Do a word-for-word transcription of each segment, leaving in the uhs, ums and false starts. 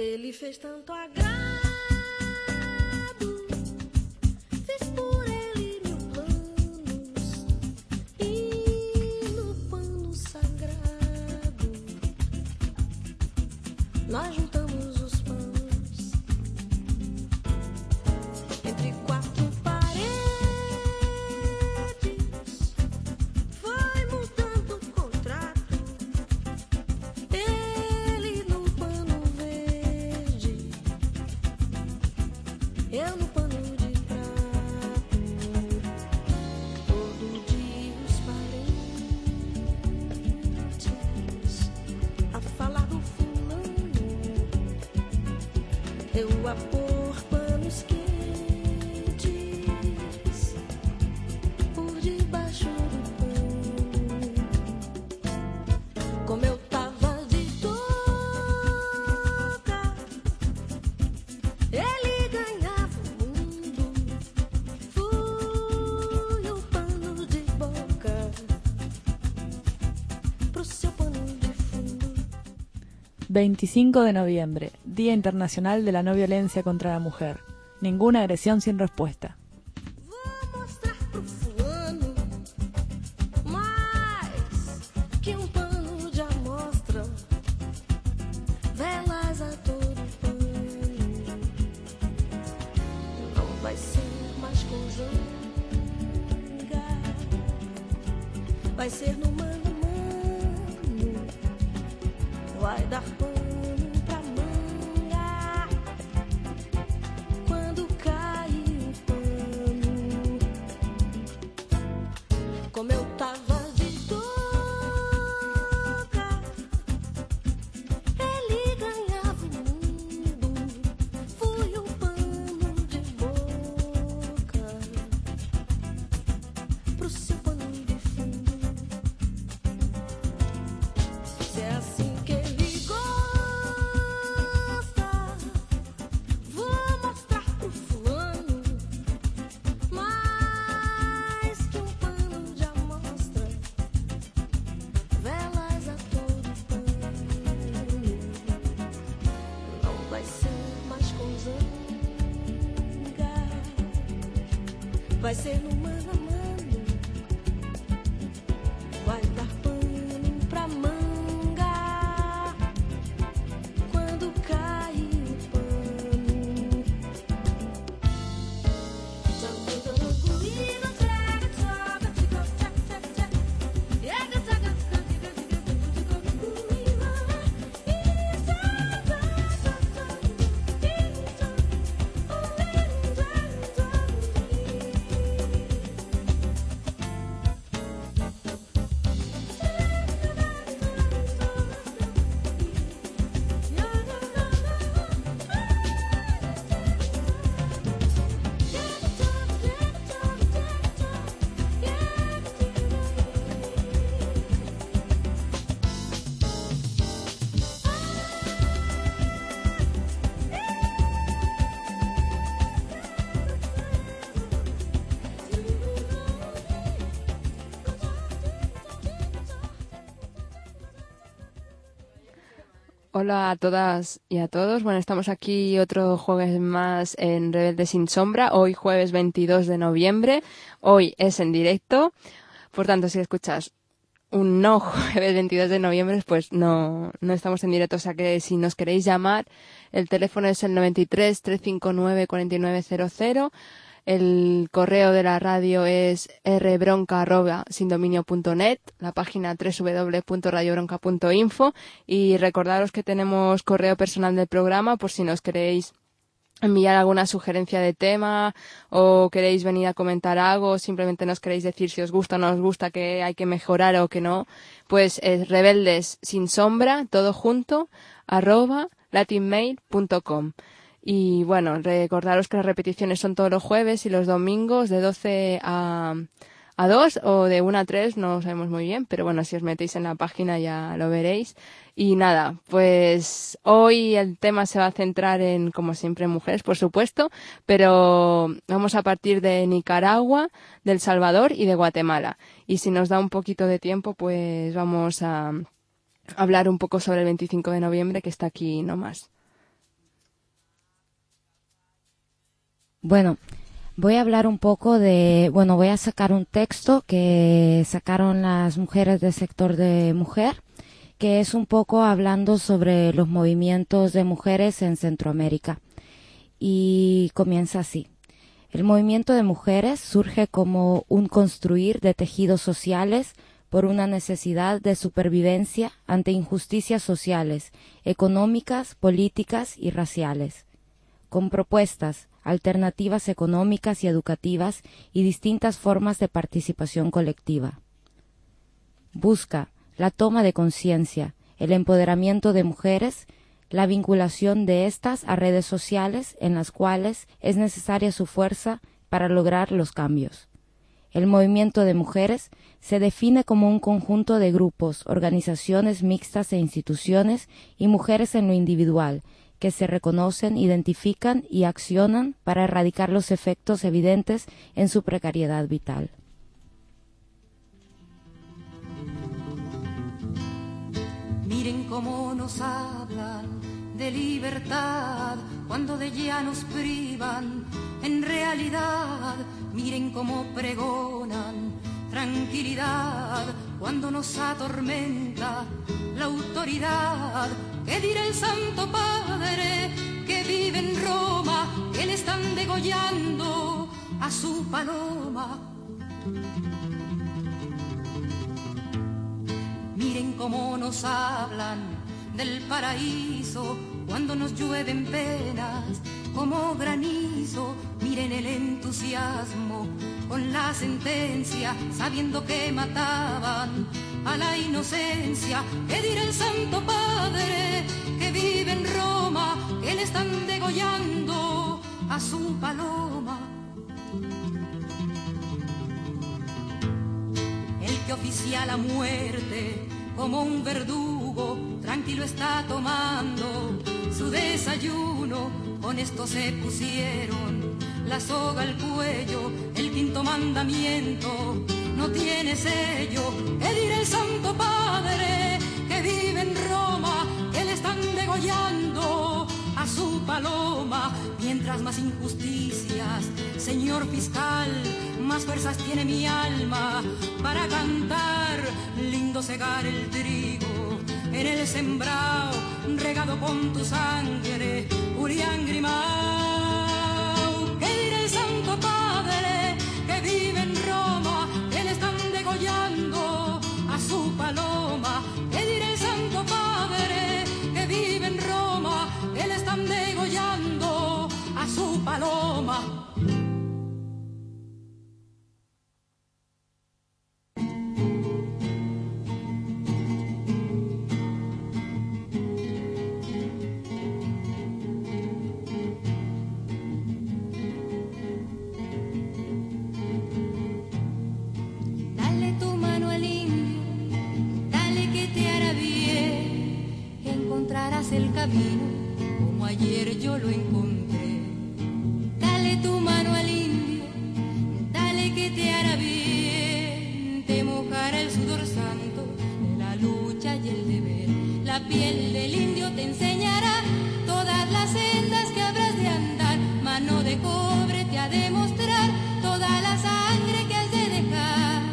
Ele fez tanto agrado, fiz por ele mil planos, e no pano sagrado nós juntamos os panos entre quatro paredes, foi mudando o contrato, ele no pano verde, eu no pano de prato. Todo dia os parentes a falar do fulano, eu a pôr panos quentes por debaixo do pano. Como eu tava de touca, ele ganhava o mundo. Fui o pano de boca pro seu pano de fundo. veinticinco de noviembre, Día Internacional de la No Violencia contra la Mujer. Ninguna agresión sin respuesta. Vou mostrar pro fulano mais que um pano de amostra, velas a todo pano. Não vai ser mais conjunga, vai ser no mano mano, vai dar pano pra manga quando cai o pano. Como eu tava de touca, ele ganhava o mundo. Fui o pano de boca pro seu pano de fundo. Se é assim que ele gosta, vou mostrar pro fulano mais que um pano de amostra, velas a todo pano. Não vai ser mais conjunga, vai ser no mano a mano, vai dar pano pra manga quando cai o pano. Hola a todas y a todos. Bueno, estamos aquí otro jueves más en Rebelde Sin Sombra. Hoy jueves veintidós de noviembre. Hoy es en directo. Por tanto, si escuchas un no jueves veintidós de noviembre, pues no, no estamos en directo. O sea que si nos queréis llamar, el teléfono es el noventa y tres, trescientos cincuenta y nueve, cuarenta y nueve cero cero. El correo de la radio es rbronca arroba sindominio punto net, la página doble u doble u doble u punto radio bronca punto info, y recordaros que tenemos correo personal del programa por si nos queréis enviar alguna sugerencia de tema o queréis venir a comentar algo, o simplemente nos queréis decir si os gusta o no os gusta, que hay que mejorar o que no, pues es rebeldes sin sombra, todo junto, arroba latinmail punto com. Y bueno, recordaros que las repeticiones son todos los jueves y los domingos de doce a, a dos o de una a tres, no sabemos muy bien, pero bueno, si os metéis en la página ya lo veréis. Y nada, pues hoy el tema se va a centrar en, como siempre, mujeres, por supuesto, pero vamos a partir de Nicaragua, de El Salvador y de Guatemala. Y si nos da un poquito de tiempo, pues vamos a hablar un poco sobre el veinticinco de noviembre, que está aquí nomás. Bueno, voy a hablar un poco de, bueno, voy a sacar un texto que sacaron las mujeres del sector de mujer, que es un poco hablando sobre los movimientos de mujeres en Centroamérica. Y comienza así. El movimiento de mujeres surge como un construir de tejidos sociales por una necesidad de supervivencia ante injusticias sociales, económicas, políticas y raciales, con propuestas, alternativas económicas y educativas y distintas formas de participación colectiva. Busca la toma de conciencia, el empoderamiento de mujeres, la vinculación de éstas a redes sociales en las cuales es necesaria su fuerza para lograr los cambios. El movimiento de mujeres se define como un conjunto de grupos, organizaciones mixtas e instituciones y mujeres en lo individual, que se reconocen, identifican y accionan para erradicar los efectos evidentes en su precariedad vital. Miren cómo nos hablan de libertad cuando de ella nos privan. En realidad, miren cómo pregonan tranquilidad cuando nos atormenta la autoridad. ¿Qué dirá el Santo Padre que vive en Roma, que le están degollando a su paloma? Miren cómo nos hablan del paraíso cuando nos llueven penas como granizo. Miren el entusiasmo con la sentencia, sabiendo que mataban a la inocencia. ¿Qué dirá el Santo Padre que vive en Roma, que le están degollando a su paloma? El que oficia la muerte como un verdugo, tranquilo está tomando su desayuno. Con esto se pusieron la soga al cuello, el quinto mandamiento no tiene sello. ¿Qué dirá el Santo Padre que vive en Roma, que le están degollando a su paloma? Mientras más injusticias, señor fiscal, más fuerzas tiene mi alma para cantar. Lindo segar el trigo en el sembrado, regado con tu sangre, Urián Grimao. ¿Qué dirá el Santo Padre que vive en Roma, que le están degollando a su paloma? ¿Qué dirá el Santo Padre que vive en Roma, que le están degollando a su paloma? El camino como ayer yo lo encontré. Dale tu mano al indio, dale que te hará bien. Te mojará el sudor santo de la lucha y el deber. La piel del indio te enseñará todas las sendas que habrás de andar. Mano de cobre te ha de mostrar toda la sangre que has de dejar.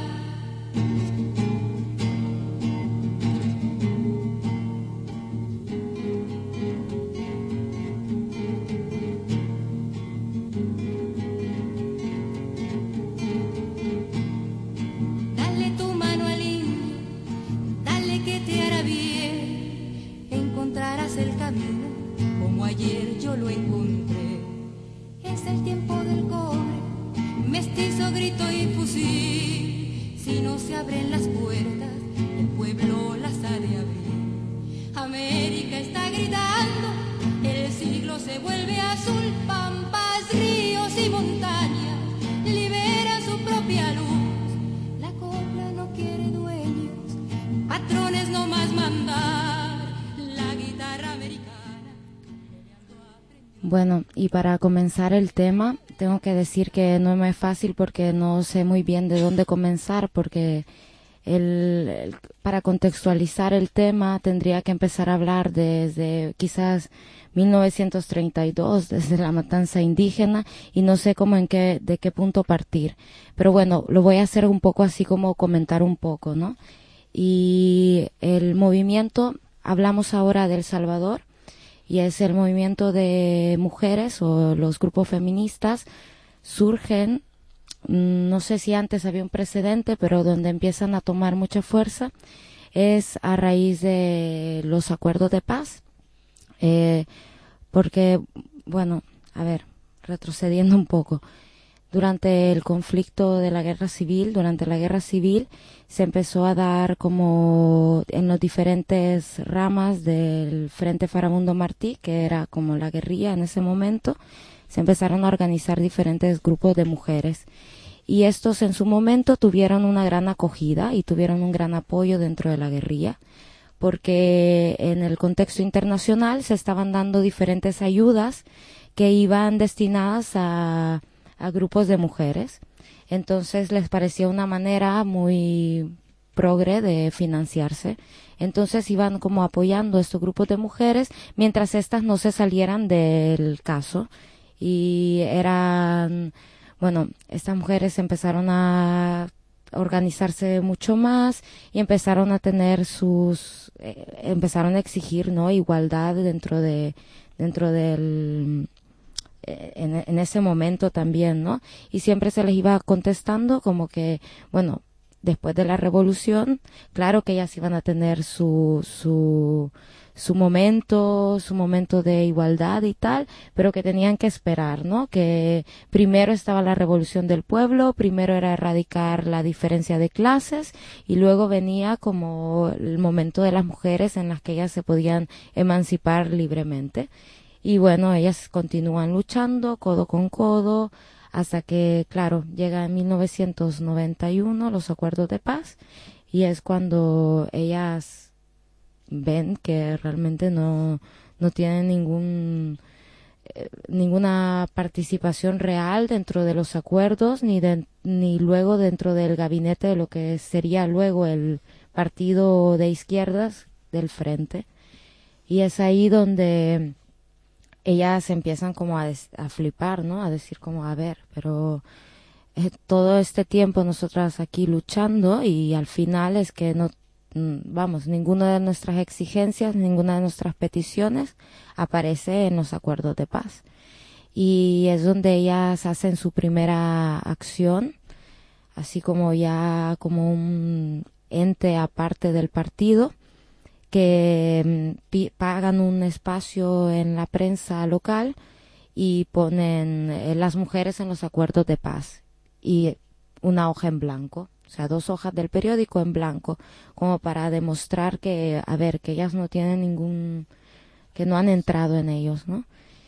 El camino como ayer yo lo encontré. Es el tiempo del cobre, mestizo, grito y fusil. Si no se abren las puertas, el pueblo las ha de abrir. América está gritando, el siglo se vuelve azul. Pampas, ríos y montañas liberan su propia luz. La copla no quiere dueños, patrones no más mandar. Bueno, y para comenzar el tema, tengo que decir que no me es fácil porque no sé muy bien de dónde comenzar, porque el, el, para contextualizar el tema tendría que empezar a hablar desde quizás mil novecientos treinta y dos, desde la matanza indígena, y no sé cómo en qué, de qué punto partir. Pero bueno, lo voy a hacer un poco así como comentar un poco, ¿no? Y el movimiento, hablamos ahora de El Salvador, y es el movimiento de mujeres o los grupos feministas surgen, no sé si antes había un precedente, pero donde empiezan a tomar mucha fuerza es a raíz de los acuerdos de paz. Eh, porque, bueno, a ver, retrocediendo un poco, durante el conflicto de la guerra civil, durante la guerra civil, se empezó a dar como en las diferentes ramas del Frente Farabundo Martí, que era como la guerrilla en ese momento, se empezaron a organizar diferentes grupos de mujeres. Y estos en su momento tuvieron una gran acogida y tuvieron un gran apoyo dentro de la guerrilla, porque en el contexto internacional se estaban dando diferentes ayudas que iban destinadas a, a grupos de mujeres. Entonces les parecía una manera muy progre de financiarse. Entonces iban como apoyando a estos grupos de mujeres mientras éstas no se salieran del caso. Y eran, bueno, estas mujeres empezaron a organizarse mucho más y empezaron a tener sus eh, empezaron a exigir, ¿no?, igualdad dentro de dentro del eh, en, en ese momento también, ¿no? Y siempre se les iba contestando como que, bueno, después de la revolución, claro que ellas iban a tener su su su momento, su momento de igualdad y tal, pero que tenían que esperar, ¿no? Que primero estaba la revolución del pueblo, primero era erradicar la diferencia de clases y luego venía como el momento de las mujeres en las que ellas se podían emancipar libremente. Y bueno, ellas continúan luchando codo con codo hasta que, claro, llega en mil novecientos noventa y uno los acuerdos de paz y es cuando ellas ven que realmente no, no tienen ningún eh, ninguna participación real dentro de los acuerdos ni de, ni luego dentro del gabinete de lo que sería luego el partido de izquierdas del Frente. Y es ahí donde ellas empiezan como a, des, a flipar, ¿no? A decir como, a ver, pero eh, todo este tiempo nosotras aquí luchando y al final es que no vamos, ninguna de nuestras exigencias, ninguna de nuestras peticiones aparece en los acuerdos de paz. Y es donde ellas hacen su primera acción, así como ya como un ente aparte del partido, que pi- pagan un espacio en la prensa local y ponen eh, las mujeres en los acuerdos de paz y una hoja en blanco. O sea, dos hojas del periódico en blanco, como para demostrar que, a ver, que ellas no tienen ningún, que no han entrado en ellos, ¿no?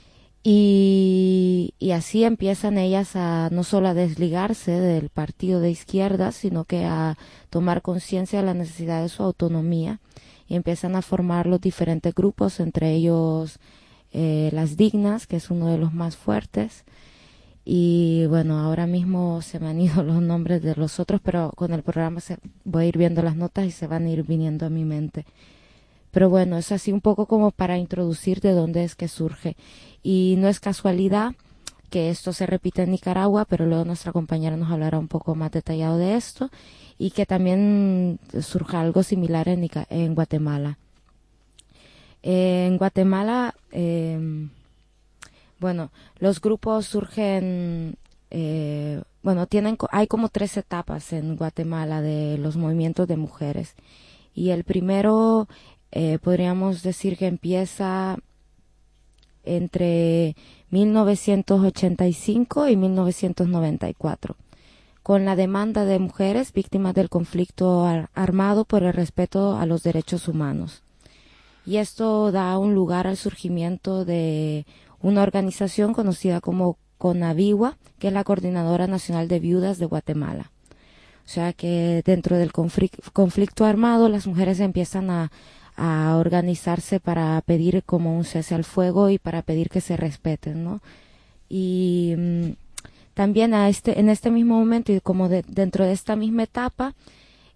Y, y así empiezan ellas a no solo a desligarse del partido de izquierda, sino que a tomar conciencia de la necesidad de su autonomía y empiezan a formar los diferentes grupos, entre ellos eh, Las Dignas, que es uno de los más fuertes. Y bueno, ahora mismo se me han ido los nombres de los otros, pero con el programa se, voy a ir viendo las notas y se van a ir viniendo a mi mente. Pero bueno, es así un poco como para introducir de dónde es que surge. Y no es casualidad que esto se repite en Nicaragua, pero luego nuestra compañera nos hablará un poco más detallado de esto, y que también surja algo similar en, Nica- en Guatemala. Eh, en Guatemala... Eh, Bueno, los grupos surgen, eh, bueno, tienen, hay como tres etapas en Guatemala de los movimientos de mujeres. Y el primero, eh, podríamos decir que empieza entre mil novecientos ochenta y cinco y mil novecientos noventa y cuatro, con la demanda de mujeres víctimas del conflicto ar- armado por el respeto a los derechos humanos. Y esto da un lugar al surgimiento de una organización conocida como CONAVIGUA, que es la Coordinadora Nacional de Viudas de Guatemala. O sea que dentro del conflicto, conflicto armado las mujeres empiezan a, a organizarse para pedir como un cese al fuego y para pedir que se respeten, ¿no? Y mmm, también a este, en este mismo momento y como de, dentro de esta misma etapa,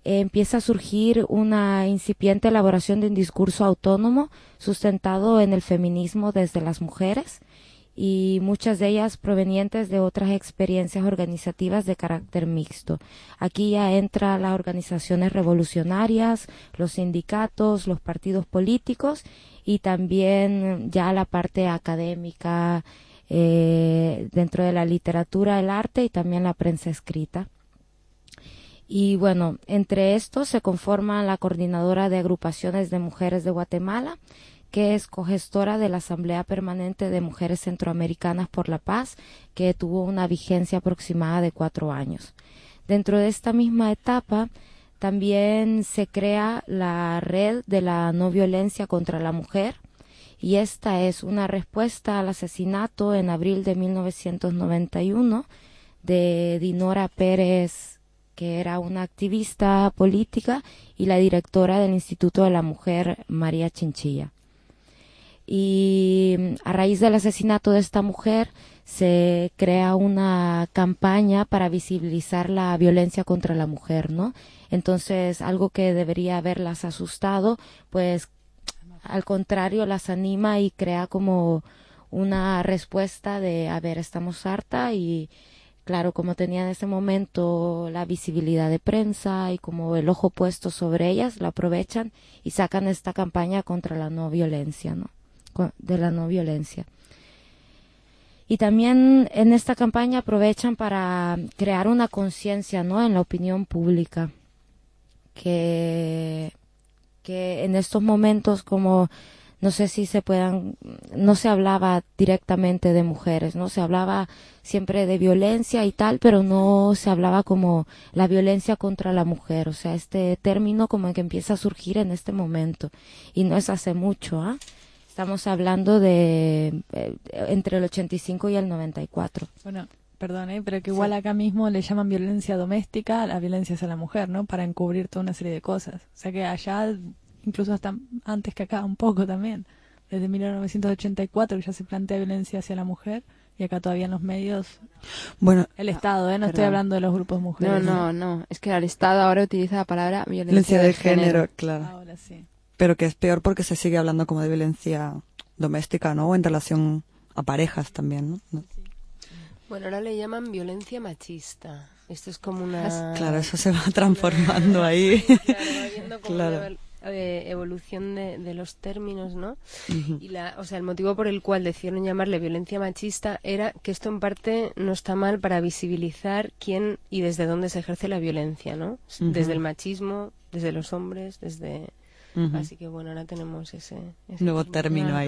eh, empieza a surgir una incipiente elaboración de un discurso autónomo sustentado en el feminismo desde las mujeres, y muchas de ellas provenientes de otras experiencias organizativas de carácter mixto. Aquí ya entran las organizaciones revolucionarias, los sindicatos, los partidos políticos y también ya la parte académica eh, dentro de la literatura, el arte y también la prensa escrita. Y bueno, entre estos se conforma la Coordinadora de Agrupaciones de Mujeres de Guatemala, que es cogestora de la Asamblea Permanente de Mujeres Centroamericanas por la Paz, que tuvo una vigencia aproximada de cuatro años. Dentro de esta misma etapa, también se crea la Red de la No Violencia contra la Mujer, y esta es una respuesta al asesinato en abril de mil novecientos noventa y uno de Dinora Pérez, que era una activista política, y la directora del Instituto de la Mujer, María Chinchilla. Y a raíz del asesinato de esta mujer se crea una campaña para visibilizar la violencia contra la mujer, ¿no? Entonces, algo que debería haberlas asustado, pues al contrario las anima y crea como una respuesta de, a ver, estamos harta. Y claro, como tenía en ese momento la visibilidad de prensa y como el ojo puesto sobre ellas, lo aprovechan y sacan esta campaña contra la no violencia, ¿no? de la no violencia. Y también en esta campaña aprovechan para crear una conciencia, ¿no?, en la opinión pública, que, que en estos momentos, como no sé si se puedan, no se hablaba directamente de mujeres, no se hablaba siempre de violencia y tal, pero no se hablaba como la violencia contra la mujer, o sea, este término como que empieza a surgir en este momento, y no es hace mucho, ¿ah? ¿eh? Estamos hablando de eh, entre el ochenta y cinco y el noventa y cuatro. Bueno, perdón, ¿eh? Pero que igual sí. Acá mismo le llaman violencia doméstica a la violencia hacia la mujer, ¿no? Para encubrir toda una serie de cosas. O sea que allá, incluso hasta antes que acá, un poco también. Desde mil novecientos ochenta y cuatro que ya se plantea violencia hacia la mujer, y acá todavía en los medios, bueno, el Estado, ¿eh? No perdón. Estoy hablando de los grupos mujeres. No, no, no. Es que el Estado ahora utiliza la palabra violencia, violencia de, de género, género. Claro. Ahora sí. Pero que es peor porque se sigue hablando como de violencia doméstica, ¿no? O en relación a parejas también, ¿no? Bueno, ahora le llaman violencia machista. Esto es como una... Claro, eso se va transformando una... ahí. Claro, va viendo como claro. una eh, evolución de, de los términos, ¿no? Uh-huh. Y la, o sea, el motivo por el cual decidieron llamarle violencia machista era que esto en parte no está mal para visibilizar quién y desde dónde se ejerce la violencia, ¿no? Uh-huh. Desde el machismo, desde los hombres, desde... Uh-huh. Así que bueno, ahora tenemos ese, ese nuevo término, término ahí.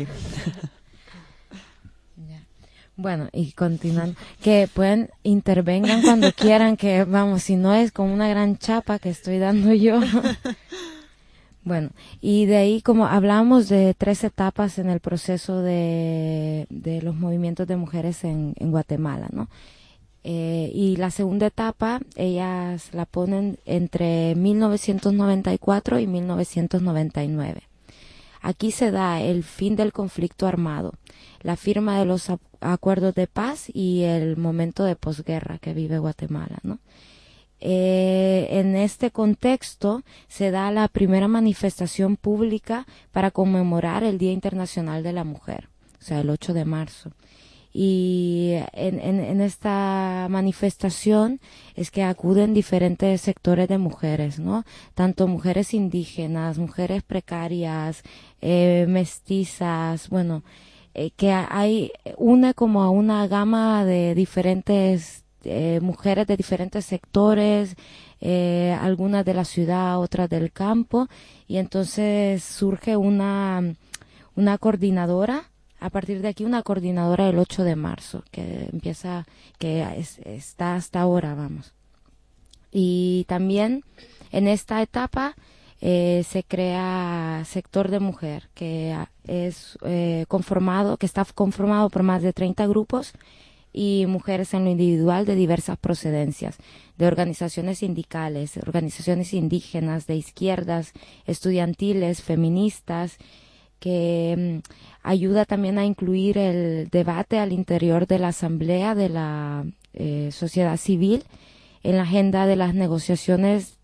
Ya. Bueno, y continuando, que pueden intervengan cuando quieran, que vamos, si no es como una gran chapa que estoy dando yo. Bueno, y de ahí, como hablamos de tres etapas en el proceso de, de los movimientos de mujeres en, en Guatemala, ¿no? Eh, y la segunda etapa, ellas la ponen entre mil novecientos noventa y cuatro y mil novecientos noventa y nueve. Aquí se da el fin del conflicto armado, la firma de los acuerdos de paz y el momento de posguerra que vive Guatemala, ¿no? Eh, en este contexto se da la primera manifestación pública para conmemorar el Día Internacional de la Mujer, o sea, el ocho de marzo. Y en, en, en esta manifestación es que acuden diferentes sectores de mujeres, ¿no? Tanto mujeres indígenas, mujeres precarias, eh, mestizas, bueno, eh, que hay, une como a una gama de diferentes eh, mujeres de diferentes sectores, eh, algunas de la ciudad, otras del campo, y entonces surge una, una coordinadora. A partir de aquí una coordinadora el ocho de marzo, que empieza, que es, está hasta ahora, vamos. Y también en esta etapa eh, se crea sector de mujer, que es eh, conformado, que está conformado por más de treinta grupos y mujeres en lo individual de diversas procedencias, de organizaciones sindicales, organizaciones indígenas, de izquierdas, estudiantiles, feministas, que um, ayuda también a incluir el debate al interior de la Asamblea de la eh, sociedad civil en la agenda de las negociaciones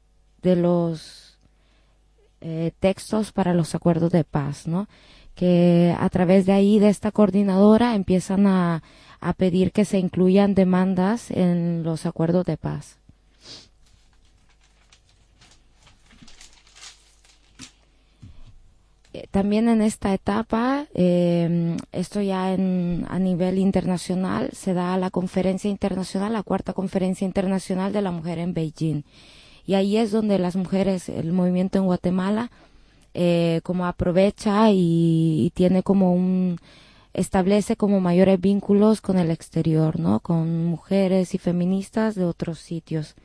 de los eh, textos para los acuerdos de paz, ¿no? Que a través de ahí, de esta coordinadora, empiezan a, a pedir que se incluyan demandas en los acuerdos de paz. También en esta etapa, eh, esto ya en, a nivel internacional, se da la conferencia internacional, la cuarta conferencia internacional de la mujer en Beijing. Y ahí es donde las mujeres, el movimiento en Guatemala, eh, como aprovecha y, y tiene como un, establece como mayores vínculos con el exterior, ¿no? Con mujeres y feministas de otros sitios.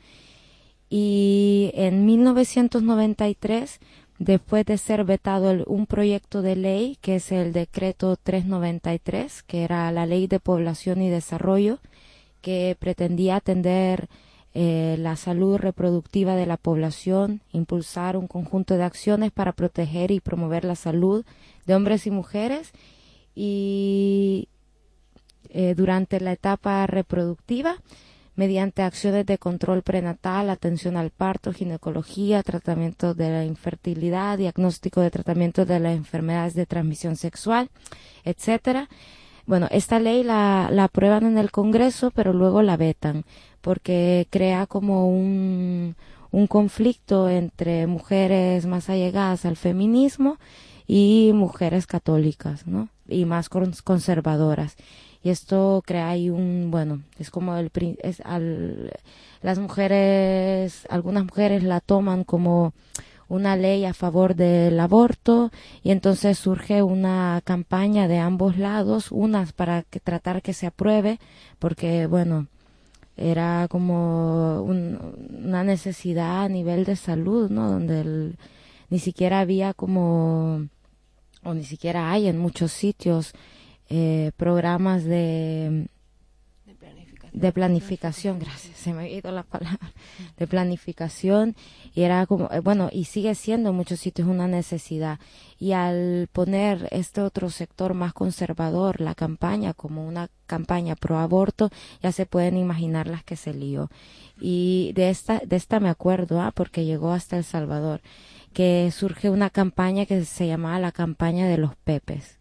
Y en mil novecientos noventa y tres, después de ser vetado el, un proyecto de ley, que es el decreto trescientos noventa y tres, que era la Ley de Población y Desarrollo, que pretendía atender eh, la salud reproductiva de la población, impulsar un conjunto de acciones para proteger y promover la salud de hombres y mujeres y eh, durante la etapa reproductiva, mediante acciones de control prenatal, atención al parto, ginecología, tratamiento de la infertilidad, diagnóstico de tratamiento de las enfermedades de transmisión sexual, etcétera. Bueno, esta ley la, la aprueban en el Congreso, pero luego la vetan, porque crea como un, un conflicto entre mujeres más allegadas al feminismo y mujeres católicas, ¿no? Y más conservadoras. Y esto crea ahí un, bueno, es como el, es al, las mujeres, algunas mujeres la toman como una ley a favor del aborto y entonces surge una campaña de ambos lados, unas para que, tratar que se apruebe, porque bueno, era como un, una necesidad a nivel de salud, ¿no? Donde el, ni siquiera había como, o ni siquiera hay en muchos sitios, Eh, programas de, de planificación. de planificación, gracias, se me ha ido la palabra, de planificación, y era como, eh, bueno, y sigue siendo en muchos sitios una necesidad, y al poner este otro sector más conservador, la campaña, como una campaña pro aborto, ya se pueden imaginar las que se lió, y de esta, de esta me acuerdo, ah, porque llegó hasta El Salvador, que surge una campaña que se llamaba la campaña de los Pepes.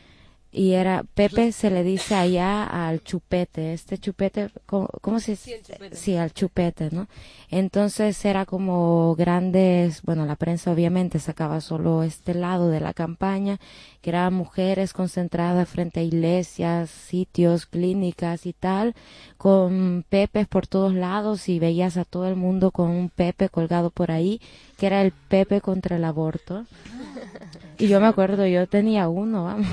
Y era, Pepe se le dice allá al chupete, este chupete, ¿cómo, cómo se dice? Sí, el chupete. Sí, al chupete, ¿no? Entonces era como grandes, bueno, la prensa obviamente sacaba solo este lado de la campaña, que eran mujeres concentradas frente a iglesias, sitios, clínicas y tal, con pepes por todos lados y veías a todo el mundo con un pepe colgado por ahí, que era el Pepe contra el aborto. Y yo me acuerdo, yo tenía uno, vamos.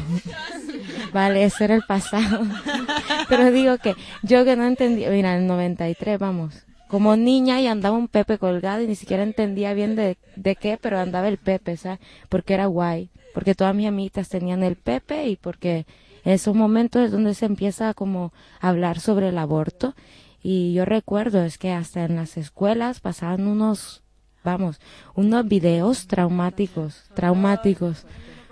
Vale, eso era el pasado. Pero digo que yo que no entendía, mira, en el noventa y tres, vamos, como niña y andaba un Pepe colgado y ni siquiera entendía bien de, de qué, pero andaba el Pepe, ¿sabes? Porque era guay, porque todas mis amiguitas tenían el Pepe y porque en esos momentos es donde se empieza como a hablar sobre el aborto. Y yo recuerdo, es que hasta en las escuelas pasaban unos, vamos, unos videos traumáticos, traumáticos.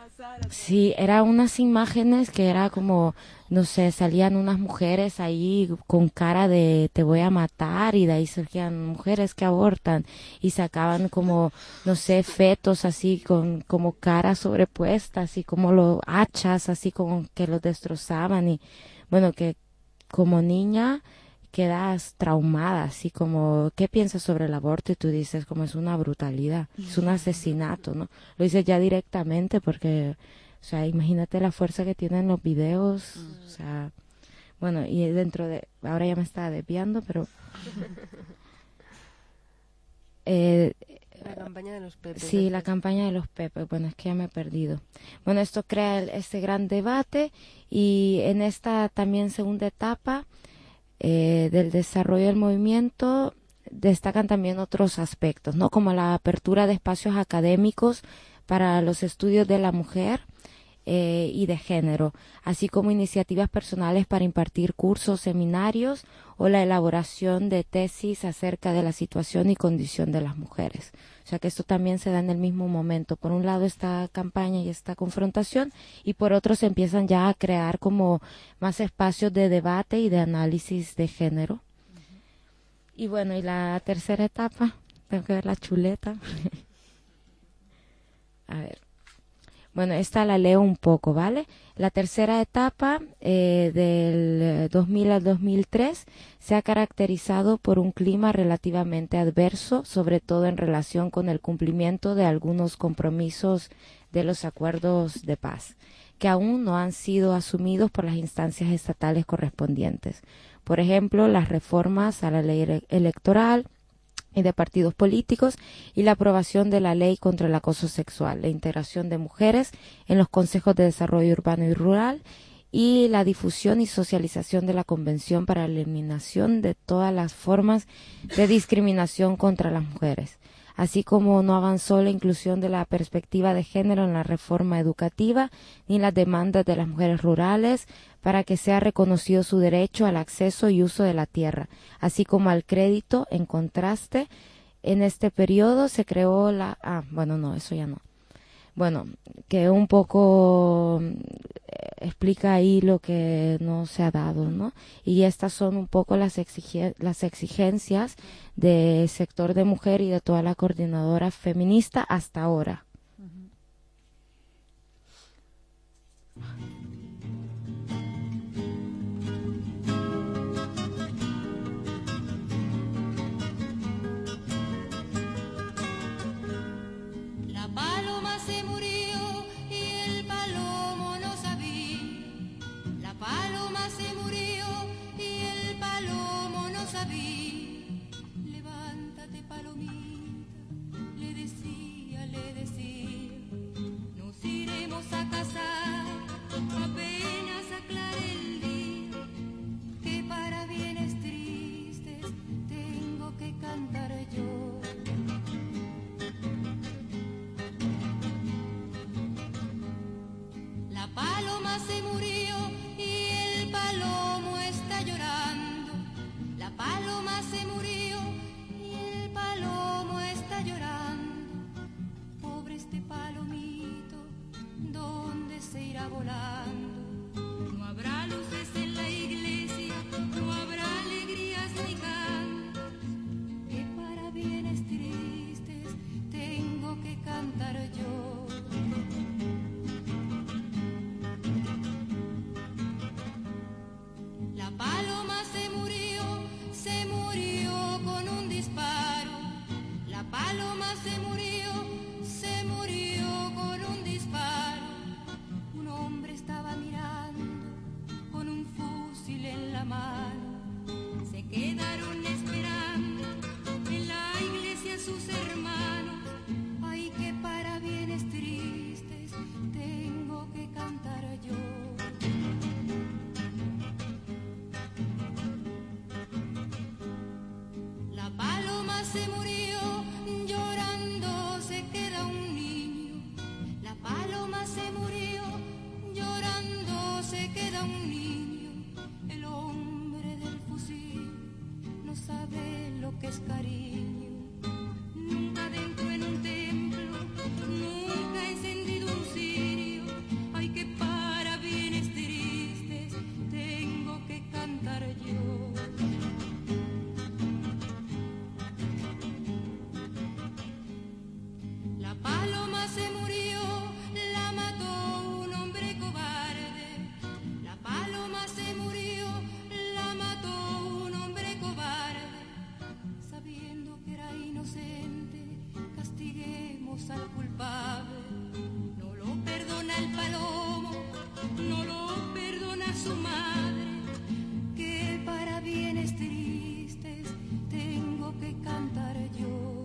Sí, eran unas imágenes que era como, no sé, salían unas mujeres ahí con cara de te voy a matar y de ahí surgían mujeres que abortan y sacaban como, no sé, fetos así con como caras sobrepuestas y como los hachas así como que los destrozaban y bueno, que como niña quedas traumada, así como, ¿qué piensas sobre el aborto? Y tú dices, como es una brutalidad, es un asesinato, ¿no? Lo dices ya directamente porque, o sea, imagínate la fuerza que tienen los videos, o sea, bueno, y dentro de, ahora ya me estaba desviando, pero... eh, La campaña de los Pepes. Sí, la campaña de los Pepes. Bueno, es que ya me he perdido. Bueno, esto crea el, este gran debate y en esta también segunda etapa eh, del desarrollo del movimiento destacan también otros aspectos, ¿no? Como la apertura de espacios académicos para los estudios de la mujer eh, y de género, así como iniciativas personales para impartir cursos, seminarios o la elaboración de tesis acerca de la situación y condición de las mujeres. O sea que esto también se da en el mismo momento. Por un lado esta campaña y esta confrontación y por otro se empiezan ya a crear como más espacios de debate y de análisis de género. Uh-huh. Y bueno, y la tercera etapa Tengo que ver la chuleta. A ver. Bueno, esta la leo un poco, ¿vale? La tercera etapa, eh, del dos mil al dos mil tres, se ha caracterizado por un clima relativamente adverso, sobre todo en relación con el cumplimiento de algunos compromisos de los acuerdos de paz, que aún no han sido asumidos por las instancias estatales correspondientes. Por ejemplo, las reformas a la ley ele- electoral y de partidos políticos y la aprobación de la ley contra el acoso sexual, la integración de mujeres en los consejos de desarrollo urbano y rural y la difusión y socialización de la Convención para la eliminación de todas las formas de discriminación contra las mujeres, así como no avanzó la inclusión de la perspectiva de género en la reforma educativa ni las demandas de las mujeres rurales para que sea reconocido su derecho al acceso y uso de la tierra, así como al crédito. En contraste, en este periodo se creó la... Ah, bueno, no, eso ya no. Bueno, que un poco eh, explica ahí lo que no se ha dado, ¿no? Y estas son un poco las, exige las exigencias del sector de mujer y de toda la coordinadora feminista hasta ahora. La paloma se murió y el palomo no sabía. La paloma se murió y el palomo no sabía. Levántate, palomita, le decía, le decía. Nos iremos a casar, apenas aclare el día. Que para bienes tristes tengo que cantar yo. La paloma se murió y el palomo está llorando. La paloma se murió y el palomo está llorando. Pobre este palomito, ¿dónde se irá volando? No habrá luces en la iglesia, no habrá alegrías ni cantos. Que para bienes tristes tengo que cantar yo. La paloma se murió, se murió con un disparo. La paloma se murió, se murió con un disparo. Un hombre estaba mirando con un fusil en la mano. Se quedaron esperando en la iglesia sus hermanos. Ay, que para bienes tristes tengo que cantar yo. La paloma se murió, llorando se queda un niño. La paloma se murió, llorando se queda un niño. El hombre del fusil no sabe lo que es cariño. Nunca dentro en un templo, nunca he encendido un cirio. Ay, que para bienes tristes tengo que cantar yo. La paloma se murió, la mató un hombre cobarde. La paloma se murió, la mató un hombre cobarde. Sabiendo que era inocente, castiguemos al culpable. No lo perdona el palomo, no lo perdona su madre. Que para bienes tristes tengo que cantar yo.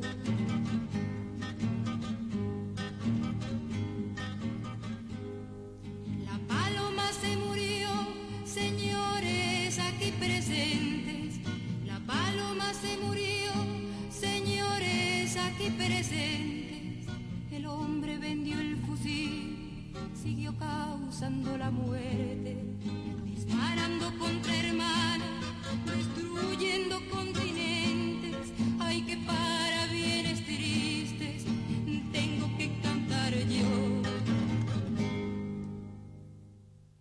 La paloma se murió, señores aquí presentes. La paloma se murió, señores aquí presentes. El hombre vendió el fusil, siguió causando la muerte, disparando contra hermanos, destruyendo continentes. Ay, que para bienes tristes tengo que cantar yo.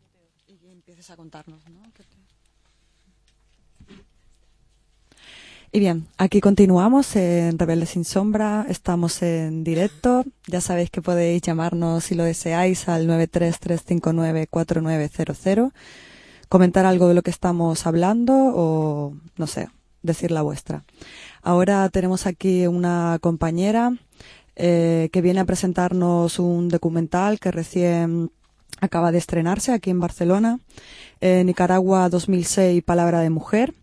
Y empieces a contarnos, ¿no? Y bien, aquí continuamos en Rebelde Sin Sombra, estamos en directo, ya sabéis que podéis llamarnos si lo deseáis al nueve tres tres cinco nueve cuatro nueve cero cero, comentar algo de lo que estamos hablando o, no sé, decir la vuestra. Ahora tenemos aquí una compañera eh, que viene a presentarnos un documental que recién acaba de estrenarse aquí en Barcelona, eh, Nicaragua dos mil seis, Palabra de Mujer.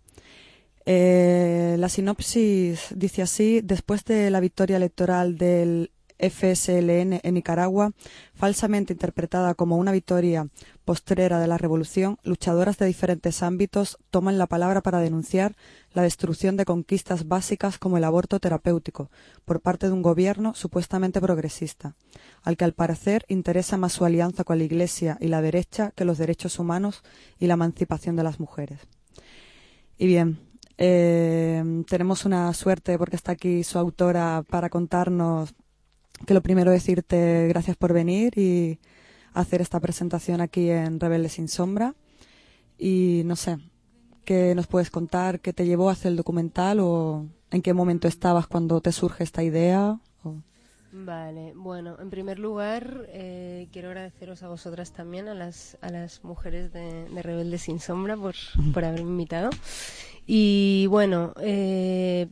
Eh, la sinopsis dice así: después de la victoria electoral del F S L N en Nicaragua, falsamente interpretada como una victoria postrera de la revolución, luchadoras de diferentes ámbitos toman la palabra para denunciar la destrucción de conquistas básicas como el aborto terapéutico por parte de un gobierno supuestamente progresista, al que al parecer interesa más su alianza con la Iglesia y la derecha que los derechos humanos y la emancipación de las mujeres. Y bien, Eh, tenemos una suerte porque está aquí su autora para contarnos, que lo primero decirte gracias por venir y hacer esta presentación aquí en Rebelde Sin Sombra. Y no sé, ¿qué nos puedes contar? ¿Qué te llevó a hacer el documental o en qué momento estabas cuando te surge esta idea? O... Vale, bueno, en primer lugar eh, quiero agradeceros a vosotras también, a las, a las mujeres de, de Rebelde Sin Sombra por, por haberme invitado. Y bueno, eh,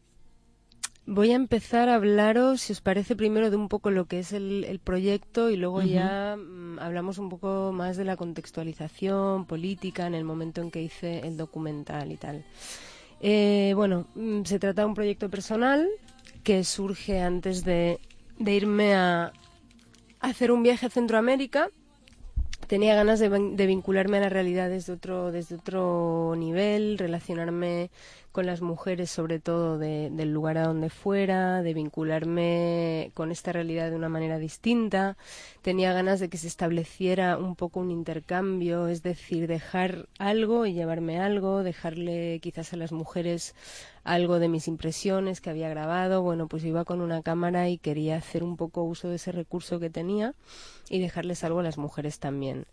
voy a empezar a hablaros, si os parece, primero de un poco lo que es el, el proyecto y luego uh-huh. ya mm, hablamos un poco más de la contextualización política en el momento en que hice el documental y tal. Eh, bueno, mm, se trata de un proyecto personal que surge antes de, de irme a, a hacer un viaje a Centroamérica. Tenía ganas de, de vincularme a la realidad desde otro, desde otro nivel, relacionarme con las mujeres, sobre todo de, del lugar a donde fuera, de vincularme con esta realidad de una manera distinta. Tenía ganas de que se estableciera un poco un intercambio, es decir, dejar algo y llevarme algo, dejarle quizás a las mujeres algo de mis impresiones que había grabado. Bueno, pues iba con una cámara y quería hacer un poco uso de ese recurso que tenía y dejarles algo a las mujeres también.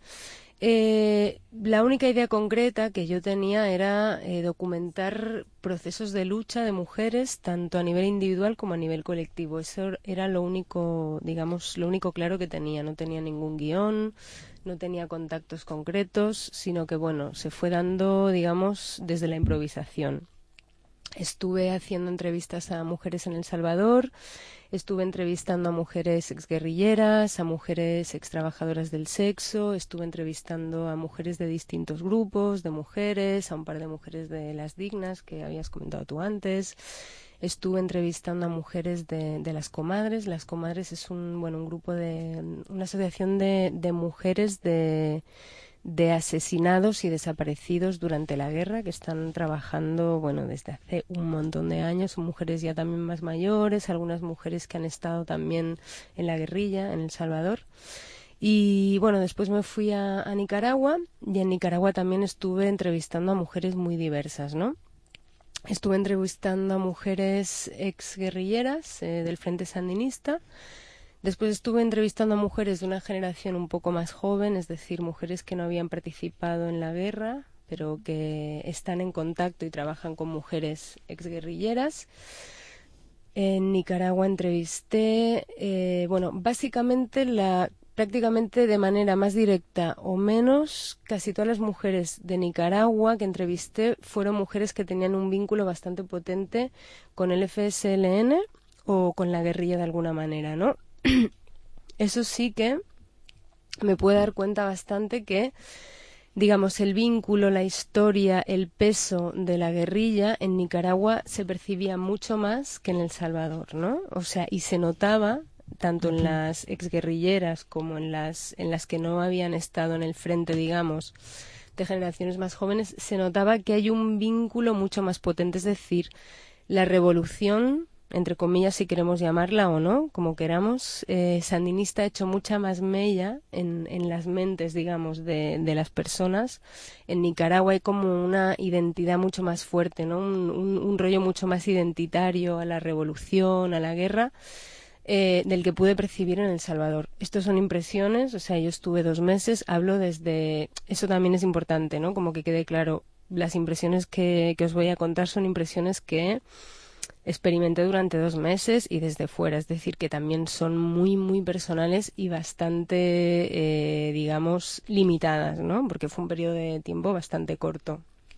Eh, la única idea concreta que yo tenía era eh, documentar procesos de lucha de mujeres, tanto a nivel individual como a nivel colectivo. Eso era lo único, digamos, lo único claro que tenía. No tenía ningún guión, no tenía contactos concretos, sino que, bueno, se fue dando, digamos, desde la improvisación. Estuve haciendo entrevistas a mujeres en El Salvador, estuve entrevistando a mujeres exguerrilleras, a mujeres extrabajadoras del sexo, estuve entrevistando a mujeres de distintos grupos de mujeres, a un par de mujeres de Las Dignas que habías comentado tú antes. Estuve entrevistando a mujeres de, de Las Comadres. Las Comadres es un, bueno, un grupo de, una asociación de, de mujeres de... de asesinados y desaparecidos durante la guerra, que están trabajando, bueno, desde hace un montón de años. Son mujeres ya también más mayores, algunas mujeres que han estado también en la guerrilla en El Salvador. Y bueno, después me fui a, a Nicaragua, y en Nicaragua también estuve entrevistando a mujeres muy diversas, ¿no? Estuve entrevistando a mujeres exguerrilleras eh, del Frente Sandinista. Después estuve entrevistando a mujeres de una generación un poco más joven, es decir, mujeres que no habían participado en la guerra, pero que están en contacto y trabajan con mujeres exguerrilleras. En Nicaragua entrevisté, eh, bueno, básicamente, la, prácticamente de manera más directa o menos, casi todas las mujeres de Nicaragua que entrevisté fueron mujeres que tenían un vínculo bastante potente con el F S L N o con la guerrilla de alguna manera, ¿no? Eso sí que me puedo dar cuenta bastante que, digamos, el vínculo, la historia, el peso de la guerrilla en Nicaragua se percibía mucho más que en El Salvador, ¿no? O sea, y se notaba tanto en las exguerrilleras como en las en las que no habían estado en el frente, digamos, de generaciones más jóvenes, se notaba que hay un vínculo mucho más potente, es decir, la revolución, entre comillas, si queremos llamarla o no, como queramos, eh, sandinista ha hecho mucha más mella en, en las mentes, digamos, de, de las personas. En Nicaragua hay como una identidad mucho más fuerte, ¿no? Un, un, un rollo mucho más identitario a la revolución, a la guerra, eh, del que pude percibir en El Salvador. Estos son impresiones, o sea, yo estuve dos meses, hablo desde... Eso también es importante, ¿no? Como que quede claro. las impresiones que, que os voy a contar son impresiones que experimenté durante dos meses y desde fuera, es decir, que también son muy, muy personales y bastante, eh, digamos, limitadas, ¿no? Porque fue un periodo de tiempo bastante corto.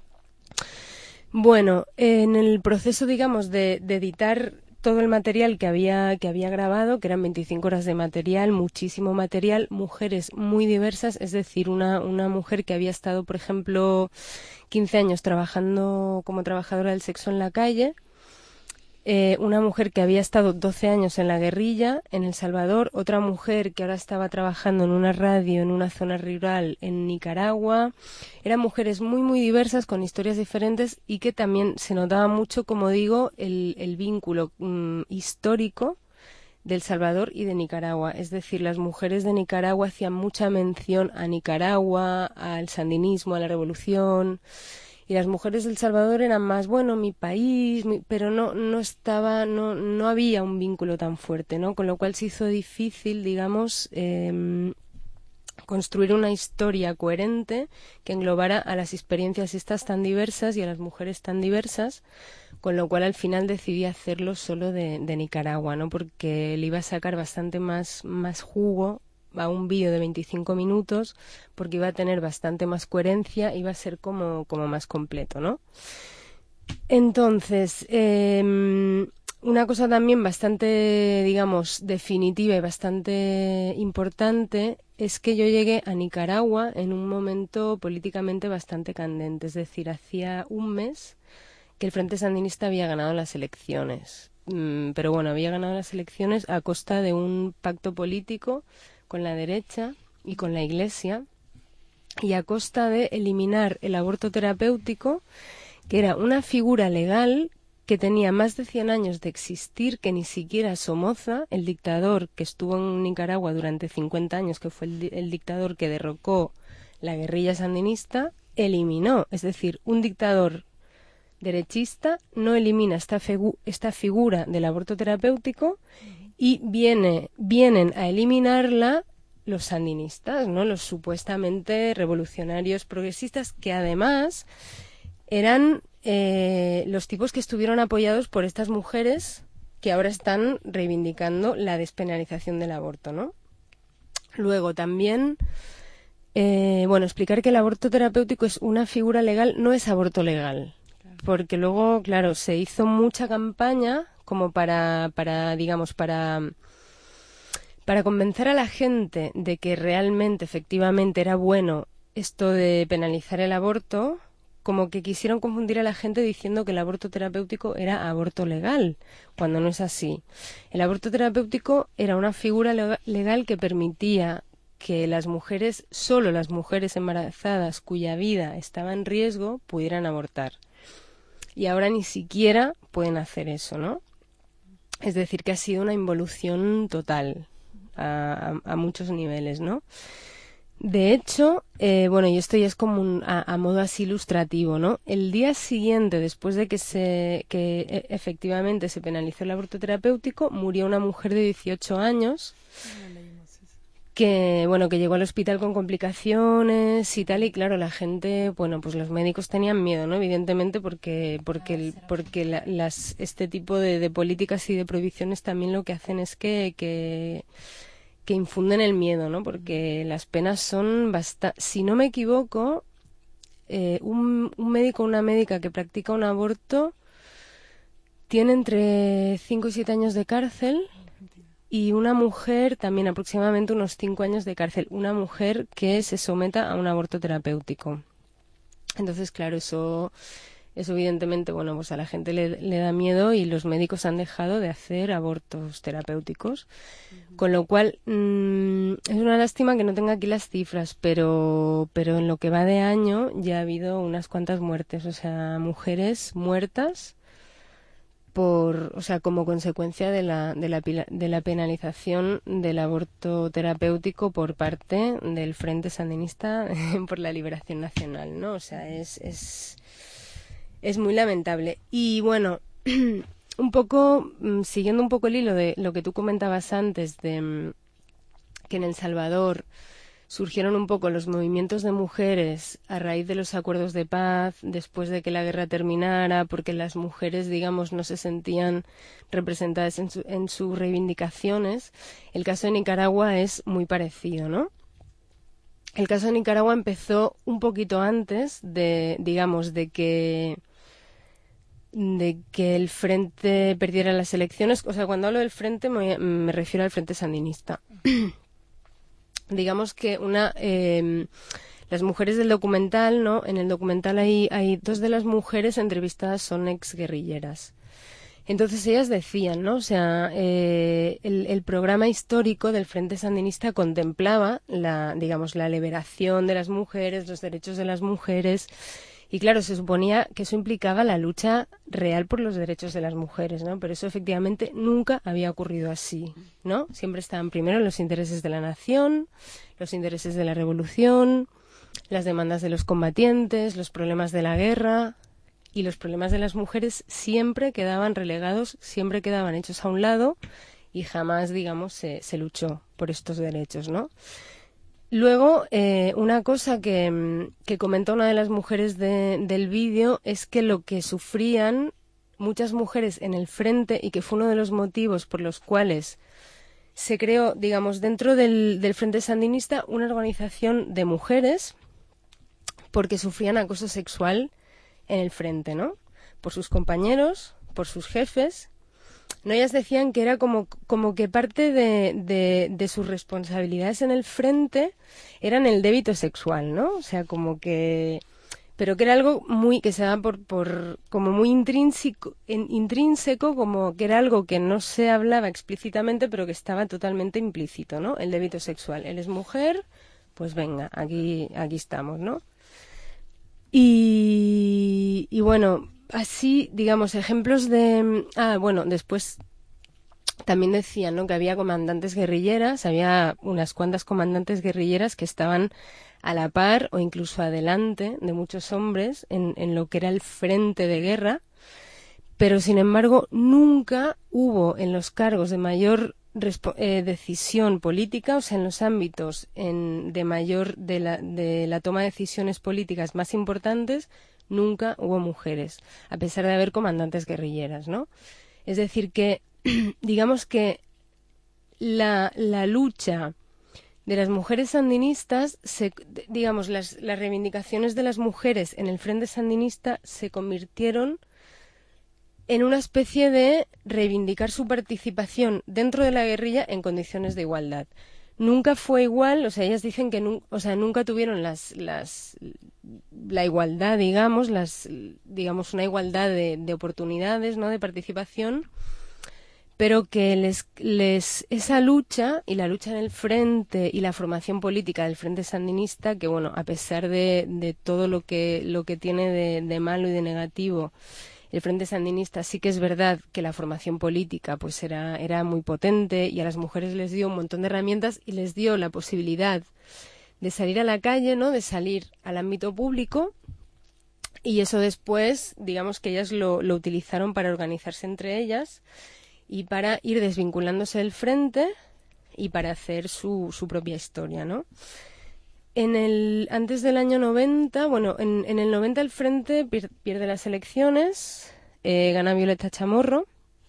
Bueno, en el proceso, digamos, de, de editar todo el material que había, que había grabado, que eran veinticinco horas de material, muchísimo material, mujeres muy diversas, es decir, una, una mujer que había estado, por ejemplo, quince años trabajando como trabajadora del sexo en la calle, Eh, una mujer que había estado doce años en la guerrilla en El Salvador, otra mujer que ahora estaba trabajando en una radio en una zona rural en Nicaragua. Eran mujeres muy, muy diversas, con historias diferentes y que también se notaba mucho, como digo, el, el vínculo mm, histórico de El Salvador y de Nicaragua. Es decir, las mujeres de Nicaragua hacían mucha mención a Nicaragua, al sandinismo, a la revolución. Y las mujeres de El Salvador eran más, bueno, mi país, mi, pero no, no estaba, no, no había un vínculo tan fuerte, ¿no? Con lo cual se hizo difícil, digamos, eh, construir una historia coherente que englobara a las experiencias estas tan diversas y a las mujeres tan diversas, con lo cual al final decidí hacerlo solo de, de Nicaragua, ¿no? Porque le iba a sacar bastante más, más jugo a un vídeo de veinticinco minutos, porque iba a tener bastante más coherencia, iba a ser como, como más completo, ¿no? Entonces, eh, una cosa también bastante, digamos, definitiva y bastante importante es que yo llegué a Nicaragua en un momento políticamente bastante candente, es decir, hacía un mes que el Frente Sandinista había ganado las elecciones, mm, pero bueno, había ganado las elecciones a costa de un pacto político con la derecha y con la Iglesia, y a costa de eliminar el aborto terapéutico, que era una figura legal que tenía más de cien años de existir, que ni siquiera Somoza, el dictador que estuvo en Nicaragua durante cincuenta años, que fue el, el dictador que derrocó la guerrilla sandinista, eliminó. Es decir, un dictador derechista no elimina esta, figu esta figura del aborto terapéutico, y viene, vienen a eliminarla los sandinistas, ¿no? Los supuestamente revolucionarios progresistas, que además eran eh, los tipos que estuvieron apoyados por estas mujeres que ahora están reivindicando la despenalización del aborto, ¿no? Luego también, eh, bueno, explicar que el aborto terapéutico es una figura legal, no es aborto legal, porque luego, claro, se hizo mucha campaña como para, para digamos, para, para convencer a la gente de que realmente, efectivamente, era bueno esto de penalizar el aborto, como que quisieron confundir a la gente diciendo que el aborto terapéutico era aborto legal, cuando no es así. El aborto terapéutico era una figura legal que permitía que las mujeres, solo las mujeres embarazadas cuya vida estaba en riesgo, pudieran abortar. Y ahora ni siquiera pueden hacer eso, ¿no? Es decir, que ha sido una involución total a, a, a muchos niveles, ¿no? De hecho, eh, bueno, y esto ya es como un, a, a modo así ilustrativo, ¿no? El día siguiente, después de que se que efectivamente se penalizó el aborto terapéutico, murió una mujer de dieciocho años que, bueno, que llegó al hospital con complicaciones y tal, y claro, la gente, bueno, pues los médicos tenían miedo, ¿no? Evidentemente, porque porque el, porque la, las este tipo de, de políticas y de prohibiciones también lo que hacen es que, que que infunden el miedo, ¿no? Porque las penas son bastante... Si no me equivoco, eh, un, un médico o una médica que practica un aborto tiene entre cinco y siete años de cárcel, y una mujer también aproximadamente unos cinco años de cárcel. Una mujer que se someta a un aborto terapéutico. Entonces, claro, eso... Eso evidentemente, bueno, pues a la gente le, le da miedo, y los médicos han dejado de hacer abortos terapéuticos. Uh-huh. Con lo cual, mmm, es una lástima que no tenga aquí las cifras, pero, pero en lo que va de año ya ha habido unas cuantas muertes, o sea, mujeres muertas por, o sea, como consecuencia de la, de la, de la penalización del aborto terapéutico por parte del Frente Sandinista por la Liberación Nacional, ¿no? O sea, es... es Es muy lamentable. Y bueno, un poco, siguiendo un poco el hilo de lo que tú comentabas antes, de que en El Salvador surgieron un poco los movimientos de mujeres a raíz de los acuerdos de paz, después de que la guerra terminara, porque las mujeres, digamos, no se sentían representadas en, su, en sus reivindicaciones. El caso de Nicaragua es muy parecido, ¿no? El caso de Nicaragua empezó un poquito antes de, digamos, de que de que el Frente perdiera las elecciones. O sea, cuando hablo del Frente me, me refiero al Frente Sandinista. Digamos que una eh, las mujeres del documental, ¿no? En el documental hay, hay dos de las mujeres entrevistadas son exguerrilleras. Entonces ellas decían, ¿no? O sea, eh, el, el programa histórico del Frente Sandinista contemplaba la, digamos, la liberación de las mujeres, los derechos de las mujeres. Y claro, se suponía que eso implicaba la lucha real por los derechos de las mujeres, ¿no? Pero eso efectivamente nunca había ocurrido así, ¿no? Siempre estaban primero los intereses de la nación, los intereses de la revolución, las demandas de los combatientes, los problemas de la guerra, y los problemas de las mujeres siempre quedaban relegados, siempre quedaban hechos a un lado y jamás, digamos, se, se luchó por estos derechos, ¿no? Luego, eh, una cosa que, que comentó una de las mujeres de, del vídeo es que lo que sufrían muchas mujeres en el frente y que fue uno de los motivos por los cuales se creó, digamos, dentro del, del Frente Sandinista una organización de mujeres porque sufrían acoso sexual en el frente, ¿no? Por sus compañeros, por sus jefes. No, ellas decían que era como, como que parte de, de, de sus responsabilidades en el frente eran el débito sexual, ¿no? O sea, como que... Pero que era algo muy... que se daba por... por como muy intrínseco, en, intrínseco, como que era algo que no se hablaba explícitamente, pero que estaba totalmente implícito, ¿no? El débito sexual. Él es mujer, pues venga, aquí, aquí estamos, ¿no? Y, y bueno... Así, digamos, ejemplos de... Ah, bueno, después también decían, ¿no?, que había comandantes guerrilleras, había unas cuantas comandantes guerrilleras que estaban a la par o incluso adelante de muchos hombres en, en lo que era el frente de guerra, pero sin embargo nunca hubo en los cargos de mayor eh, decisión política, o sea, en los ámbitos en, de mayor de la, de la toma de decisiones políticas más importantes, nunca hubo mujeres, a pesar de haber comandantes guerrilleras, ¿no? Es decir, que digamos que la, la lucha de las mujeres sandinistas, se, digamos, las, las reivindicaciones de las mujeres en el Frente Sandinista se convirtieron en una especie de reivindicar su participación dentro de la guerrilla en condiciones de igualdad. Nunca fue igual, o sea, ellas dicen que nu o sea, nunca tuvieron las, las, la igualdad, digamos, las, digamos, una igualdad de, de oportunidades, ¿no?, de participación, pero que les, les, esa lucha y la lucha en el frente y la formación política del Frente Sandinista, que bueno, a pesar de, de todo lo que, lo que tiene de, de malo y de negativo, el Frente Sandinista, sí que es verdad que la formación política pues era, era muy potente y a las mujeres les dio un montón de herramientas y les dio la posibilidad de salir a la calle, ¿no?, de salir al ámbito público, y eso después, digamos que ellas lo, lo utilizaron para organizarse entre ellas y para ir desvinculándose del frente y para hacer su, su propia historia, ¿no? En el, antes del año noventa, bueno, en, en el noventa el Frente pier, pierde las elecciones, eh, gana Violeta Chamorro,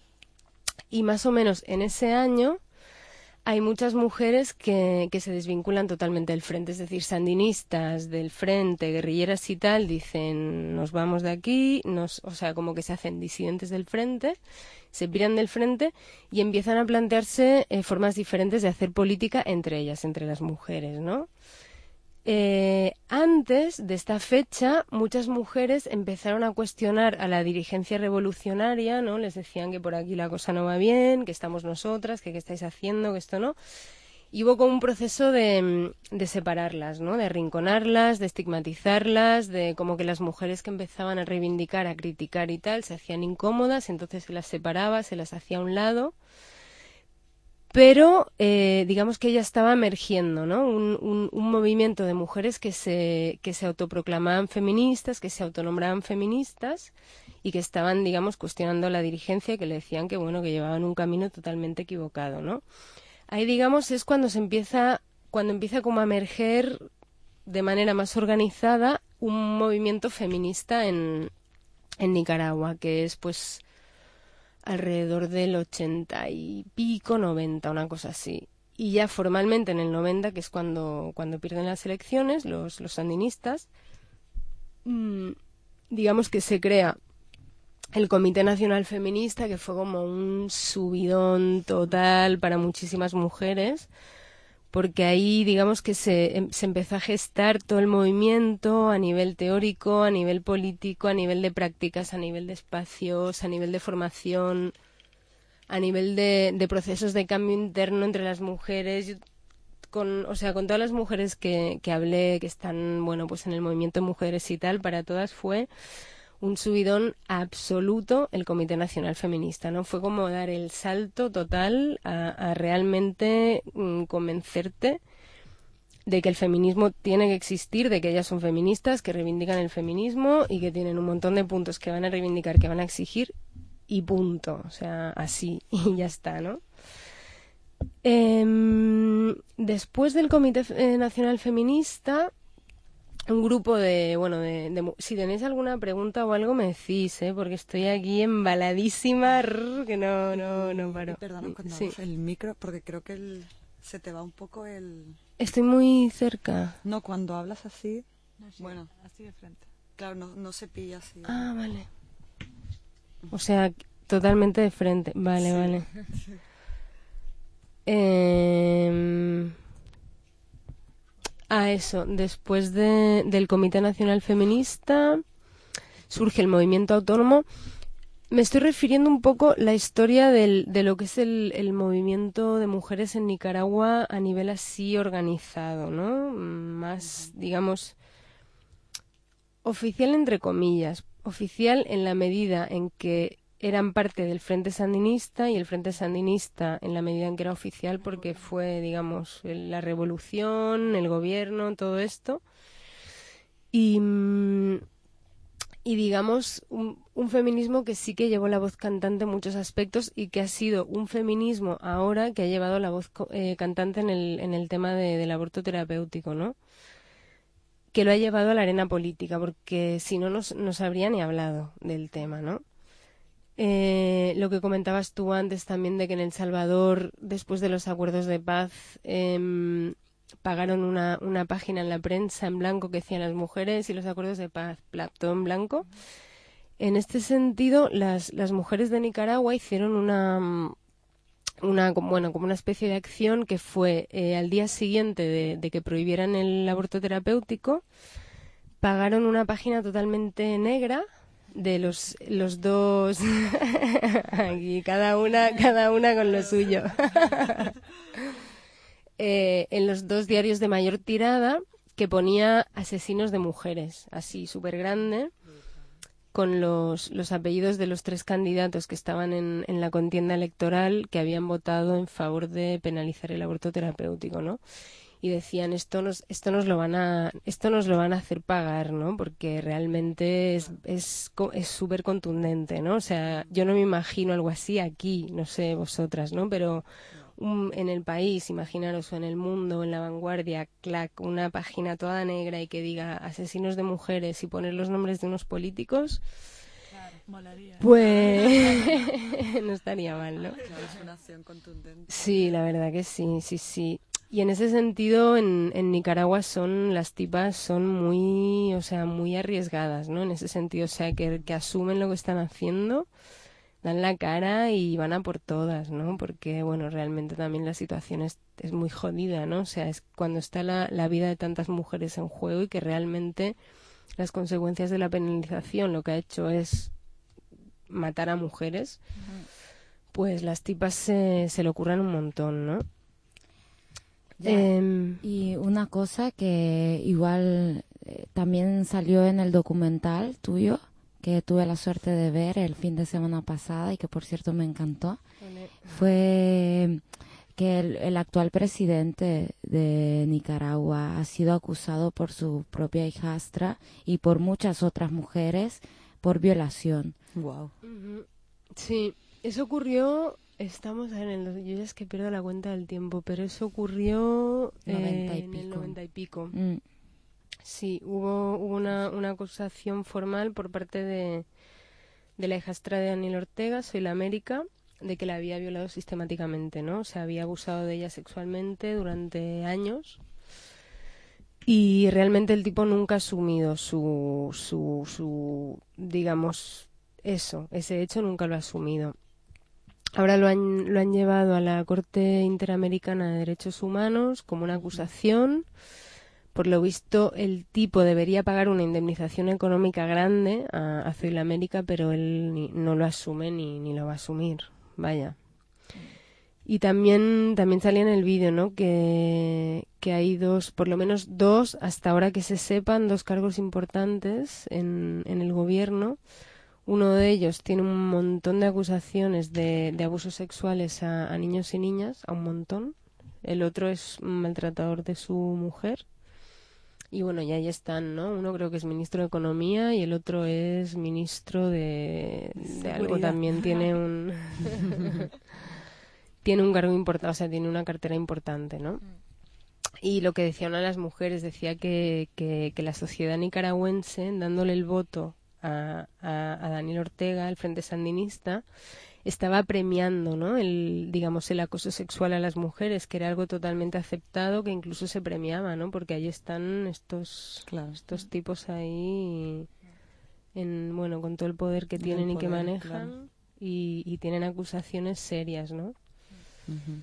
y más o menos en ese año hay muchas mujeres que, que se desvinculan totalmente del Frente, es decir, sandinistas del Frente, guerrilleras y tal, dicen nos vamos de aquí, nos, o sea, como que se hacen disidentes del Frente, se piran del Frente y empiezan a plantearse eh, formas diferentes de hacer política entre ellas, entre las mujeres, ¿no? Eh, antes de esta fecha, muchas mujeres empezaron a cuestionar a la dirigencia revolucionaria, ¿no? Les decían que por aquí la cosa no va bien, que estamos nosotras, que qué estáis haciendo, que esto no. Y hubo como un proceso de, de separarlas, ¿no? De arrinconarlas, de estigmatizarlas, de como que las mujeres que empezaban a reivindicar, a criticar y tal, se hacían incómodas, entonces se las separaba, se las hacía a un lado. Pero eh, digamos que ella estaba emergiendo, ¿no? Un, un, un movimiento de mujeres que se, que se autoproclamaban feministas, que se autonombraban feministas y que estaban, digamos, cuestionando a la dirigencia, que le decían que, bueno, que llevaban un camino totalmente equivocado, ¿no? Ahí, digamos, es cuando se empieza, cuando empieza como a emerger de manera más organizada un movimiento feminista en, en Nicaragua, que es pues alrededor del ochenta y pico, noventa, una cosa así. Y ya formalmente en el noventa, que es cuando, cuando pierden las elecciones, los, los sandinistas, mmm, digamos que se crea el Comité Nacional Feminista, que fue como un subidón total para muchísimas mujeres, porque ahí digamos que se, se empezó a gestar todo el movimiento a nivel teórico, a nivel político, a nivel de prácticas, a nivel de espacios, a nivel de formación, a nivel de, de procesos de cambio interno entre las mujeres. Yo, con, o sea, con todas las mujeres que, que hablé, que están, bueno, pues en el movimiento de mujeres y tal, para todas fue un subidón absoluto el Comité Nacional Feminista, ¿no? Fue como dar el salto total a, a realmente mm, convencerte de que el feminismo tiene que existir, de que ellas son feministas, que reivindican el feminismo y que tienen un montón de puntos que van a reivindicar, que van a exigir y punto. O sea, así y ya está, ¿no? Eh, después del Comité Nacional Feminista, un grupo de, bueno, de, de, si tenéis alguna pregunta o algo me decís, ¿eh? Porque estoy aquí embaladísima, rrr, que no, no, no paro. Y perdona, cuando sí. el micro, porque creo que el, se te va un poco el... Estoy muy cerca. No, cuando hablas así, No, sí, bueno, así de frente. claro, no, no se pilla así. Ah, vale. O sea, totalmente de frente. Vale, Sí. vale. Eh... Ah, eso. Después de, del Comité Nacional Feminista surge el movimiento autónomo. Me estoy refiriendo un poco la historia del, de lo que es el, el movimiento de mujeres en Nicaragua a nivel así organizado, ¿no? Más, digamos, oficial entre comillas. Oficial en la medida en que eran parte del Frente Sandinista, y el Frente Sandinista en la medida en que era oficial porque fue, digamos, la revolución, el gobierno, todo esto. Y, y digamos, un, un feminismo que sí que llevó la voz cantante en muchos aspectos y que ha sido un feminismo ahora que ha llevado la voz eh, cantante en el, en el tema de, del aborto terapéutico, ¿no? Que lo ha llevado a la arena política, porque si no, nos, nos habría ni hablado del tema, ¿no? Eh, lo que comentabas tú antes también de que en El Salvador, después de los acuerdos de paz, eh, pagaron una, una página en la prensa en blanco que decían las mujeres y los acuerdos de paz, todo en blanco. En este sentido, las, las mujeres de Nicaragua hicieron una, una, bueno, como una especie de acción que fue eh, al día siguiente de, de que prohibieran el aborto terapéutico, pagaron una página totalmente negra de los los dos aquí cada una cada una con lo suyo eh, en los dos diarios de mayor tirada, que ponía asesinos de mujeres, así súper grande, con los los apellidos de los tres candidatos que estaban en, en la contienda electoral, que habían votado en favor de penalizar el aborto terapéutico, ¿no? Y decían, esto nos esto nos lo van a esto nos lo van a hacer pagar, ¿no? Porque realmente es es es súper contundente, ¿no? O sea, yo no me imagino algo así aquí, no sé vosotras, ¿no? Pero un, en el país, imaginaros, o en el mundo, en La Vanguardia, clac, una página toda negra y que diga asesinos de mujeres y poner los nombres de unos políticos, Claro, molaría. pues no estaría mal, ¿no? Claro, es una acción contundente. Sí, la verdad que sí, sí, sí. Y en ese sentido, en, en Nicaragua son las tipas son muy, o sea, muy arriesgadas, ¿no? En ese sentido, o sea, que, que asumen lo que están haciendo, dan la cara y van a por todas, ¿no? Porque, bueno, realmente también la situación es, es muy jodida, ¿no? O sea, es cuando está la, la vida de tantas mujeres en juego y que realmente las consecuencias de la penalización lo que ha hecho es matar a mujeres, pues las tipas se, se le ocurran un montón, ¿no? Ya, Eh, y una cosa que igual eh, también salió en el documental tuyo, que tuve la suerte de ver el fin de semana pasada y que por cierto me encantó, fue que el, el actual presidente de Nicaragua ha sido acusado por su propia hijastra y por muchas otras mujeres por violación. Wow. Ujú. Sí, eso ocurrió Estamos en el... Yo ya es que pierdo la cuenta del tiempo, pero eso ocurrió noventa y eh, en el pico. noventa y pico. Mm. Sí, hubo, hubo una, una acusación formal por parte de, de la hijastra de Daniel Ortega, Soy la América, de que la había violado sistemáticamente, ¿no? O sea, había abusado de ella sexualmente durante años. Y realmente el tipo nunca ha asumido su, su, su, digamos, eso, ese hecho nunca lo ha asumido. Ahora lo han, lo han llevado a la Corte Interamericana de Derechos Humanos como una acusación. Por lo visto, el tipo debería pagar una indemnización económica grande a, a Zoila América, pero él ni, no lo asume ni, ni lo va a asumir. Vaya. Y también, también salía en el vídeo, ¿no? Que, que hay dos, por lo menos dos, hasta ahora que se sepan, dos cargos importantes en, en el gobierno. Uno de ellos tiene un montón de acusaciones de, de abusos sexuales a, a niños y niñas, a un montón. El otro es un maltratador de su mujer. Y bueno, y ahí están, ¿no? Uno creo que es ministro de Economía y el otro es ministro de, de algo. También tiene un... tiene un cargo importante, o sea, tiene una cartera importante, ¿no? Y lo que decía una de las mujeres, decía que, que, que la sociedad nicaragüense, dándole el voto a, a, a Daniel Ortega, el Frente Sandinista, estaba premiando, ¿no? El, digamos, el acoso sexual a las mujeres, que era algo totalmente aceptado, que incluso se premiaba, ¿no? Porque ahí están estos, Claro. estos tipos ahí, en, bueno, con todo el poder que El tienen y que poder, manejan, claro. y, y tienen acusaciones serias, ¿no? Ujú.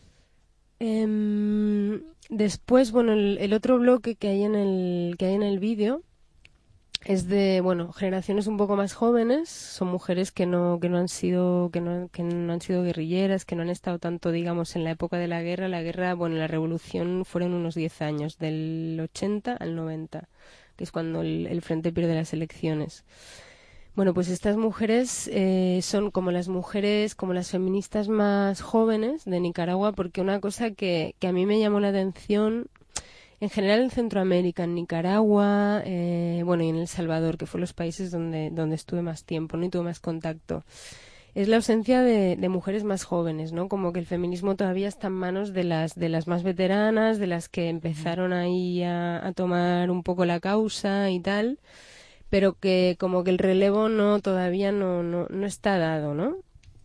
Em, después, bueno, el, el otro bloque que hay en el que hay en el vídeo es de, bueno, generaciones un poco más jóvenes, son mujeres que no que no han sido que no, que no han sido guerrilleras, que no han estado tanto, digamos, en la época de la guerra. La guerra, bueno, la revolución fueron unos diez años, del ochenta al noventa, que es cuando el, el Frente pierde las elecciones. Bueno, pues estas mujeres eh, son como las mujeres, como las feministas más jóvenes de Nicaragua, porque una cosa que, que a mí me llamó la atención, en general en Centroamérica, en Nicaragua, eh, bueno, y en El Salvador, que fueron los países donde, donde estuve más tiempo, ¿no? Y tuve más contacto, es la ausencia de, de mujeres más jóvenes, ¿no? Como que el feminismo todavía está en manos de las, de las más veteranas, de las que empezaron ahí a, a tomar un poco la causa y tal, pero que como que el relevo no todavía no, no, no está dado, ¿no?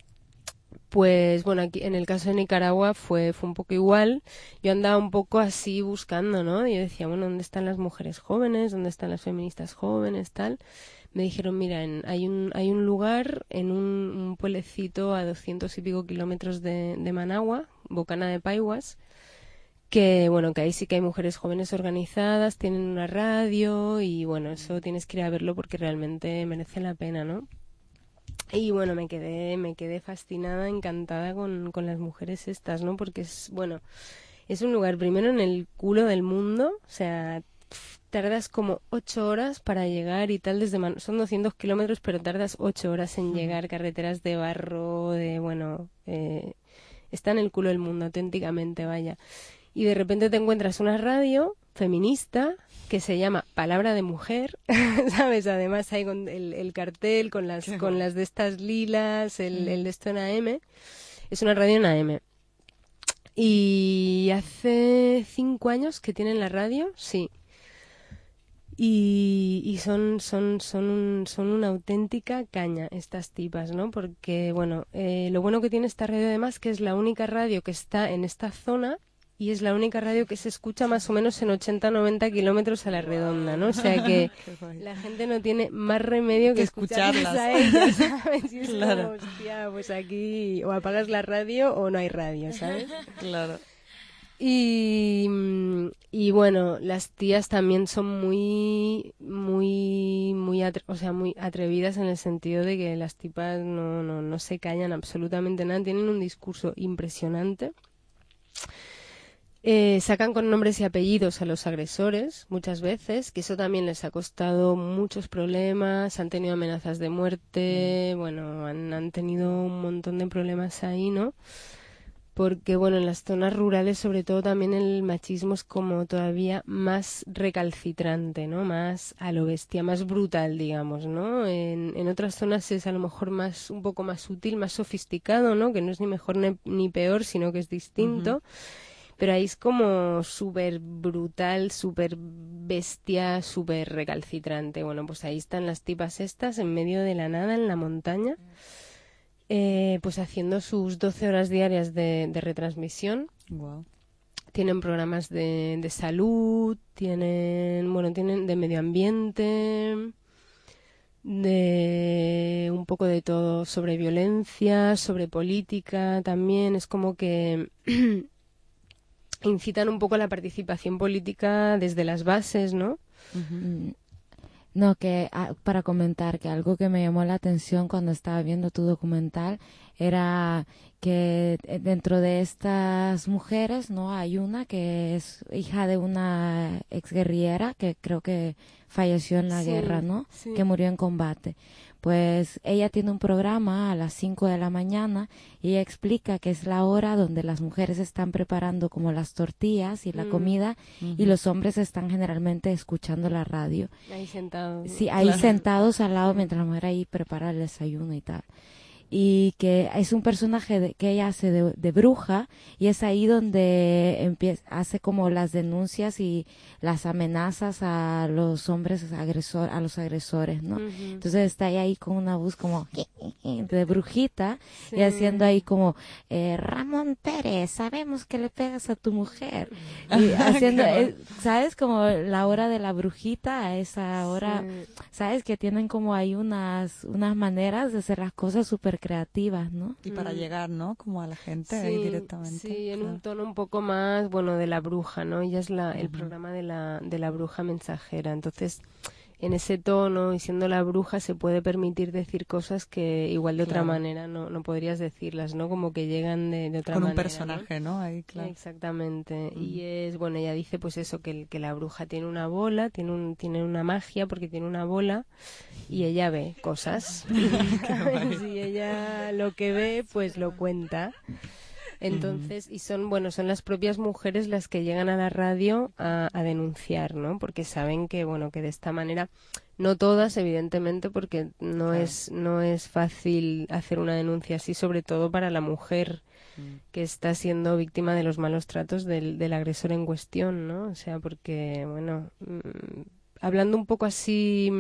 Pues bueno, aquí en el caso de Nicaragua fue, fue un poco igual. Yo andaba un poco así buscando, ¿no? Yo decía, bueno, ¿dónde están las mujeres jóvenes? ¿Dónde están las feministas jóvenes? Tal. Me dijeron, mira, en, hay un hay un lugar en un, un pueblecito a doscientos y pico kilómetros de, de Managua, Bocana de Paiguas, que bueno, que ahí sí que hay mujeres jóvenes organizadas, tienen una radio y bueno, eso tienes que ir a verlo porque realmente merece la pena, ¿no? Y bueno, me quedé, me quedé fascinada, encantada con, con las mujeres estas, ¿no? Porque es, bueno, es un lugar primero en el culo del mundo, o sea, tardas como ocho horas para llegar y tal, desde Man- son doscientos kilómetros, pero tardas ocho horas en llegar, carreteras de barro, de, bueno, eh, está en el culo del mundo, auténticamente, vaya. Y de repente te encuentras una radio feminista que se llama Palabra de Mujer, ¿sabes? Además hay con el, el cartel con las Qué con guay. las de estas lilas, el, Mm. el de esto en A M. Es una radio en A M. Y hace cinco años que tienen la radio, sí. Y, y son, son, son, un- son una auténtica caña estas tipas, ¿no? Porque, bueno, eh, lo bueno que tiene esta radio además que es la única radio que está en esta zona y es la única radio que se escucha más o menos en ochenta noventa kilómetros a la redonda, ¿no? O sea que Qué guay. la gente no tiene más remedio que, Que escucharlas escucharlas. a ellas, ¿sabes? Y es Claro. como, hostia, pues aquí o apagas la radio o no hay radio, ¿sabes? Claro. Y, mm, y bueno, las tías también son muy, muy, muy, atre- o sea, muy atrevidas en el sentido de que las tipas no, no, no se callan absolutamente nada, tienen un discurso impresionante. Eh, sacan con nombres y apellidos a los agresores muchas veces, que eso también les ha costado muchos problemas, han tenido amenazas de muerte, bueno, han, han tenido un montón de problemas ahí, ¿no? porque bueno, en las zonas rurales sobre todo también el machismo es como todavía más recalcitrante, ¿no? Más a lo bestia, más brutal, digamos, ¿no? En, en otras zonas es a lo mejor más, un poco más sutil, más sofisticado, ¿no? Que no es ni mejor ni, ni peor, sino que es distinto. Uh-huh. Pero ahí es como súper brutal, súper bestia, súper recalcitrante. Bueno, pues ahí están las tipas estas en medio de la nada, en la montaña. Eh, pues haciendo sus doce horas diarias de, de retransmisión. Wow. Tienen programas de, de salud, tienen, bueno, tienen de medio ambiente, de un poco de todo, sobre violencia, sobre política también. Es como que incitan un poco la participación política desde las bases, ¿no? Uh-huh. No, que ah, para comentar que algo que me llamó la atención cuando estaba viendo tu documental era que dentro de estas mujeres, ¿no? Hay una que es hija de una exguerrillera que creo que falleció en la sí, guerra, ¿no? Sí. Que murió en combate. Pues ella tiene un programa a las cinco de la mañana y ella explica que es la hora donde las mujeres están preparando como las tortillas y la Mm. comida Uh-huh. y los hombres están generalmente escuchando la radio. Ahí sentados. Sí, ahí Claro. sentados al lado mientras la mujer ahí prepara el desayuno y tal. Y que es un personaje de, que ella hace de, de bruja y es ahí donde empieza, hace como las denuncias y las amenazas a los hombres agresor, a los agresores, ¿no? Uh-huh. Entonces está ahí, ahí con una voz como de brujita Sí. y haciendo ahí como eh, Ramón Pérez, sabemos que le pegas a tu mujer y haciendo, eh, ¿sabes? Como la hora de la brujita a esa hora, Sí. ¿sabes? Que tienen como ahí unas unas maneras de hacer las cosas súper creativas, ¿no? Y para Mm. llegar, ¿no? Como a la gente Sí, ahí directamente. sí, en Claro. un tono un poco más, bueno, de la bruja, ¿no? Ella es la, el Ujú. programa de la, de la bruja mensajera. Entonces, en ese tono y siendo la bruja se puede permitir decir cosas que igual de otra Claro. manera no, no podrías decirlas, ¿no? Como que llegan de, de otra Con un manera, personaje, ¿no? Ahí, ¿no? claro. Exactamente. Ujú. Y es, bueno, ella dice pues eso, que, el- que la bruja tiene una bola, tiene, un, tiene una magia porque tiene una bola y ella ve cosas. Y ella lo que ve, pues lo cuenta. Entonces, y son, bueno, son las propias mujeres las que llegan a la radio a, a denunciar, ¿no? Porque saben que, bueno, que de esta manera, no todas, evidentemente, porque no Claro. es, no es fácil hacer una denuncia así, sobre todo para la mujer Mm. que está siendo víctima de los malos tratos del, del agresor en cuestión, ¿no? O sea, porque, bueno, mm, hablando un poco así,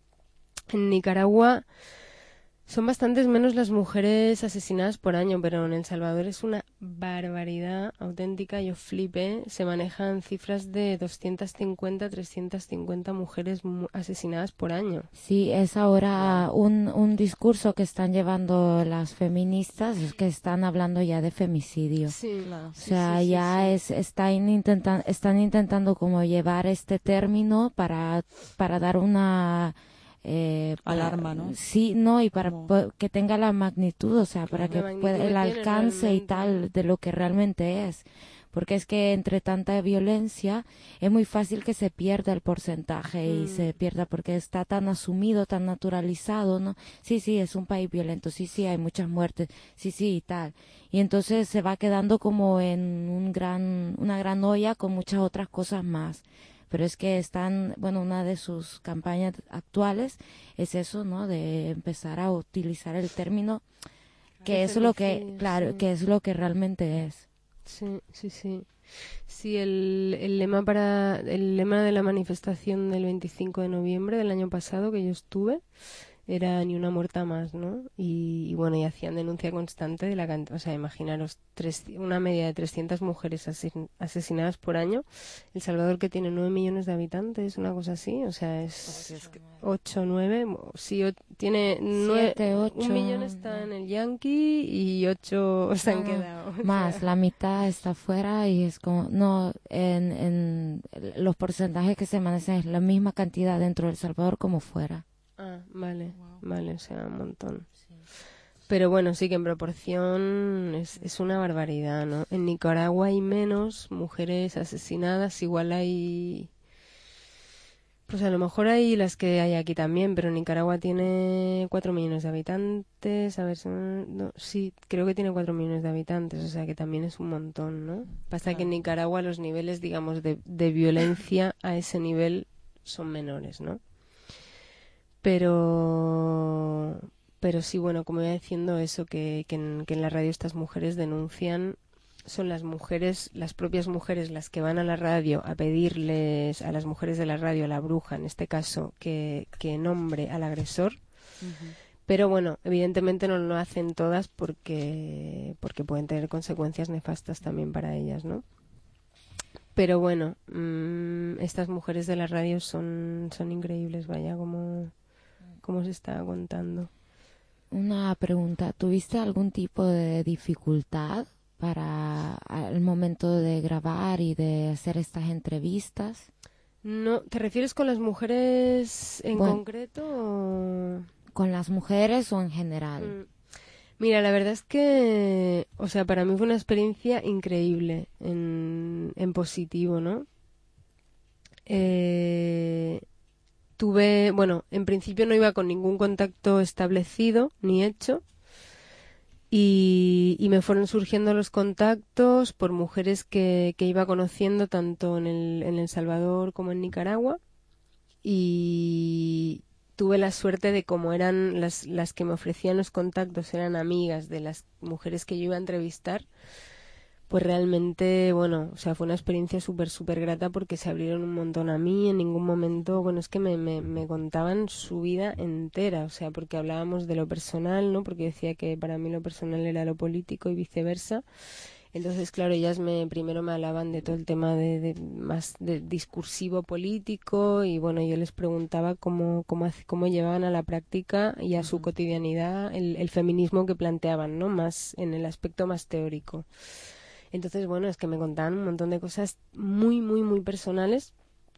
en Nicaragua son bastantes menos las mujeres asesinadas por año, pero en El Salvador es una barbaridad auténtica. Yo flipé. Se manejan cifras de doscientas cincuenta, trescientas cincuenta mujeres mu- asesinadas por año. Sí, es ahora un, un discurso que están llevando las feministas, es que están hablando ya de femicidio. Sí, Claro. O sea, ya es están intentando están intentando como llevar este término para para dar una eh, para- Alarma, ¿no? Sí, no, y para Como- po- que tenga la magnitud, o sea, para La que magnitud pueda que el tiene alcance y realmente. tal de lo que realmente es. Porque es que entre tanta violencia es muy fácil que se pierda el porcentaje y Mm. se pierda porque está tan asumido, tan naturalizado, ¿no? Sí, sí, es un país violento, sí, sí, hay muchas muertes, sí, sí, y tal. Y entonces se va quedando como en un gran, una gran olla con muchas otras cosas más. Pero es que están, bueno, una de sus campañas actuales es eso, ¿no? De empezar a utilizar el término que De es lo que, femicidio, claro, sí. que es lo que realmente es. Sí, sí, sí. Sí, el, el lema para el lema de la manifestación del veinticinco de noviembre del año pasado que yo estuve era ni una muerta más, ¿no? Y, y bueno, y hacían denuncia constante de la cantidad, o sea, imaginaros tres, una media de trescientas mujeres asesin- asesinadas por año. El Salvador, que tiene nueve millones de habitantes, una cosa así, o sea, es es que- ocho, nueve, sí, o- tiene nueve, Siete, ocho, un millón está en el Yankee y ocho se han No, no, quedado. o Más, sea. la mitad está afuera y es como, no, en, en los porcentajes que se manejan es la misma cantidad dentro de El Salvador como fuera. Ah, vale, vale, o sea, un montón. Pero bueno, sí que en proporción es, es una barbaridad, ¿no? En Nicaragua hay menos mujeres asesinadas, igual hay Pues a lo mejor hay las que hay aquí también, pero Nicaragua tiene cuatro millones de habitantes. A ver, son- no, sí, creo que tiene cuatro millones de habitantes, o sea que también es un montón, ¿no? Pasa que en Nicaragua los niveles, digamos, de, de violencia a ese nivel son menores, ¿no? Pero, pero sí, bueno, como iba diciendo eso, que, que, en, que en la radio estas mujeres denuncian, son las mujeres, las propias mujeres las que van a la radio a pedirles a las mujeres de la radio, a la bruja en este caso, que, que nombre al agresor. Uh-huh. Pero bueno, evidentemente no lo hacen todas porque, porque pueden tener consecuencias nefastas también para ellas, ¿no? Pero bueno, mmm, estas mujeres de la radio son, son increíbles, vaya, como, como se está contando. Una pregunta, ¿tuviste algún tipo de dificultad para el momento de grabar y de hacer estas entrevistas? No, ¿te refieres con las mujeres en bueno, concreto o...? ¿Con las mujeres o en general? Mm. Mira, la verdad es que, o sea, para mí fue una experiencia increíble en, en positivo, ¿no? Eh, tuve, bueno, en principio no iba con ningún contacto establecido ni hecho. Y, y me fueron surgiendo los contactos por mujeres que, que iba conociendo tanto en el, en El Salvador como en Nicaragua. Y tuve la suerte de, como eran las, las que me ofrecían los contactos, eran amigas de las mujeres que yo iba a entrevistar, pues realmente, bueno, o sea, fue una experiencia súper, súper grata porque se abrieron un montón a mí. En ningún momento, bueno, es que me, me, me contaban su vida entera, o sea, porque hablábamos de lo personal, ¿no? Porque decía que para mí lo personal era lo político y viceversa. Entonces, claro, ellas me primero me hablaban de todo el tema de, de más de discursivo político y, bueno, yo les preguntaba cómo, cómo, cómo llevaban a la práctica y a su cotidianidad el, el feminismo que planteaban, ¿no? Más en el aspecto más teórico. Entonces, bueno, es que me contaban un montón de cosas muy, muy, muy personales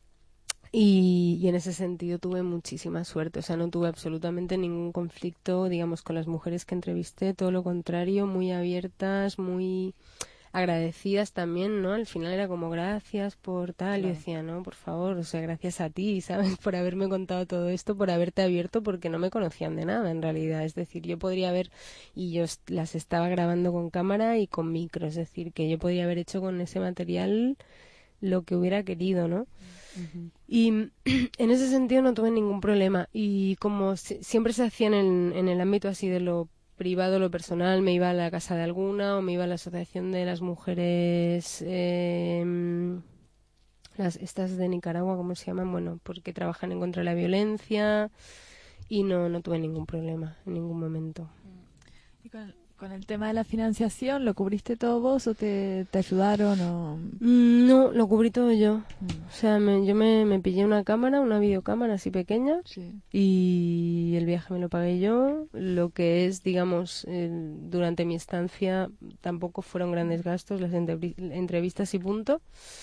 y, y en ese sentido tuve muchísima suerte. O sea, no tuve absolutamente ningún conflicto, digamos, con las mujeres que entrevisté, todo lo contrario, muy abiertas, muy agradecidas también, ¿no? Al final era como gracias por tal, claro. Y decía, no, por favor, o sea, gracias a ti, ¿sabes? Por haberme contado todo esto, por haberte abierto, porque no me conocían de nada en realidad. Es decir, yo podría haber, y yo las estaba grabando con cámara y con micro, es decir, que yo podría haber hecho con ese material lo que hubiera querido, ¿no? Uh-huh. Y en ese sentido no tuve ningún problema. Y como si, siempre se hacía en el, en el ámbito así de lo privado, lo personal, me iba a la casa de alguna o me iba a la asociación de las mujeres, eh, las estas de Nicaragua, ¿cómo se llaman? Bueno, porque trabajan en contra de la violencia y no, no tuve ningún problema en ningún momento. ¿Y con, con el tema de la financiación, lo cubriste todo vos o te, te ayudaron? O... No, lo cubrí todo yo. Mm. O sea, me, yo me, me pillé una cámara, una videocámara así pequeña, sí. Y el viaje me lo pagué yo. Lo que es, digamos, eh, durante mi estancia tampoco fueron grandes gastos, las entrev- entrevistas y punto.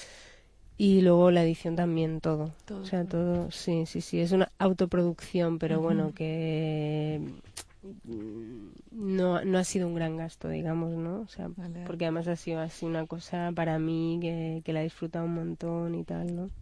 Y luego la edición también, todo. todo o sea, todo, sí, sí, sí, es una autoproducción, pero uh-huh. Bueno, que... no no ha sido un gran gasto, digamos, ¿no? O sea, vale. Porque además ha sido así una cosa para mí que, que la he disfrutado un montón y tal, ¿no?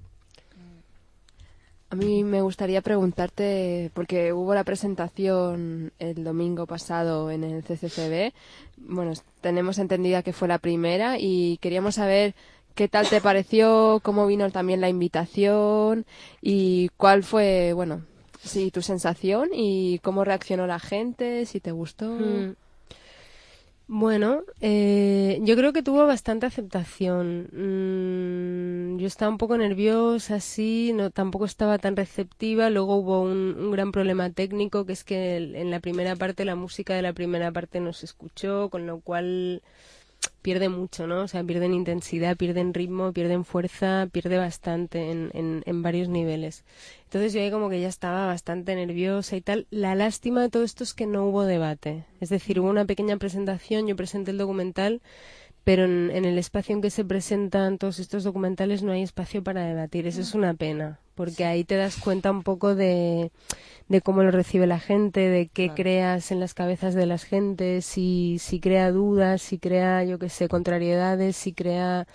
A mí me gustaría preguntarte, porque hubo la presentación el domingo pasado en el C C C B, bueno, tenemos entendida que fue la primera y queríamos saber qué tal te pareció, cómo vino también la invitación y cuál fue, bueno... Sí, tu sensación y cómo reaccionó la gente, si te gustó. Mm. Bueno, eh, yo creo que tuvo bastante aceptación. Mm, yo estaba un poco nerviosa, así, no, tampoco estaba tan receptiva. Luego hubo un, un gran problema técnico, que es que en la primera parte, la música de la primera parte no se escuchó, con lo cual pierde mucho, ¿no? O sea, pierden intensidad, pierden ritmo, pierden fuerza, pierde bastante en, en, en varios niveles. Entonces yo ahí como que ya estaba bastante nerviosa y tal. La lástima de todo esto es que no hubo debate. Es decir, hubo una pequeña presentación, yo presenté el documental, pero en, en el espacio en que se presentan todos estos documentales no hay espacio para debatir. Eso es una pena, porque ahí te das cuenta un poco de, de cómo lo recibe la gente, de qué claro. creas en las cabezas de las gentes, si, si crea dudas, si crea, yo qué sé, contrariedades, si crea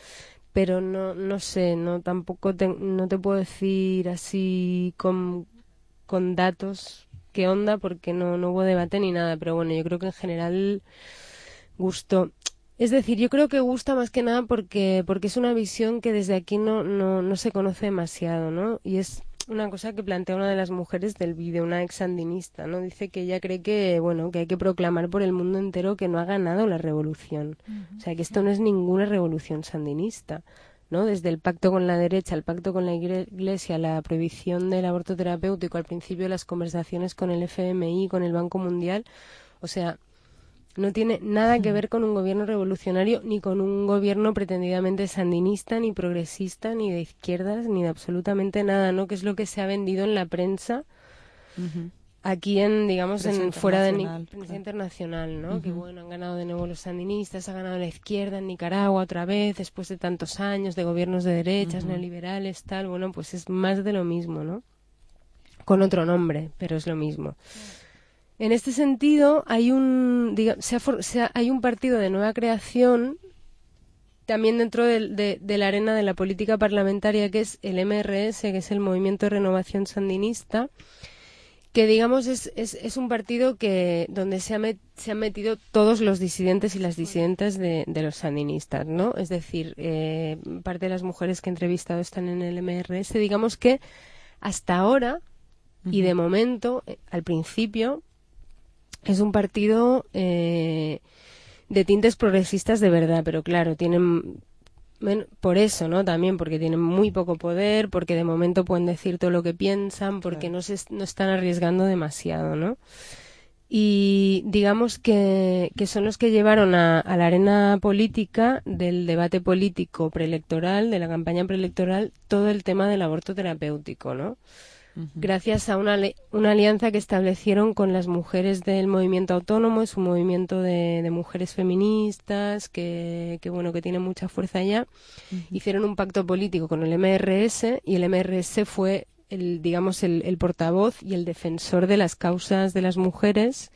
pero no no sé, no tampoco te, no te puedo decir así con, con datos qué onda, porque no, no hubo debate ni nada, pero bueno, yo creo que en general gustó. Es decir, yo creo que gusta más que nada porque, porque es una visión que desde aquí no, no, no se conoce demasiado, ¿no? Y es una cosa que plantea una de las mujeres del vídeo, una ex sandinista, ¿no? Dice que ella cree que, bueno, que hay que proclamar por el mundo entero que no ha ganado la revolución. Uh-huh. O sea, que esto no es ninguna revolución sandinista, ¿no? Desde el pacto con la derecha, el pacto con la Iglesia, la prohibición del aborto terapéutico, al principio de las conversaciones con el F M I, con el Banco Mundial, o sea, no tiene nada que ver con un gobierno revolucionario, ni con un gobierno pretendidamente sandinista, ni progresista, ni de izquierdas, ni de absolutamente nada, ¿no? Que es lo que se ha vendido en la prensa uh-huh. aquí en, digamos, en fuera de la prensa claro. internacional, ¿no? Uh-huh. Que bueno, han ganado de nuevo los sandinistas, ha ganado la izquierda en Nicaragua otra vez, después de tantos años de gobiernos de derechas, uh-huh. neoliberales, tal. Bueno, pues es más de lo mismo, ¿no? Con otro nombre, pero es lo mismo. Uh-huh. En este sentido, hay un, digamos, se ha for, se ha, hay un partido de nueva creación también dentro de, de, de la arena de la política parlamentaria, que es el M R S, que es el Movimiento de Renovación Sandinista, que digamos es, es, es un partido que donde se, ha met, se han metido todos los disidentes y las disidentes de, de los sandinistas, ¿no? Es decir, eh, parte de las mujeres que he entrevistado están en el M R S. Digamos que hasta ahora, uh-huh. y de momento, eh, al principio, es un partido eh, de tintes progresistas de verdad, pero claro, tienen bueno, por eso, ¿no? También porque tienen muy poco poder, porque de momento pueden decir todo lo que piensan, porque claro. no se no están arriesgando demasiado, ¿no? Y digamos que, que son los que llevaron a, a la arena política del debate político preelectoral, de la campaña preelectoral, todo el tema del aborto terapéutico, ¿no? Gracias a una, una alianza que establecieron con las mujeres del movimiento autónomo, es un movimiento de, de mujeres feministas que, que bueno que tiene mucha fuerza ya. Uh-huh. Hicieron un pacto político con el M R S y el M R S fue el digamos el, el portavoz y el defensor de las causas de las mujeres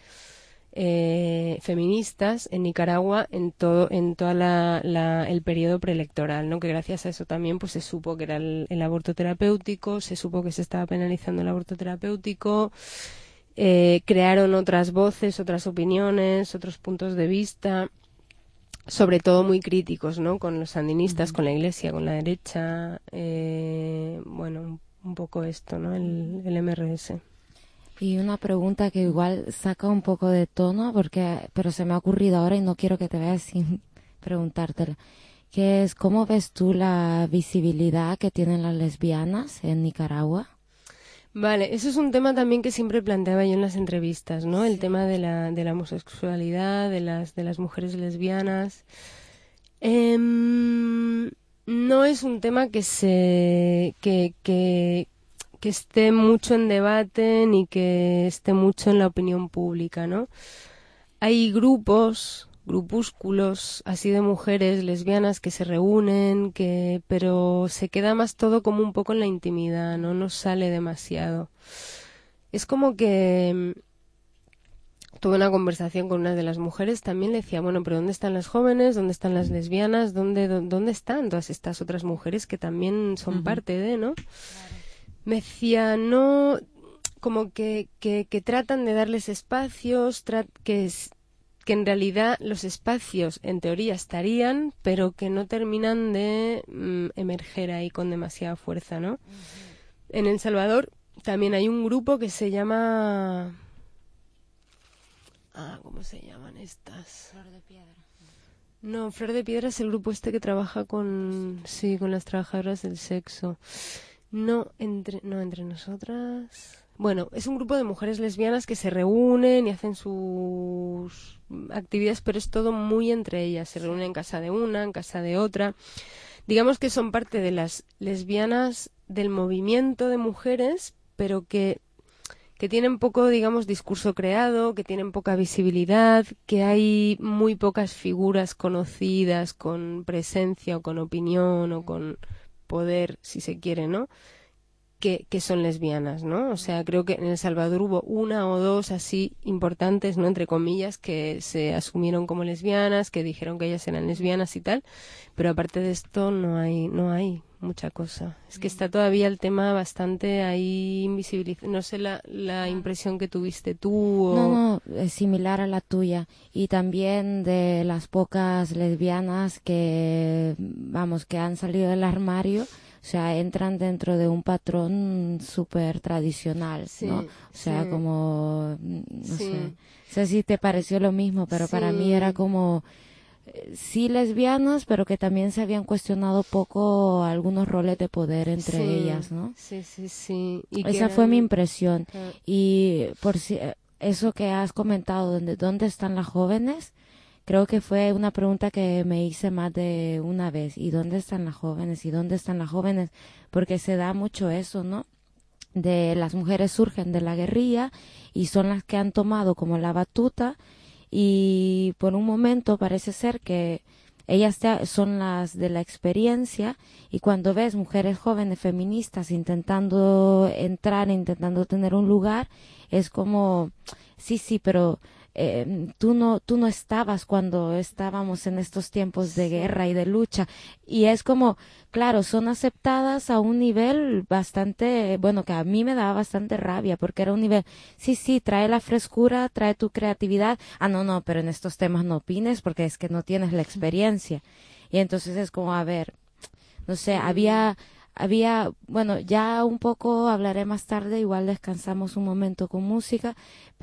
eh, feministas en Nicaragua en todo en toda la, la, el periodo preelectoral, ¿no? Que gracias a eso también pues se supo que era el, el aborto terapéutico, se supo que se estaba penalizando el aborto terapéutico, eh, crearon otras voces, otras opiniones, otros puntos de vista, sobre todo muy críticos, ¿no? Con los sandinistas, uh-huh. con la Iglesia, con la derecha, eh, bueno, un, un poco esto, ¿no? El, el M R S. Y una pregunta que igual saca un poco de tono, porque pero se me ha ocurrido ahora y no quiero que te vayas sin preguntártela, que es ¿cómo ves tú la visibilidad que tienen las lesbianas en Nicaragua? Vale, eso es un tema también que siempre planteaba yo en las entrevistas, ¿no? El tema de la, de la homosexualidad, de las, de las mujeres lesbianas. Eh, no es un tema que se... que... que que esté mucho en debate ni que esté mucho en la opinión pública, ¿no? Hay grupos, grupúsculos así de mujeres lesbianas que se reúnen, que pero se queda más todo como un poco en la intimidad, ¿no? No sale demasiado. Es como que tuve una conversación con una de las mujeres, también le decía, bueno, pero ¿dónde están las jóvenes? ¿Dónde están las lesbianas? ¿Dónde, dónde están todas estas otras mujeres que también son uh-huh. parte de, ¿no? Claro. Me decía, no, como que, que, que tratan de darles espacios, tra- que, es, que en realidad los espacios en teoría estarían, pero que no terminan de mm, emerger ahí con demasiada fuerza, ¿no? Uh-huh. En El Salvador también hay un grupo que se llama... Ah, ¿cómo se llaman estas? Flor de Piedra. No, Flor de Piedra es el grupo este que trabaja con, sí, con las trabajadoras del sexo. No entre, no entre nosotras. Bueno, es un grupo de mujeres lesbianas que se reúnen y hacen sus actividades, pero es todo muy entre ellas. Se reúnen en casa de una, en casa de otra. Digamos que son parte de las lesbianas del movimiento de mujeres, pero que, que tienen poco, digamos, discurso creado, que tienen poca visibilidad, que hay muy pocas figuras conocidas con presencia o con opinión o con... poder, si se quiere, ¿no? que, que son lesbianas, ¿no? O sea, creo que en El Salvador hubo una o dos así importantes, ¿no? Entre comillas, que se asumieron como lesbianas, que dijeron que ellas eran lesbianas y tal, pero aparte de esto no hay, no hay mucha cosa. Es que está todavía el tema bastante ahí invisibilizado. No sé la, la impresión que tuviste tú o... No, no, es similar a la tuya. Y también de las pocas lesbianas que, vamos, que han salido del armario, o sea, entran dentro de un patrón súper tradicional, Sí, ¿no? O sea, sí. como, no Sí. sé, no sé si te pareció lo mismo, pero para Sí. mí era como, eh, sí lesbianas, pero que también se habían cuestionado poco algunos roles de poder entre Sí, ellas, ¿no? Sí, sí, sí. Y que Esa fue eran- mi impresión. Ah. Y por si, eso que has comentado, ¿dónde, dónde están las jóvenes? Creo que fue una pregunta que me hice más de una vez. ¿Y dónde están las jóvenes? ¿Y dónde están las jóvenes? Porque se da mucho eso, ¿no? De las mujeres surgen de la guerrilla y son las que han tomado como la batuta y por un momento parece ser que ellas te- son las de la experiencia y cuando ves mujeres jóvenes feministas intentando entrar, intentando tener un lugar, es como, sí, sí, pero eh, tú no tú no estabas cuando estábamos en estos tiempos de Sí. guerra y de lucha y es como, claro, son aceptadas a un nivel bastante, bueno, que a mí me daba bastante rabia porque era un nivel, sí, sí, trae la frescura, trae tu creatividad, ah, no, no, pero en estos temas no opines porque es que no tienes la experiencia y entonces es como, a ver, no sé, había, había, bueno, ya un poco hablaré más tarde, igual descansamos un momento con música,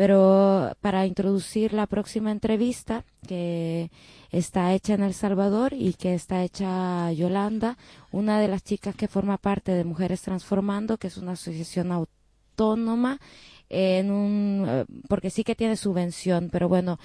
pero para introducir la próxima entrevista que está hecha en El Salvador y que está hecha Yolanda, una de las chicas que forma parte de Mujeres Transformando, que es una asociación autónoma, en un, eh, porque sí que tiene subvención, pero bueno,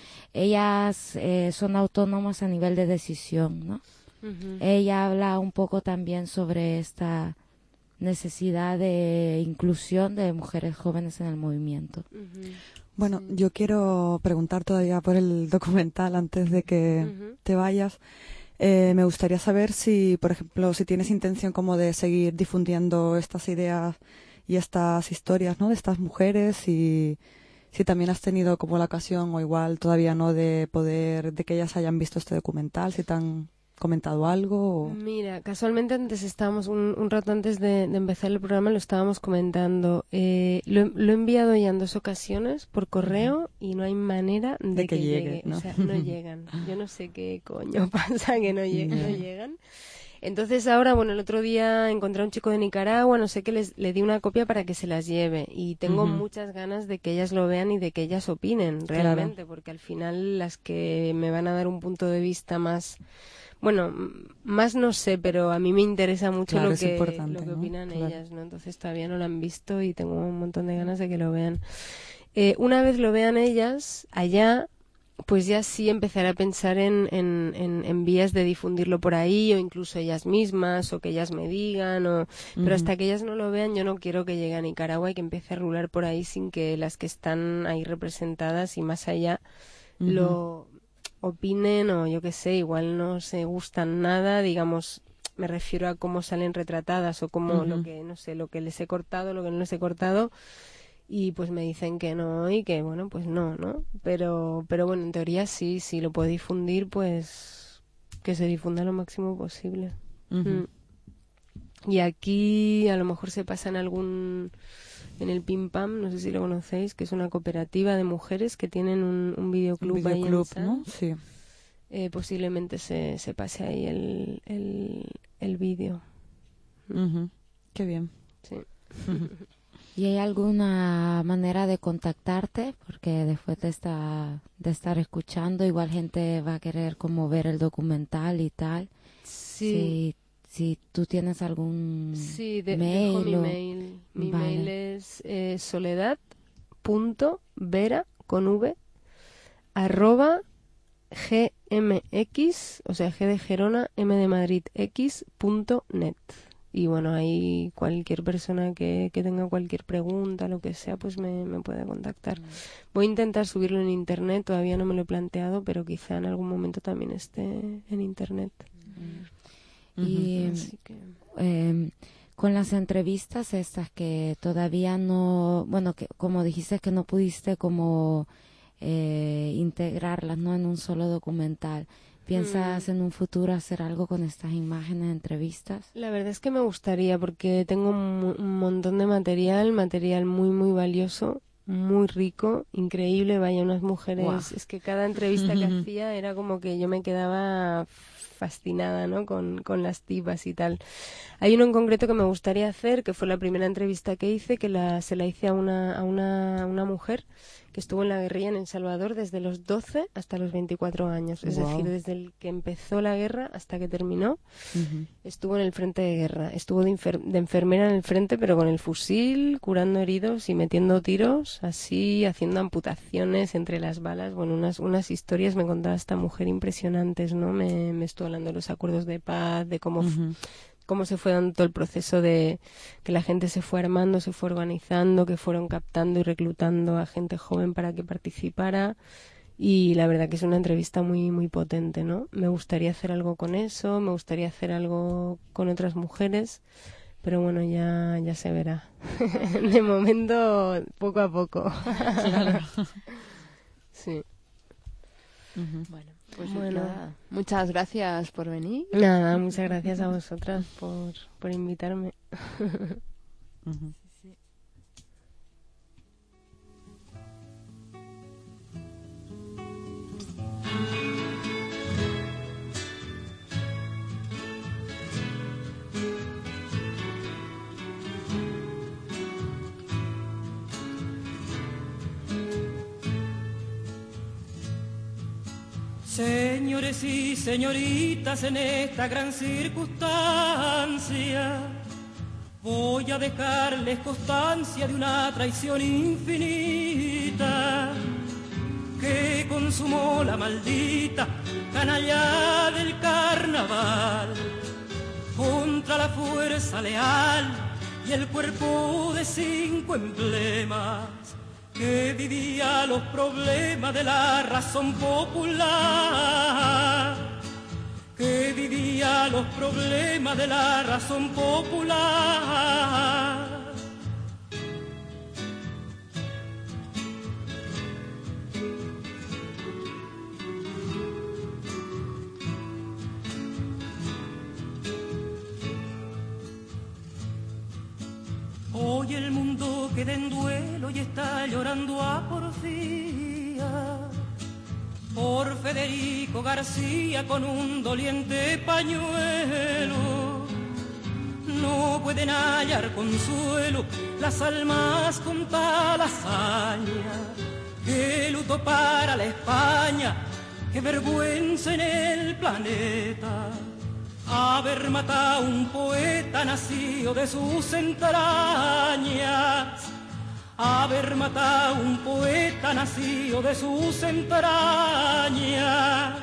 ellas eh, son autónomas a nivel de decisión, ¿no? Ujú. Ella habla un poco también sobre esta necesidad de inclusión de mujeres jóvenes en el movimiento. Ujú. Bueno, Sí. yo quiero preguntar todavía por el documental antes de que Ujú. te vayas. Eh, me gustaría saber si, por ejemplo, si tienes intención como de seguir difundiendo estas ideas y estas historias, ¿no? De estas mujeres y si también has tenido como la ocasión o igual todavía no de poder, de que ellas hayan visto este documental, si te han comentado algo o... Mira, casualmente antes estábamos, un, un rato antes de, de empezar el programa lo estábamos comentando. Eh, lo, he- lo he enviado ya en dos ocasiones por correo y no hay manera de, De que llegue, ¿no? O sea, no llegan. Yo no sé qué coño pasa que no, lle- no Ya. llegan. Entonces ahora, bueno, el otro día encontré a un chico de Nicaragua, no sé qué, les, le di una copia para que se las lleve y tengo Ujú. muchas ganas de que ellas lo vean y de que ellas opinen realmente, porque al final las que me van a dar un punto de vista más, bueno, m- más no sé, pero a mí me interesa mucho Claro, lo es que, importante, lo que ¿no? opinan Claro. ellas, ¿no? Entonces todavía no lo han visto y tengo un montón de ganas de que lo vean. Eh, una vez lo vean ellas, allá, pues ya sí empezaré a pensar en, en, en, en vías de difundirlo por ahí o incluso ellas mismas o que ellas me digan o... pero Ujú. hasta que ellas no lo vean yo no quiero que llegue a Nicaragua y que empiece a rular por ahí sin que las que están ahí representadas y más allá Ujú. lo opinen o yo qué sé, igual no se gustan nada, digamos, me refiero a cómo salen retratadas o cómo Ujú. lo que, no sé, lo que les he cortado, lo que no les he cortado y pues me dicen que no y que bueno pues no no pero pero bueno en teoría sí si lo puedo difundir pues que se difunda lo máximo posible. Ujú. Mm. Y aquí a lo mejor se pasa en algún en el Pim Pam, no sé si lo conocéis, que es una cooperativa de mujeres que tienen un, un Un videoclub, ahí en videoclub, Sanz. ¿no? Sí. Eh, posiblemente se, se pase ahí el, el, el vídeo. Ujú. Qué bien. Sí. ¿Y hay alguna manera de contactarte? Porque después de, esta, de estar escuchando, igual gente va a querer como ver el documental y tal. Sí. Si, si tú tienes algún Sí, de- mail dejo mi o- mail. Mi Vale. mail es eh, soledad.vera con v arroba gmx, o sea, G de Gerona, M de Madrid, X punto net. Y bueno, ahí cualquier persona que, que tenga cualquier pregunta, lo que sea, pues me, me puede contactar. Voy a intentar subirlo en internet, todavía no me lo he planteado, pero quizá en algún momento también esté en internet. Y Así que... eh, con las entrevistas estas que todavía no, bueno, que como dijiste que no pudiste como eh, integrarlas, ¿no? En un solo documental. ¿Piensas mm. en un futuro hacer algo con estas imágenes, entrevistas? La verdad es que me gustaría, porque tengo un, un montón de material, material muy, muy valioso, muy rico, increíble. Vaya, unas mujeres... Wow. Es que cada entrevista que hacía era como que yo me quedaba fascinada, ¿no? Con, con las tipas y tal. Hay uno en concreto que me gustaría hacer, que fue la primera entrevista que hice, que la, se la hice a una, a una, a una mujer que estuvo en la guerrilla en El Salvador desde los doce hasta los veinticuatro años. Es wow. decir, desde el que empezó la guerra hasta que terminó, uh-huh. estuvo en el frente de guerra. Estuvo de, enfer- de enfermera en el frente, pero con el fusil, curando heridos y metiendo tiros, así, haciendo amputaciones entre las balas. Bueno, unas, unas historias me contaba esta mujer impresionantes, ¿no? Me, me estuvo hablando de los acuerdos de paz, de cómo... Uh-huh. f- cómo se fue dando todo el proceso de que la gente se fue armando, se fue organizando, que fueron captando y reclutando a gente joven para que participara, y la verdad que es una entrevista muy muy potente, ¿no? Me gustaría hacer algo con eso, me gustaría hacer algo con otras mujeres, pero bueno, ya ya se verá. De momento, poco a poco. Claro. Sí. Uh-huh. Bueno. Pues bueno, nada, muchas gracias por venir. Nada, muchas gracias a vosotras por, por invitarme. Uh-huh. Sí, sí. Señores y señoritas, en esta gran circunstancia voy a dejarles constancia de una traición infinita que consumó la maldita canalla del carnaval contra la fuerza leal y el cuerpo de cinco emblemas que vivía los problemas de la razón popular, que vivía los problemas de la razón popular. Hoy el mundo queda en duelo y está llorando a porfía por Federico García con un doliente pañuelo. No pueden hallar consuelo las almas con tal hazaña. Qué luto para la España, qué vergüenza en el planeta. Haber matado a un poeta nacido de sus entrañas, haber matado a un poeta nacido de sus entrañas.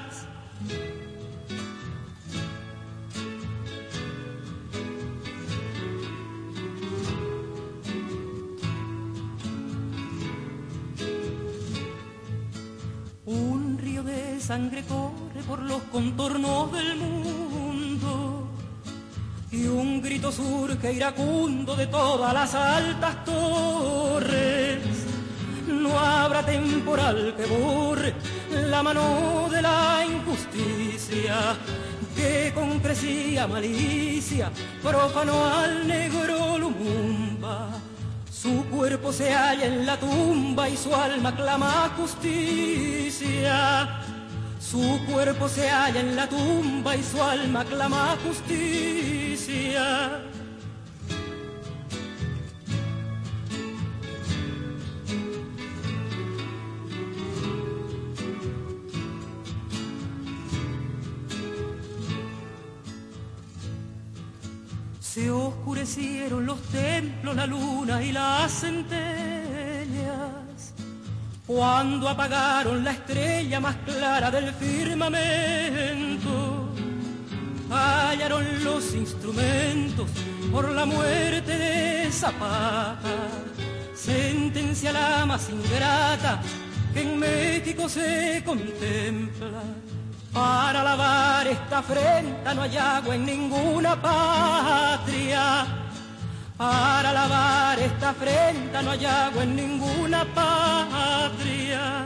Un río de sangre corre por los contornos del mundo y un grito surge iracundo de todas las altas torres. No habrá temporal que borre la mano de la injusticia que con crecida malicia profanó al negro Lumumba. Su cuerpo se halla en la tumba y su alma clama justicia. Su cuerpo se halla en la tumba y su alma clama justicia. Se oscurecieron los templos, la luna y las centellas cuando apagaron la estrella más clara del firmamento. Fallaron los instrumentos por la muerte de Zapata, sentencia la más ingrata que en México se contempla. Para lavar esta afrenta no hay agua en ninguna patria. Para lavar esta afrenta no hay agua en ninguna patria.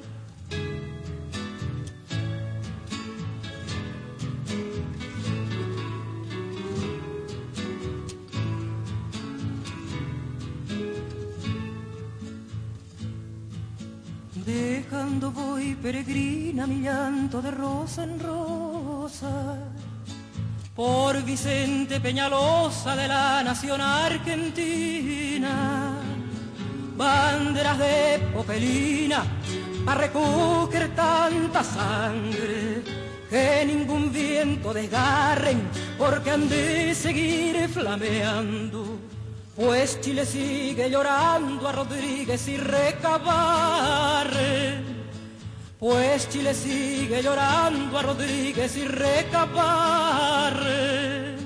Dejando voy peregrina mi llanto de rosa en rosa, por Vicente Peñalosa de la nación argentina. Banderas de popelina para recoger tanta sangre, que ningún viento desgarren, porque han de seguir flameando. Pues Chile sigue llorando a Rodríguez y Recabarren. Pues Chile sigue llorando a Rodríguez y Recabarren.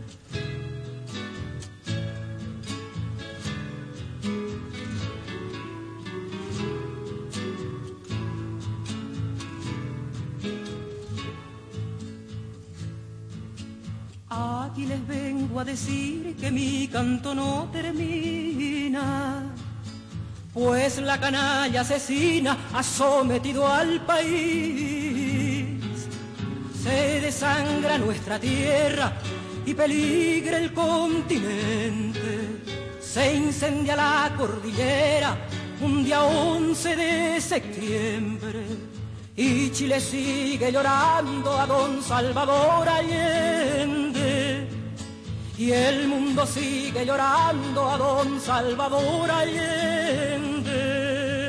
Aquí les vengo a decir que mi canto no termina, pues la canalla asesina ha sometido al país. Se desangra nuestra tierra y peligra el continente. Se incendia la cordillera un día once de septiembre. Y Chile sigue llorando a don Salvador Allende. Y el mundo sigue llorando a don Salvador Allende.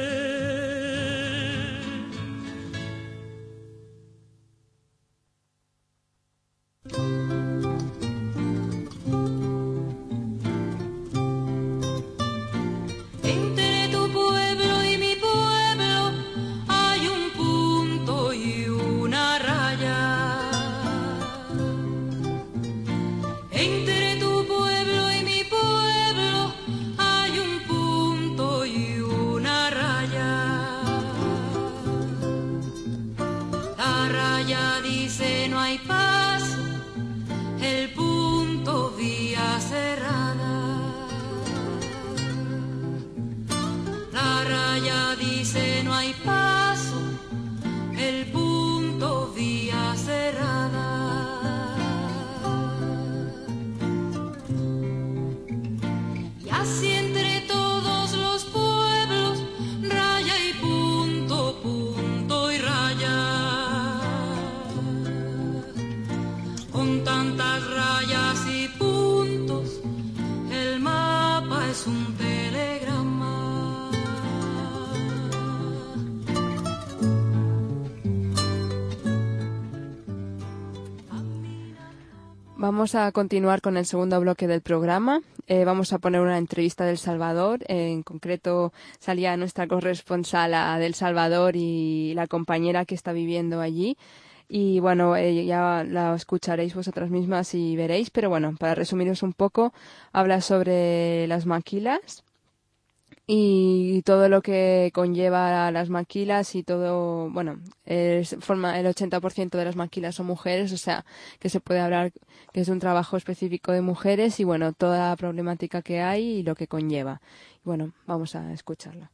Entre tu pueblo y mi pueblo hay un punto y una raya. Entre tu pueblo y mi pueblo hay un punto y una raya. La raya dice no hay paso, el punto vía cerrada. La raya dice no hay paso, el punto vía cerrada. Y así entre todos los pueblos, raya y punto, punto y raya. Con tantas rayas y puntos, el mapa es un telegrama. Vamos a continuar con el segundo bloque del programa. Eh, vamos a poner una entrevista del Salvador. Eh, en concreto salía nuestra corresponsal a del Salvador y la compañera que está viviendo allí. Y bueno, eh, ya la escucharéis vosotras mismas y veréis. Pero bueno, para resumiros un poco, habla sobre las maquilas y todo lo que conlleva a las maquilas y todo, bueno, es, forma el ochenta por ciento de las maquilas son mujeres, o sea, que se puede hablar que es un trabajo específico de mujeres y bueno, toda la problemática que hay y lo que conlleva. Y bueno, vamos a escucharla.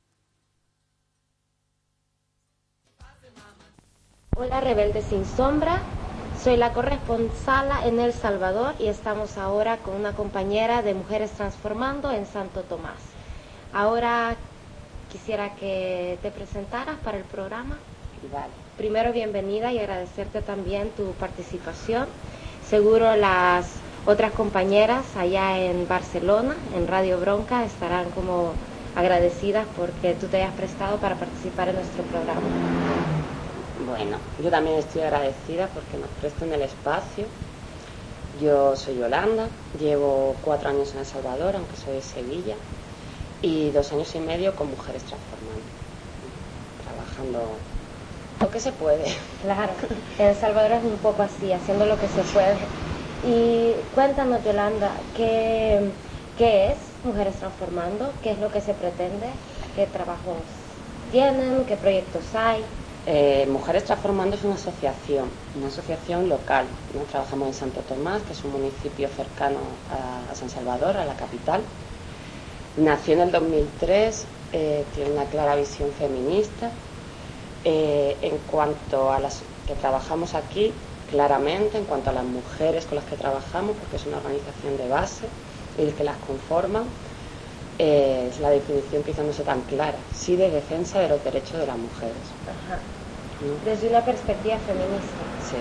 Hola Rebeldes sin Sombra, soy la corresponsal en El Salvador y estamos ahora con una compañera de Mujeres Transformando en Santo Tomás. Ahora quisiera que te presentaras para el programa. Vale. Primero, bienvenida y agradecerte también tu participación. Seguro las otras compañeras allá en Barcelona, en Radio Bronca, estarán como agradecidas porque tú te hayas prestado para participar en nuestro programa. Bueno, yo también estoy agradecida porque nos prestan el espacio. Yo soy Yolanda, llevo cuatro años en El Salvador, aunque soy de Sevilla, y dos años y medio con Mujeres Transformando, trabajando lo que se puede. Claro, en El Salvador es un poco así, haciendo lo que se puede. Y cuéntanos, Yolanda, ¿qué, qué es Mujeres Transformando? ¿Qué es lo que se pretende? ¿Qué trabajos tienen? ¿Qué proyectos hay? Eh, Mujeres Transformando es una asociación, una asociación local, ¿no? Trabajamos en Santo Tomás, que es un municipio cercano a, a San Salvador, a la capital. Nació en el dos mil tres, eh, tiene una clara visión feminista. Eh, en cuanto a las que trabajamos aquí, claramente, en cuanto a las mujeres con las que trabajamos, porque es una organización de base y que las conforman, eh, la definición quizá no sea tan clara, sí de defensa de los derechos de las mujeres. Ajá. ¿No? Desde una perspectiva feminista. Sí.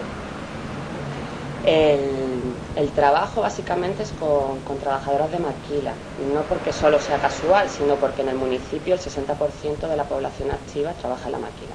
El, el trabajo básicamente es con, con trabajadoras de maquila, no porque solo sea casual, sino porque en el municipio el sesenta por ciento de la población activa trabaja en la maquila.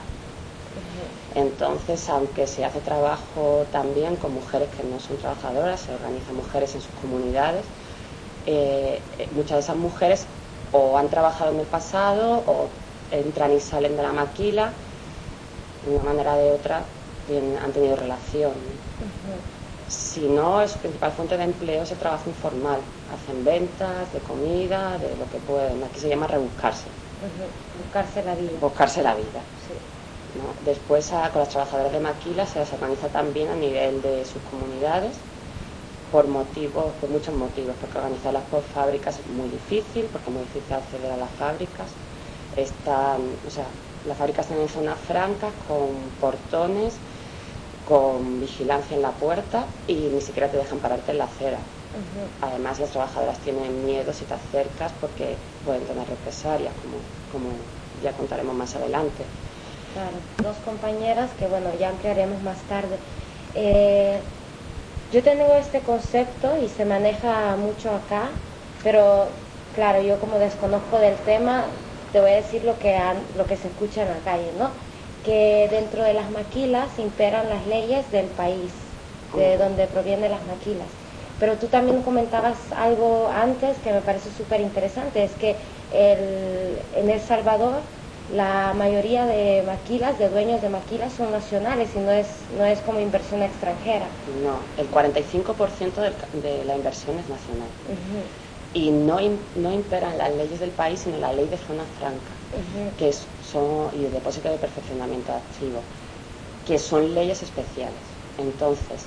Entonces, aunque se hace trabajo también con mujeres que no son trabajadoras, se organizan mujeres en sus comunidades, eh, muchas de esas mujeres o han trabajado en el pasado o entran y salen de la maquila, de una manera o de otra han tenido relación. Uh-huh. Si no, es su principal fuente de empleo es el trabajo informal. Hacen ventas de comida, de lo que pueden. Aquí se llama rebuscarse. Uh-huh. Buscarse la vida. Buscarse la vida. Sí. ¿No? Después, a, con las trabajadoras de maquila se las organiza también a nivel de sus comunidades, por motivos, por muchos motivos, porque organizarlas por fábricas es muy difícil, porque es muy difícil acceder a las fábricas. Están, o sea, las fábricas están en zonas francas, con portones, con vigilancia en la puerta y ni siquiera te dejan pararte en la acera. Uh-huh. Además, las trabajadoras tienen miedo si te acercas porque pueden tener represalias, como, como ya contaremos más adelante. Claro, dos compañeras que, bueno, ya ampliaremos más tarde. Eh, yo tengo este concepto y se maneja mucho acá, pero claro, yo como desconozco del tema, te voy a decir lo que, han, lo que se escucha en la calle, ¿no? Que dentro de las maquilas imperan las leyes del país, de donde provienen las maquilas. Pero tú también comentabas algo antes que me parece súper interesante, es que el, en El Salvador la mayoría de maquilas, de dueños de maquilas son nacionales y no es, no es como inversión extranjera. No, el cuarenta y cinco por ciento del, de la inversión es nacional. Uh-huh. Y no, no imperan las leyes del país, sino la ley de zona franca, uh-huh. que es, son, y el depósito de perfeccionamiento activo, que son leyes especiales. Entonces,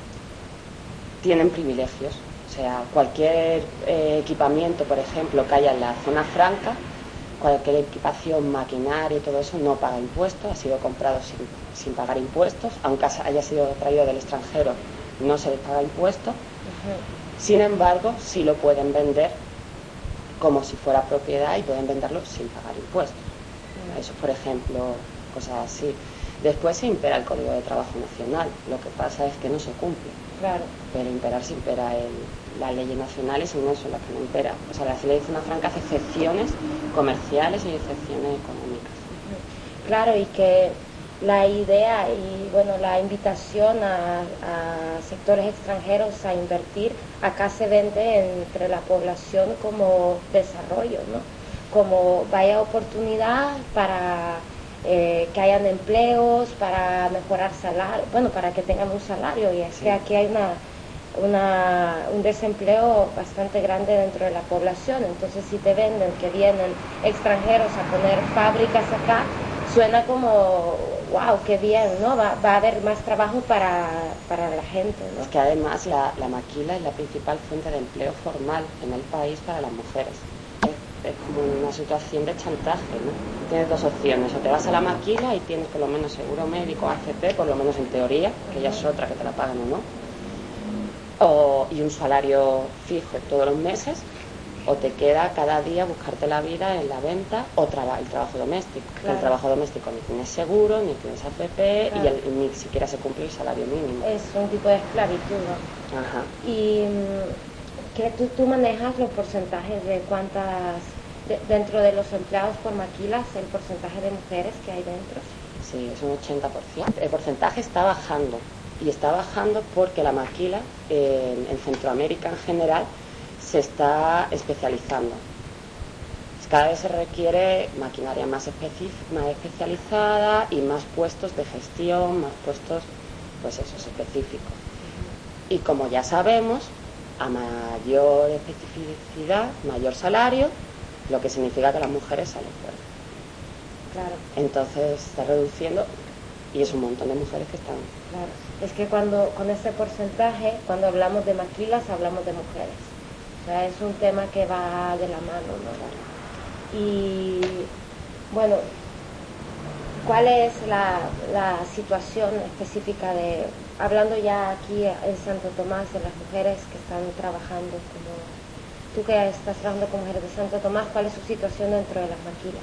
tienen privilegios. O sea, cualquier eh, equipamiento, por ejemplo, que haya en la zona franca, cualquier equipación, maquinaria y todo eso no paga impuestos, ha sido comprado sin, sin pagar impuestos, aunque haya sido traído del extranjero, no se les paga impuestos. Uh-huh. Sin embargo, sí lo pueden vender como si fuera propiedad y pueden venderlo sin pagar impuestos. Uh-huh. Eso, por ejemplo, cosas así. Después se impera el Código de Trabajo Nacional, lo que pasa es que no se cumple. Claro. Pero imperar se impera el, las leyes nacionales y no son las que no impera. O sea, la ley de zona franca hace excepciones comerciales y excepciones económicas. Claro, y que la idea y bueno la invitación a, a sectores extranjeros a invertir acá se vende entre la población como desarrollo, ¿no? Como vaya oportunidad para eh, que hayan empleos, para mejorar salario, bueno, para que tengan un salario, y es sí. que aquí hay una Una, un desempleo bastante grande dentro de la población. Entonces, si te venden que vienen extranjeros a poner fábricas acá, suena como wow, qué bien, ¿no? Va, va a haber más trabajo para, para la gente, ¿no? Es que además la, la maquila es la principal fuente de empleo formal en el país para las mujeres. Es, es como una situación de chantaje, ¿no? Tienes dos opciones: o te vas a la maquila y tienes por lo menos seguro médico, A F P, por lo menos en teoría, que ya es otra que te la pagan o no, O, y un salario fijo todos los meses, o te queda cada día buscarte la vida en la venta o traba, el trabajo doméstico. Claro. El trabajo doméstico ni tienes seguro, ni tienes A F P, claro. y, el, y ni siquiera se cumple el salario mínimo. Es un tipo de esclavitud, ¿no? Ajá. Y que tú, tú manejas los porcentajes de cuántas, de, dentro de los empleados por maquilas, el porcentaje de mujeres que hay dentro. Sí, es un ochenta por ciento. El porcentaje está bajando. Y está bajando porque la maquila eh, en Centroamérica en general se está especializando. Cada vez se requiere maquinaria más, especi- más especializada y más puestos de gestión, más puestos, pues esos específicos. Y como ya sabemos, a mayor especificidad, mayor salario, lo que significa que las mujeres salen fuera. Claro. Entonces está reduciendo. Y es un montón de mujeres que están... Claro, es que cuando con ese porcentaje, cuando hablamos de maquilas, hablamos de mujeres. O sea, es un tema que va de la mano, ¿no? Y bueno, ¿cuál es la, la situación específica de, hablando ya aquí en Santo Tomás, de las mujeres que están trabajando, como tú que estás trabajando con mujeres de Santo Tomás, ¿cuál es su situación dentro de las maquilas?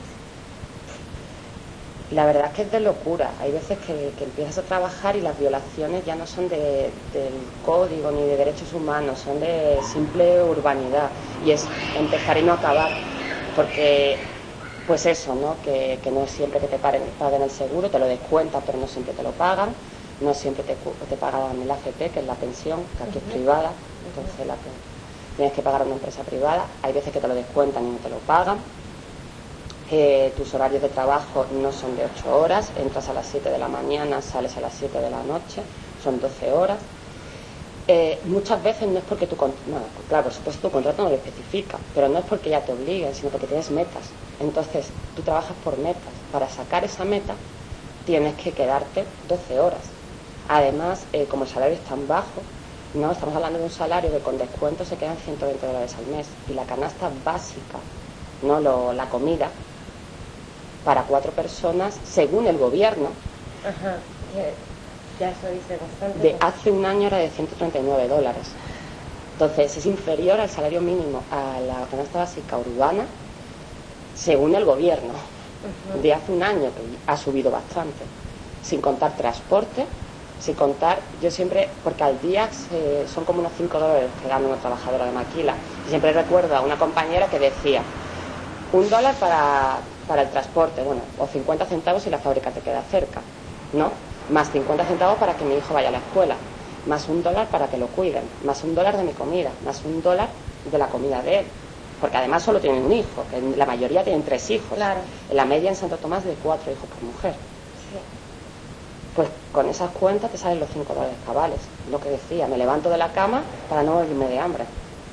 La verdad es que es de locura. Hay veces que, que empiezas a trabajar y las violaciones ya no son de, del código ni de derechos humanos, son de simple urbanidad. Y es empezar y no acabar. Porque, pues eso, ¿no? Que, que no es siempre que te paren, paguen el seguro, te lo descuentan, pero no siempre te lo pagan. No siempre te, te pagan el A F P, que es la pensión, que aquí uh-huh. es privada. Entonces la, tienes que pagar a una empresa privada. Hay veces que te lo descuentan y no te lo pagan. Eh, tus horarios de trabajo no son de ocho horas, entras a las siete de la mañana, sales a las siete de la noche, son doce horas. Eh, muchas veces no es porque tu contrato, no, claro, por supuesto tu contrato no lo especifica, pero no es porque ya te obliguen, sino porque tienes metas. Entonces, tú trabajas por metas. Para sacar esa meta, tienes que quedarte doce horas. Además, eh, como el salario es tan bajo, no estamos hablando de un salario que con descuento se quedan ciento veinte dólares al mes. Y la canasta básica, no lo, la comida, para cuatro personas, según el gobierno, ajá, ya eso dice bastante, de hace un año era de ciento treinta y nueve dólares. Entonces es inferior al salario mínimo a la canasta básica urbana, según el gobierno, uh-huh. de hace un año, que ha subido bastante, sin contar transporte, sin contar, yo siempre, porque al día se, son como unos cinco dólares que gana una trabajadora de maquila. Y siempre recuerdo a una compañera que decía, un dólar para, para el transporte, bueno, o cincuenta centavos si la fábrica te queda cerca, ¿no? Más cincuenta centavos para que mi hijo vaya a la escuela, más un dólar para que lo cuiden, más un dólar de mi comida, más un dólar de la comida de él, porque además solo tienen un hijo, que la mayoría tienen tres hijos, claro. En la media en Santo Tomás de cuatro hijos por mujer. Sí. Pues con esas cuentas te salen los cinco dólares cabales, lo que decía, me levanto de la cama para no morirme de hambre.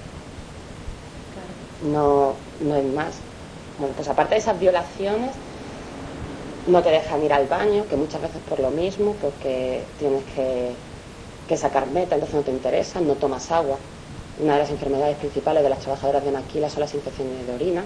Claro. No, no es más. Bueno, pues aparte de esas violaciones, no te dejan ir al baño, que muchas veces por lo mismo, porque tienes que, que sacar meta, entonces no te interesa, no tomas agua. Una de las enfermedades principales de las trabajadoras de maquila son las infecciones de orina.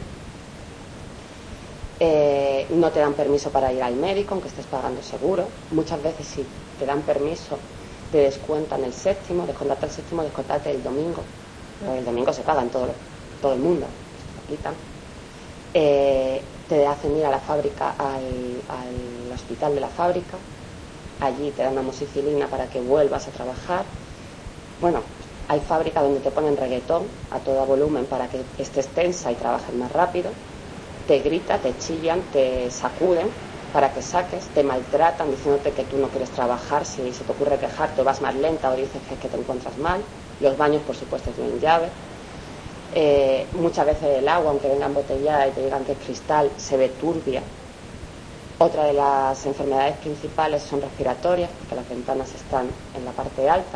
Eh, no te dan permiso para ir al médico, aunque estés pagando seguro. Muchas veces si te dan permiso, te descuentan el séptimo, descontarte el séptimo, descontarte el domingo. Porque el domingo se paga en todo, todo el mundo, lo quitan. Eh, te hacen ir a la fábrica, al, al hospital de la fábrica, allí te dan amoxicilina para que vuelvas a trabajar. Bueno, hay fábricas donde te ponen reggaetón a todo volumen para que estés tensa y trabajes más rápido, te gritan, te chillan, te sacuden para que saques, te maltratan diciéndote que tú no quieres trabajar, si se te ocurre quejarte o vas más lenta o dices que, que te encuentras mal. Los baños por supuesto tienen llave. Eh, muchas veces el agua, aunque venga embotellada y te digan que es cristal, se ve turbia. Otra de las enfermedades principales son respiratorias, porque las ventanas están en la parte alta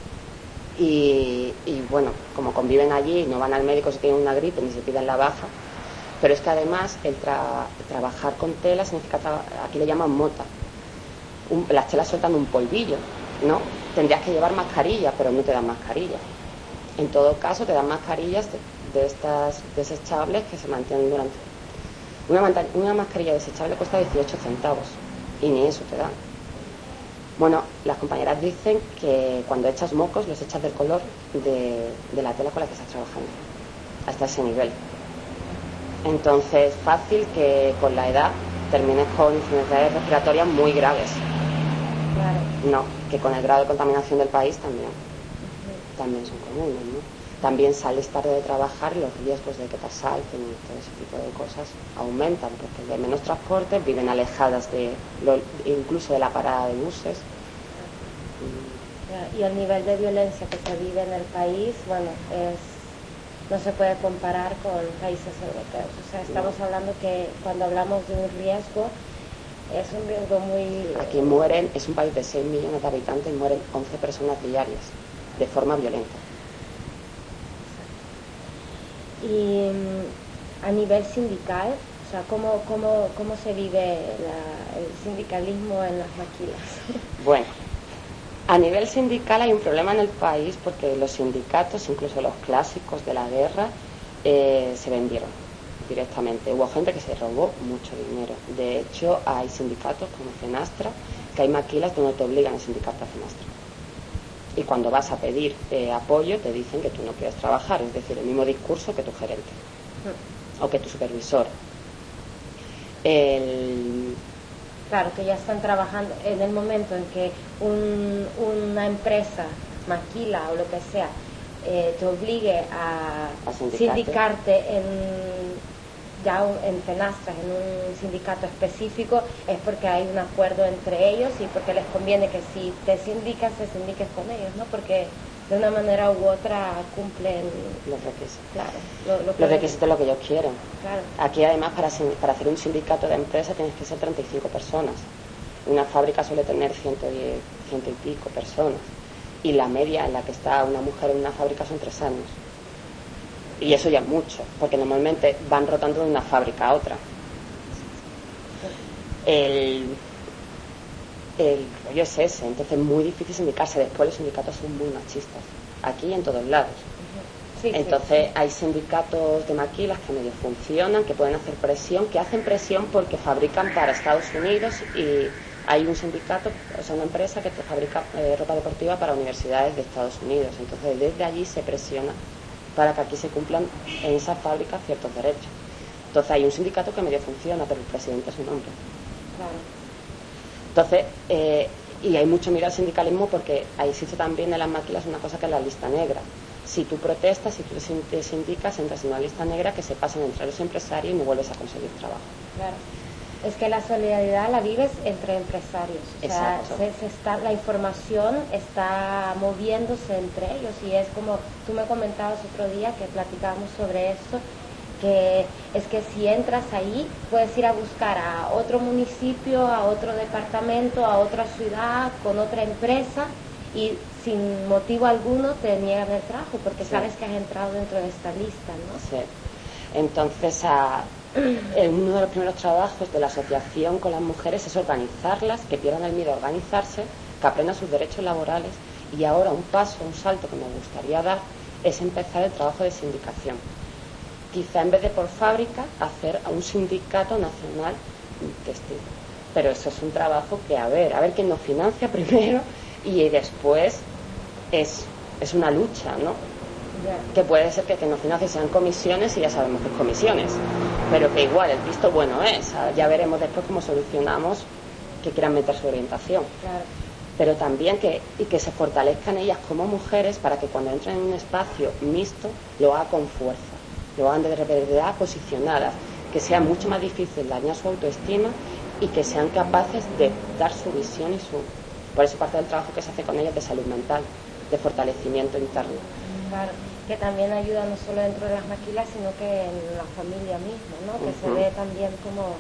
y, y bueno, como conviven allí, no van al médico si tienen una gripe ni se piden la baja, pero es que además el, tra- trabajar con tela significa, tra- aquí le llaman mota, un, las telas sueltan un polvillo, ¿no? Tendrías que llevar mascarilla, pero no te dan mascarilla. En todo caso, te dan mascarillas de, de estas desechables que se mantienen durante... Una, una mascarilla desechable cuesta dieciocho centavos y ni eso te dan. Bueno, las compañeras dicen que cuando echas mocos los echas del color de, de la tela con la que estás trabajando, hasta ese nivel. Entonces, fácil que con la edad termines con enfermedades respiratorias muy graves. Claro. No, que con el grado de contaminación del país también. También son comunes, ¿no? También sales tarde de trabajar y los riesgos de que te asalten y todo ese tipo de cosas aumentan, porque hay menos transporte, viven alejadas de lo, incluso de la parada de buses. Y el nivel de violencia que se vive en el país, bueno, es, no se puede comparar con países europeos. O sea, estamos no. hablando que cuando hablamos de un riesgo, es un riesgo muy... Aquí mueren, es un país de seis millones de habitantes y mueren once personas diarias de forma violenta. Y a nivel sindical, O sea, ¿cómo, cómo, cómo se vive la, el sindicalismo en las maquilas? Bueno, a nivel sindical hay un problema en el país porque los sindicatos, incluso los clásicos de la guerra, eh, se vendieron directamente. Hubo gente que se robó mucho dinero. De hecho, hay sindicatos como Fenastra, que hay maquilas donde te obligan a sindicarte a Fenastra. Y cuando vas a pedir eh, apoyo, te dicen que tú no quieres trabajar, es decir, el mismo discurso que tu gerente o que tu supervisor. El... Claro, que ya están trabajando en el momento en que un, una empresa, maquila o lo que sea, eh, te obligue a, a sindicarte. sindicarte en, ya un, en Fenastra, en un sindicato específico, es porque hay un acuerdo entre ellos y porque les conviene que si te sindicas, te sindiques con ellos, ¿no? Porque de una manera u otra cumplen los requisitos. Claro, lo, lo los requisitos de lo que ellos quieren. Claro. Aquí además para, para hacer un sindicato de empresa tienes que ser treinta y cinco personas. Una fábrica suele tener ciento diez, ciento y pico personas. Y la media en la que está una mujer en una fábrica son tres años. Y eso ya es mucho, porque normalmente van rotando de una fábrica a otra. El... El rollo es ese, entonces es muy difícil sindicarse. Después los sindicatos son muy machistas, aquí y en todos lados. Sí, entonces sí. Hay sindicatos de maquilas que medio funcionan, que pueden hacer presión, que hacen presión porque fabrican para Estados Unidos y hay un sindicato, o sea, una empresa que te fabrica eh, ropa deportiva para universidades de Estados Unidos. Entonces desde allí se presiona para que aquí se cumplan en esas fábricas ciertos derechos. Entonces hay un sindicato que medio funciona, pero el presidente es un hombre. Claro. Entonces, eh, y hay mucho miedo al sindicalismo porque ahí existe también en las maquilas una cosa que es la lista negra. Si tú protestas, si tú te sindicas, entras en una lista negra que se pasan entre los empresarios y no vuelves a conseguir trabajo. Claro. Es que la solidaridad la vives entre empresarios. O sea, se, se está, la información está moviéndose entre ellos y es como tú me comentabas otro día que platicábamos sobre esto, que es que si entras ahí puedes ir a buscar a otro municipio, a otro departamento, a otra ciudad, con otra empresa y sin motivo alguno te niegan el trabajo porque sí. Sabes que has entrado dentro de esta lista, ¿no? Sí. Entonces, a, uno de los primeros trabajos de la asociación con las mujeres es organizarlas, que pierdan el miedo a organizarse, que aprendan sus derechos laborales y ahora un paso, un salto que me gustaría dar es empezar el trabajo de sindicación. Quizá en vez de por fábrica hacer a un sindicato nacional textil. Pero eso es un trabajo que a ver, a ver quién nos financia primero y después es, es una lucha, ¿no? Yeah. Que puede ser que, que nos financie sean comisiones y ya sabemos que es comisiones, pero que igual el visto bueno es, ya veremos después cómo solucionamos que quieran meter su orientación. Claro. Pero también que, y que se fortalezcan ellas como mujeres para que cuando entren en un espacio mixto lo hagan con fuerza. Lo hagan de verdad posicionadas, que sea mucho más difícil dañar su autoestima y que sean capaces de dar su visión y su... Por eso parte del trabajo que se hace con ellas de salud mental, de fortalecimiento interno. Claro, que también ayuda no solo dentro de las maquilas, sino que en la familia misma, ¿no? Que uh-huh. se ve también como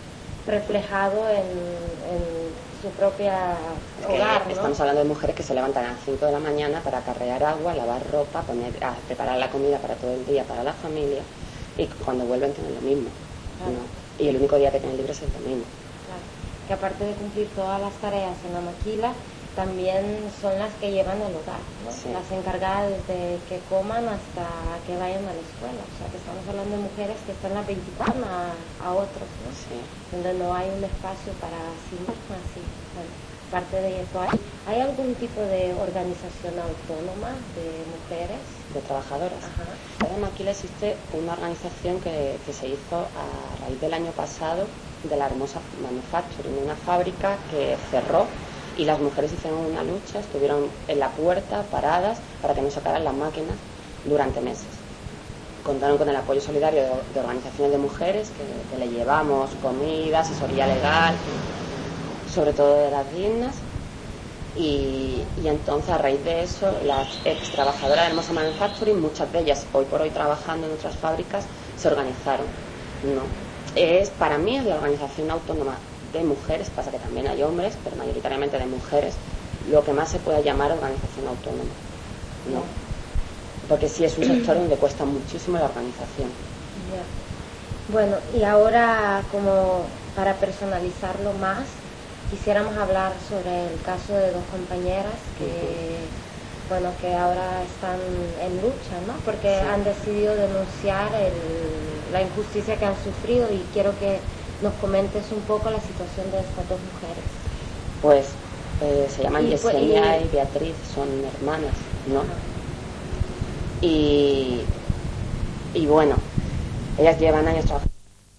reflejado en, en su propia hogar, ¿no? Estamos hablando de mujeres que se levantan a las cinco de la mañana para acarrear agua, lavar ropa, poner, a preparar la comida para todo el día, para la familia, y cuando vuelven tienen lo mismo, claro. ¿No? Y el único día que tienen libre es el domingo. Claro. Que aparte de cumplir todas las tareas en la maquila, también son las que llevan el hogar, ¿no? Sí. Las encargadas desde que coman hasta que vayan a la escuela. O sea, que estamos hablando de mujeres que están las veinticuatro a, a otros, ¿no? Sí. Donde no hay un espacio para sí mismas. Sí. Bueno, parte de eso, ¿hay, ¿hay algún tipo de organización autónoma de mujeres? De trabajadoras. Ajá. En Maquila existe una organización que, que se hizo a raíz del año pasado de la Hermosa Manufacturing, una fábrica que cerró. Y las mujeres hicieron una lucha, estuvieron en la puerta paradas para que no sacaran las máquinas durante meses. Contaron con el apoyo solidario de, de organizaciones de mujeres que, que le llevamos comida, asesoría legal, sobre todo de las dignas. Y, y entonces a raíz de eso las ex trabajadoras de Hermosa Manufacturing, muchas de ellas hoy por hoy trabajando en otras fábricas, se organizaron. No, es para mí es la organización autónoma de mujeres, pasa que también hay hombres, pero mayoritariamente de mujeres, lo que más se puede llamar organización autónoma, ¿no? Porque sí es un sector donde cuesta muchísimo la organización. Yeah. Bueno, y ahora, como para personalizarlo más, quisiéramos hablar sobre el caso de dos compañeras que, bueno, que ahora están en lucha, ¿no? Porque sí. han decidido denunciar el, la injusticia que han sufrido, y quiero que nos comentes un poco la situación de estas dos mujeres. Pues eh, se llaman y, Yesenia y, y Beatriz, son hermanas, ¿no? Y, y bueno, ellas llevan años trabajando.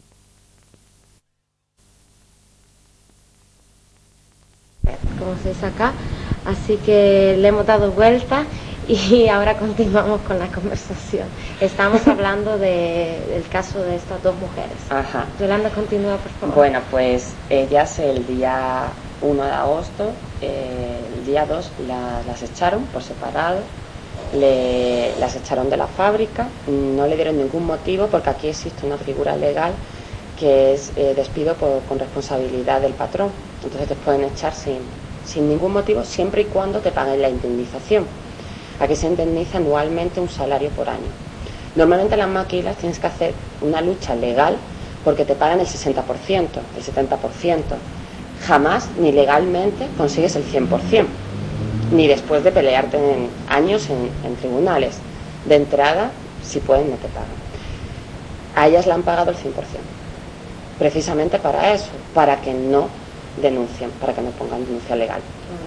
Como se dice acá, así que le hemos dado vuelta y ahora continuamos con la conversación. Estamos hablando de, del caso de estas dos mujeres. Ajá. Yolanda, continúa, por favor. Bueno, pues ellas el día uno de agosto, eh, el día dos la, las echaron por separado, le, las echaron de la fábrica, no le dieron ningún motivo, porque aquí existe una figura legal que es eh, despido por, con responsabilidad del patrón. Entonces te pueden echar sin, sin ningún motivo, siempre y cuando te paguen la indemnización. Aquí se indemniza anualmente un salario por año. Normalmente en las maquilas tienes que hacer una lucha legal porque te pagan el sesenta por ciento, el setenta por ciento. Jamás, ni legalmente, consigues el cien por ciento, ni después de pelearte en años en, en tribunales. De entrada, si pueden, no te pagan. A ellas le han pagado el cien por ciento, precisamente para eso, para que no denuncien, para que no pongan denuncia legal.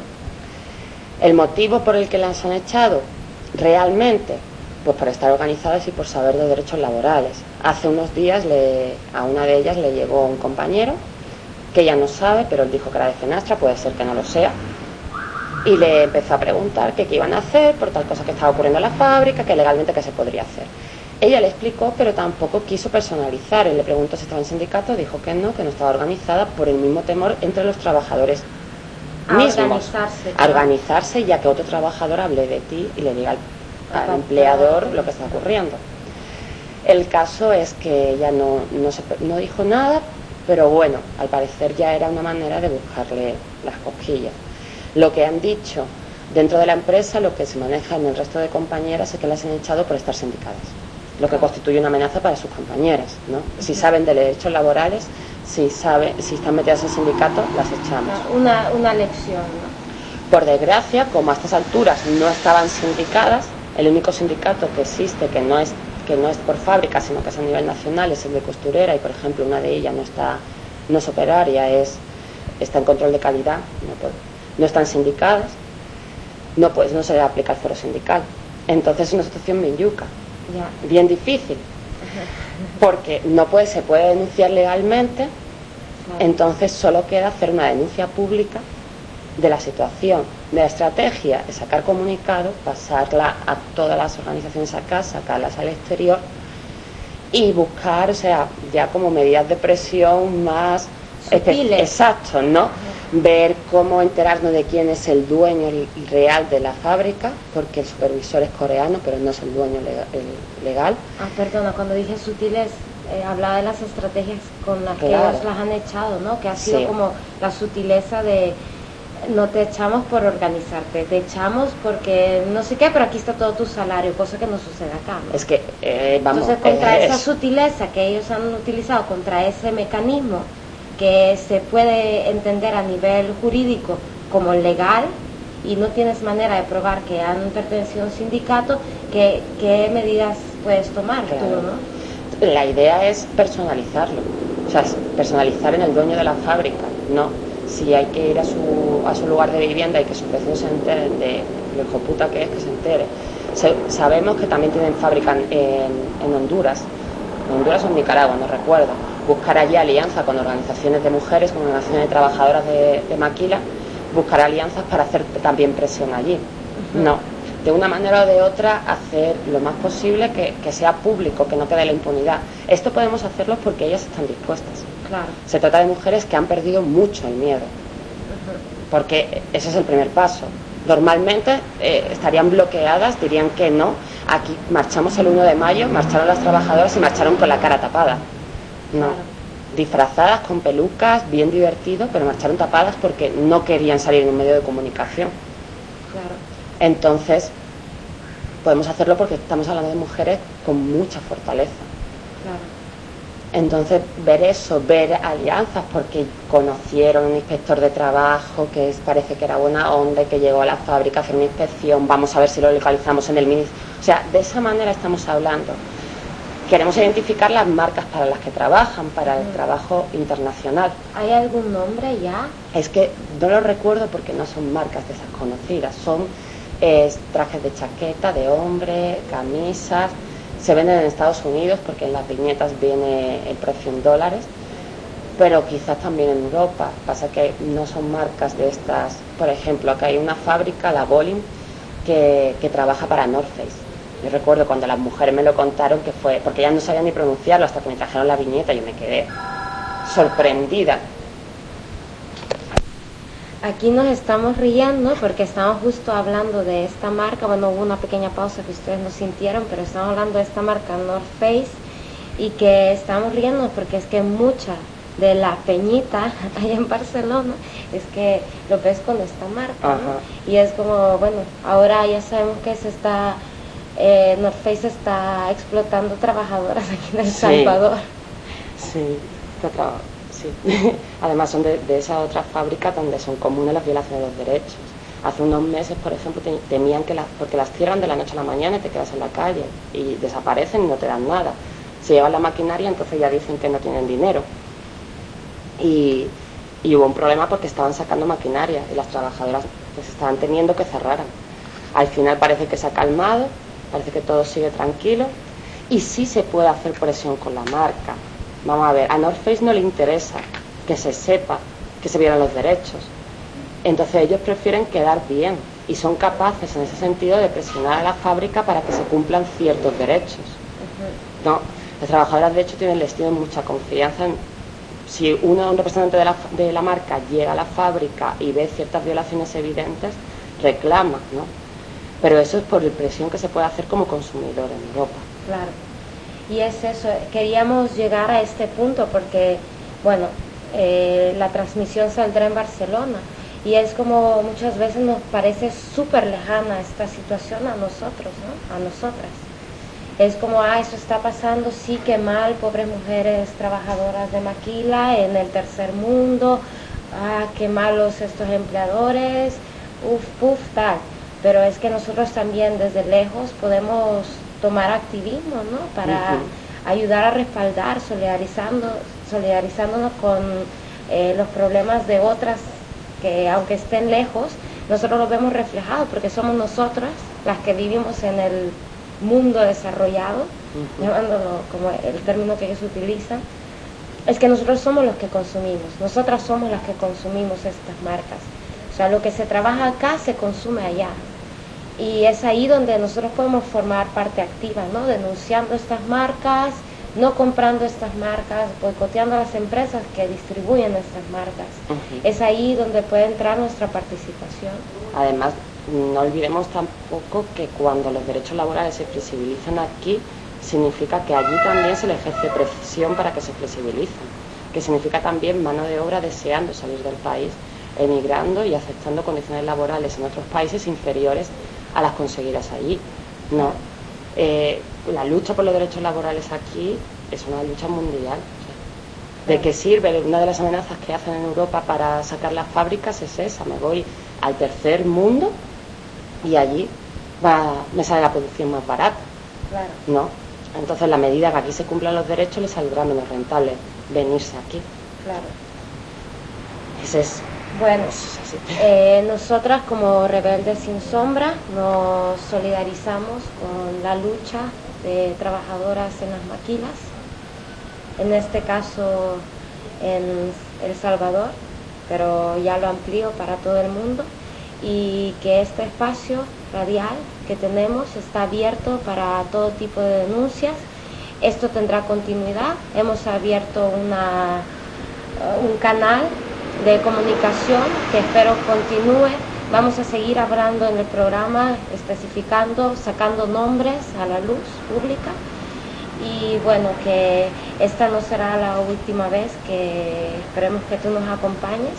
El motivo por el que las han echado, realmente, pues por estar organizadas y por saber de derechos laborales. Hace unos días le, a una de ellas le llegó un compañero, que ella no sabe, pero él dijo que era de Fenastra, puede ser que no lo sea, y le empezó a preguntar que qué iban a hacer por tal cosa que estaba ocurriendo en la fábrica, que legalmente qué se podría hacer. Ella le explicó, pero tampoco quiso personalizar. Él le preguntó si estaba en sindicato, dijo que no, que no estaba organizada, por el mismo temor entre los trabajadores a mismos. Organizarse, a organizarse, ya que otro trabajador hable de ti y le diga al, al empleador lo que está ocurriendo. El caso es que ella no, no, se, no dijo nada, pero bueno, al parecer ya era una manera de buscarle las cosquillas. Lo que han dicho dentro de la empresa, lo que se maneja en el resto de compañeras, es que las han echado por estar sindicadas, lo que constituye una amenaza para sus compañeras, ¿no? Si saben de derechos laborales, si sabe, si están metidas en sindicato, las echamos. Una, una lección, ¿no? Por desgracia, como a estas alturas no estaban sindicadas, el único sindicato que existe, que no es que no es por fábrica, sino que es a nivel nacional, es el de costurera, y por ejemplo una de ellas no está, no es operaria, es está en control de calidad, no, puede, no están sindicadas, no pues no se le aplica el foro sindical. Entonces es una situación bien yuca, ya. bien difícil, porque no puede, se puede denunciar legalmente, claro. Entonces solo queda hacer una denuncia pública de la situación. De la estrategia es sacar comunicado, pasarla a todas las organizaciones acá, sacarlas al exterior y buscar, o sea, ya como medidas de presión más sutiles. Exacto, ¿no? Uh-huh. Ver cómo enterarnos de quién es el dueño real de la fábrica, porque el supervisor es coreano, pero no es el dueño legal. El legal. Ah, perdona, cuando dije sutiles, eh, hablaba de las estrategias con las claro. que ellos las han echado, ¿no? Que ha sido sí. como la sutileza de no te echamos por organizarte, te echamos porque no sé qué, pero aquí está todo tu salario, cosa que no sucede acá, ¿no? Es que, eh, vamos... Entonces, contra eh, esa es... sutileza que ellos han utilizado, contra ese mecanismo que se puede entender a nivel jurídico como legal, y no tienes manera de probar que han pertenecido a un sindicato, ¿qué, qué medidas puedes tomar claro. tú, no? La idea es personalizarlo, o sea, personalizar en el dueño de la fábrica, ¿no? Si hay que ir a su, a su lugar de vivienda y que sus vecinos se enteren de lo hijo puta que es, que se entere. Se, sabemos que también tienen fábrica en, en Honduras, en Honduras o en Nicaragua, no recuerdo. Buscar allí alianza con organizaciones de mujeres, con organizaciones de trabajadoras de, de maquila, buscar alianzas para hacer también presión allí. Uh-huh. No, de una manera o de otra hacer lo más posible que, que sea público, que no quede la impunidad. Esto podemos hacerlo porque ellas están dispuestas. Claro. Se trata de mujeres que han perdido mucho el miedo, porque ese es el primer paso. Normalmente eh, estarían bloqueadas, dirían que no. Aquí marchamos el uno de mayo, marcharon las trabajadoras y marcharon con la cara tapada. No, claro. Disfrazadas, con pelucas, bien divertido, pero marcharon tapadas porque no querían salir en un medio de comunicación. Claro. Entonces, podemos hacerlo porque estamos hablando de mujeres con mucha fortaleza. Claro. Entonces, ver eso, ver alianzas, porque conocieron un inspector de trabajo que es, parece que era buena onda y que llegó a la fábrica a hacer una inspección, vamos a ver si lo localizamos en el ministerio. O sea, de esa manera estamos hablando. Queremos identificar las marcas para las que trabajan, para el trabajo internacional. ¿Hay algún nombre ya? Es que no lo recuerdo porque no son marcas de esas conocidas, son eh, trajes de chaqueta de hombre, camisas. Se venden en Estados Unidos porque en las viñetas viene el precio en dólares, pero quizás también en Europa. Pasa que no son marcas de estas. Por ejemplo, acá hay una fábrica, la Bolin, que, que trabaja para North Face. Yo recuerdo cuando las mujeres me lo contaron que fue, porque ya no sabían ni pronunciarlo hasta que me trajeron la viñeta, yo me quedé sorprendida. Aquí nos estamos riendo porque estamos justo hablando de esta marca. Bueno, hubo una pequeña pausa que ustedes no sintieron, pero estamos hablando de esta marca North Face y que estamos riendo porque es que mucha de la peñita allá en Barcelona es que lo ves con esta marca, ¿no? Y es como, bueno, ahora ya sabemos que se está, eh, North Face está explotando trabajadoras aquí en El Salvador. Sí, sí, sí. Además son de, de esa otra fábrica donde son comunes las violaciones de los derechos. Hace unos meses, por ejemplo, te, temían que las, porque las cierran de la noche a la mañana y te quedas en la calle y desaparecen y no te dan nada. Se llevan la maquinaria, entonces ya dicen que no tienen dinero. Y, y hubo un problema porque estaban sacando maquinaria y las trabajadoras pues estaban teniendo que cerraran. Al final parece que se ha calmado, parece que todo sigue tranquilo y sí se puede hacer presión con la marca. Vamos a ver, a North Face no le interesa que se sepa que se violan los derechos. Entonces ellos prefieren quedar bien y son capaces en ese sentido de presionar a la fábrica para que se cumplan ciertos derechos. No, las trabajadoras de hecho tienen, les tienen mucha confianza en, si uno, un representante de la, de la marca llega a la fábrica y ve ciertas violaciones evidentes, reclama, ¿no? Pero eso es por la presión que se puede hacer como consumidor en Europa. Claro. Y es eso, queríamos llegar a este punto porque, bueno, eh, la transmisión saldrá en Barcelona y es como muchas veces nos parece súper lejana esta situación a nosotros, ¿no? A nosotras. Es como, ah, eso está pasando, sí, qué mal, pobres mujeres trabajadoras de maquila en el tercer mundo, ah, qué malos estos empleadores, uf, puf, tal. Pero es que nosotros también desde lejos podemos tomar activismo, ¿no? Para uh-huh. ayudar a respaldar, solidarizando, solidarizándonos con eh, los problemas de otras que aunque estén lejos, nosotros los vemos reflejados porque somos nosotras las que vivimos en el mundo desarrollado, uh-huh. llamándolo como el término que ellos utilizan. Es que nosotros somos los que consumimos, nosotras somos las que consumimos estas marcas. O sea, lo que se trabaja acá se consume allá. Y es ahí donde nosotros podemos formar parte activa, ¿no? Denunciando estas marcas, no comprando estas marcas, boicoteando a las empresas que distribuyen estas marcas. Uh-huh. Es ahí donde puede entrar nuestra participación. Además, no olvidemos tampoco que cuando los derechos laborales se flexibilizan aquí, significa que allí también se le ejerce presión para que se flexibilicen, que significa también mano de obra deseando salir del país, emigrando y aceptando condiciones laborales en otros países inferiores a las conseguidas allí. No, eh, la lucha por los derechos laborales aquí es una lucha mundial. ¿De qué sirve? Una de las amenazas que hacen en Europa para sacar las fábricas es esa: me voy al tercer mundo y allí va, me sale la producción más barata. Claro. ¿No? Entonces, la medida que aquí se cumplan los derechos, les saldrá menos rentable venirse aquí. Claro. Ese es. Bueno, eh, nosotras como Rebeldes Sin Sombra nos solidarizamos con la lucha de trabajadoras en las maquilas, en este caso en El Salvador, pero ya lo amplío para todo el mundo, y que este espacio radial que tenemos está abierto para todo tipo de denuncias. Esto tendrá continuidad, hemos abierto una, un canal de comunicación que espero continúe. Vamos a seguir hablando en el programa, especificando, sacando nombres a la luz pública, y bueno, que esta no será la última vez, que esperemos que tú nos acompañes.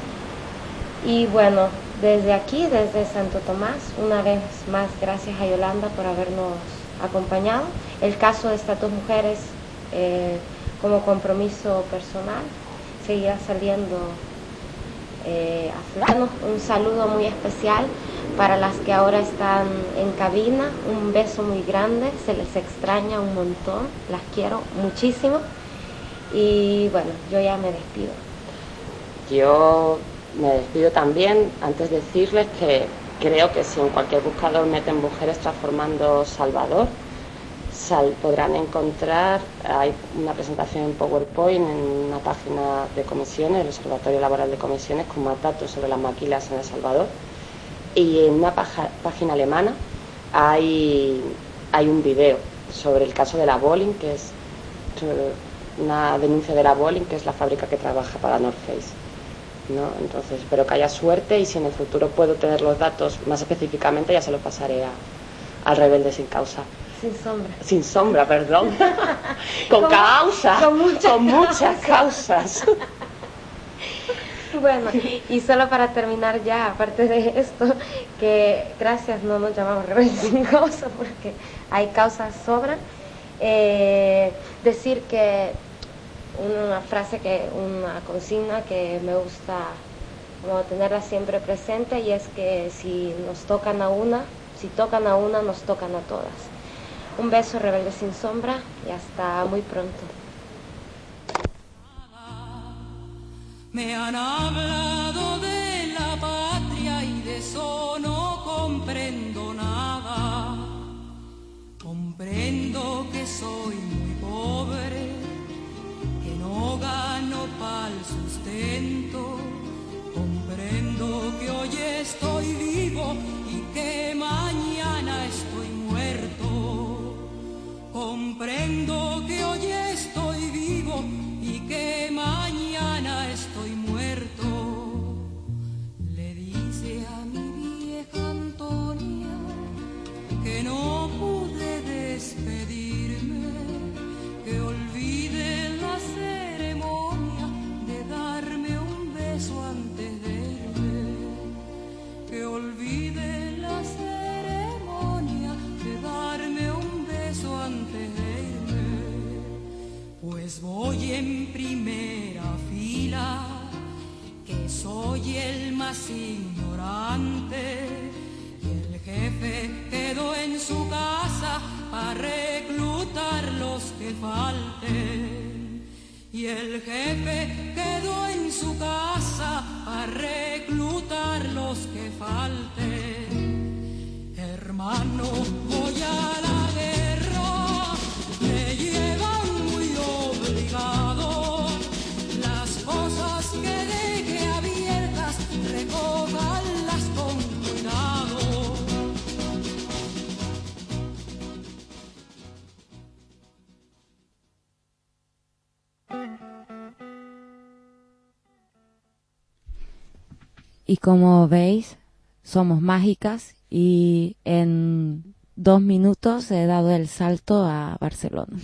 Y bueno, desde aquí, desde Santo Tomás, una vez más gracias a Yolanda por habernos acompañado. El caso de estas dos mujeres eh, como compromiso personal, seguirá saliendo eh, a flote. Un saludo muy especial para las que ahora están en cabina, un beso muy grande, se les extraña un montón, las quiero muchísimo y bueno, yo ya me despido. Yo me despido también, antes de decirles que creo que si en cualquier buscador meten Mujeres Transformando Salvador, sal, podrán encontrar, hay una presentación en PowerPoint en una página de comisiones, el Observatorio Laboral de Comisiones, con más datos sobre las maquilas en El Salvador. Y en una paja, página alemana hay, hay un video sobre el caso de la Bolin, que es una denuncia de la Bolin, que es la fábrica que trabaja para North Face, ¿no? Entonces espero que haya suerte y si en el futuro puedo tener los datos más específicamente ya se los pasaré a, al Rebelde Sin Causa. Sin sombra. Sin sombra, perdón. con, con causa. Con muchas, con muchas causas. Bueno, y solo para terminar ya, aparte de esto, que gracias, no nos llamamos Rebelde Sin Causa porque hay causas sobran, eh, decir que una frase, que una consigna que me gusta como tenerla siempre presente, y es que si nos tocan a una, si tocan a una, nos tocan a todas. Un beso, Rebelde Sin Sombra, y hasta muy pronto. Me han hablado de la patria y de eso no comprendo nada. Comprendo que soy muy pobre, que no gano pa'l sustento. Comprendo que hoy estoy vivo y que mañana estoy muerto. Comprendo que hoy estoy vivo y que mañana estoy muerto. Le dice a mi vieja Antonia que no pude despedirme, que olvide la ceremonia de darme un beso antes de irme, que olvide la ceremonia de darme un beso antes de irme, pues voy en primera fila, que soy el más ignorante, y el jefe quedó en su casa para reclutar los que falten, y el jefe quedó en su casa para reclutar los que falten. Hermano, voy a la guerra, me llevan muy obligado, las cosas que deje abiertas, recójanlas con cuidado. Y como veis, somos mágicas y en dos minutos he dado el salto a Barcelona.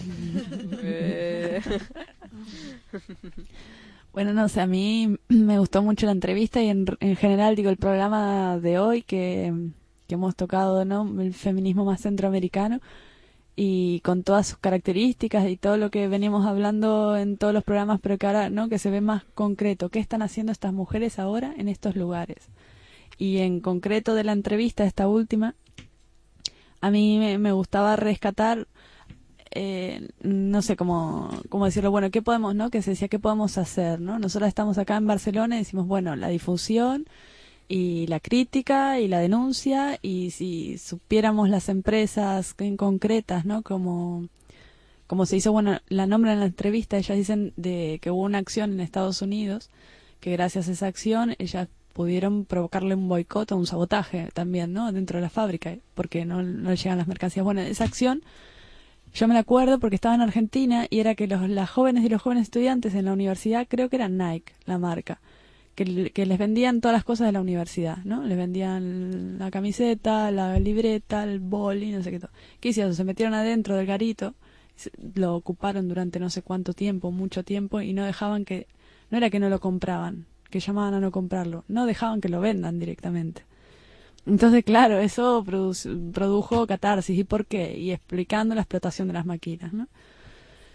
Bueno, no sé, a mí me gustó mucho la entrevista y en, en general, digo, el programa de hoy que, que hemos tocado, ¿no? El feminismo más centroamericano, y con todas sus características y todo lo que venimos hablando en todos los programas, pero que ahora, ¿no? Que se ve más concreto. ¿Qué están haciendo estas mujeres ahora en estos lugares? Y en concreto de la entrevista, esta última, a mí me, me gustaba rescatar, eh, no sé cómo, cómo decirlo, bueno, ¿qué podemos, no? Que se decía, ¿qué podemos hacer, no? Nosotros estamos acá en Barcelona y decimos, bueno, la difusión y la crítica y la denuncia, y si supiéramos las empresas en concretas, ¿no? Como, como se hizo, bueno, la nombran en la entrevista, ellas dicen de que hubo una acción en Estados Unidos, que gracias a esa acción ellas pudieron provocarle un boicot o un sabotaje también, ¿no? Dentro de la fábrica, porque no, no le llegan las mercancías. Bueno, esa acción yo me la acuerdo porque estaba en Argentina, y era que los, las jóvenes y los jóvenes estudiantes en la universidad, creo que era Nike la marca, que, que les vendían todas las cosas de la universidad, ¿no? Les vendían la camiseta, la libreta, el boli, no sé qué todo. ¿Qué hicieron? Se metieron adentro del garito, lo ocuparon durante no sé cuánto tiempo, mucho tiempo, y no dejaban que, no era que no lo compraban, que llamaban a no comprarlo, no dejaban que lo vendan directamente. Entonces, claro, eso produ- produjo catarsis. ¿Y por qué? Y explicando la explotación de las máquinas, ¿no?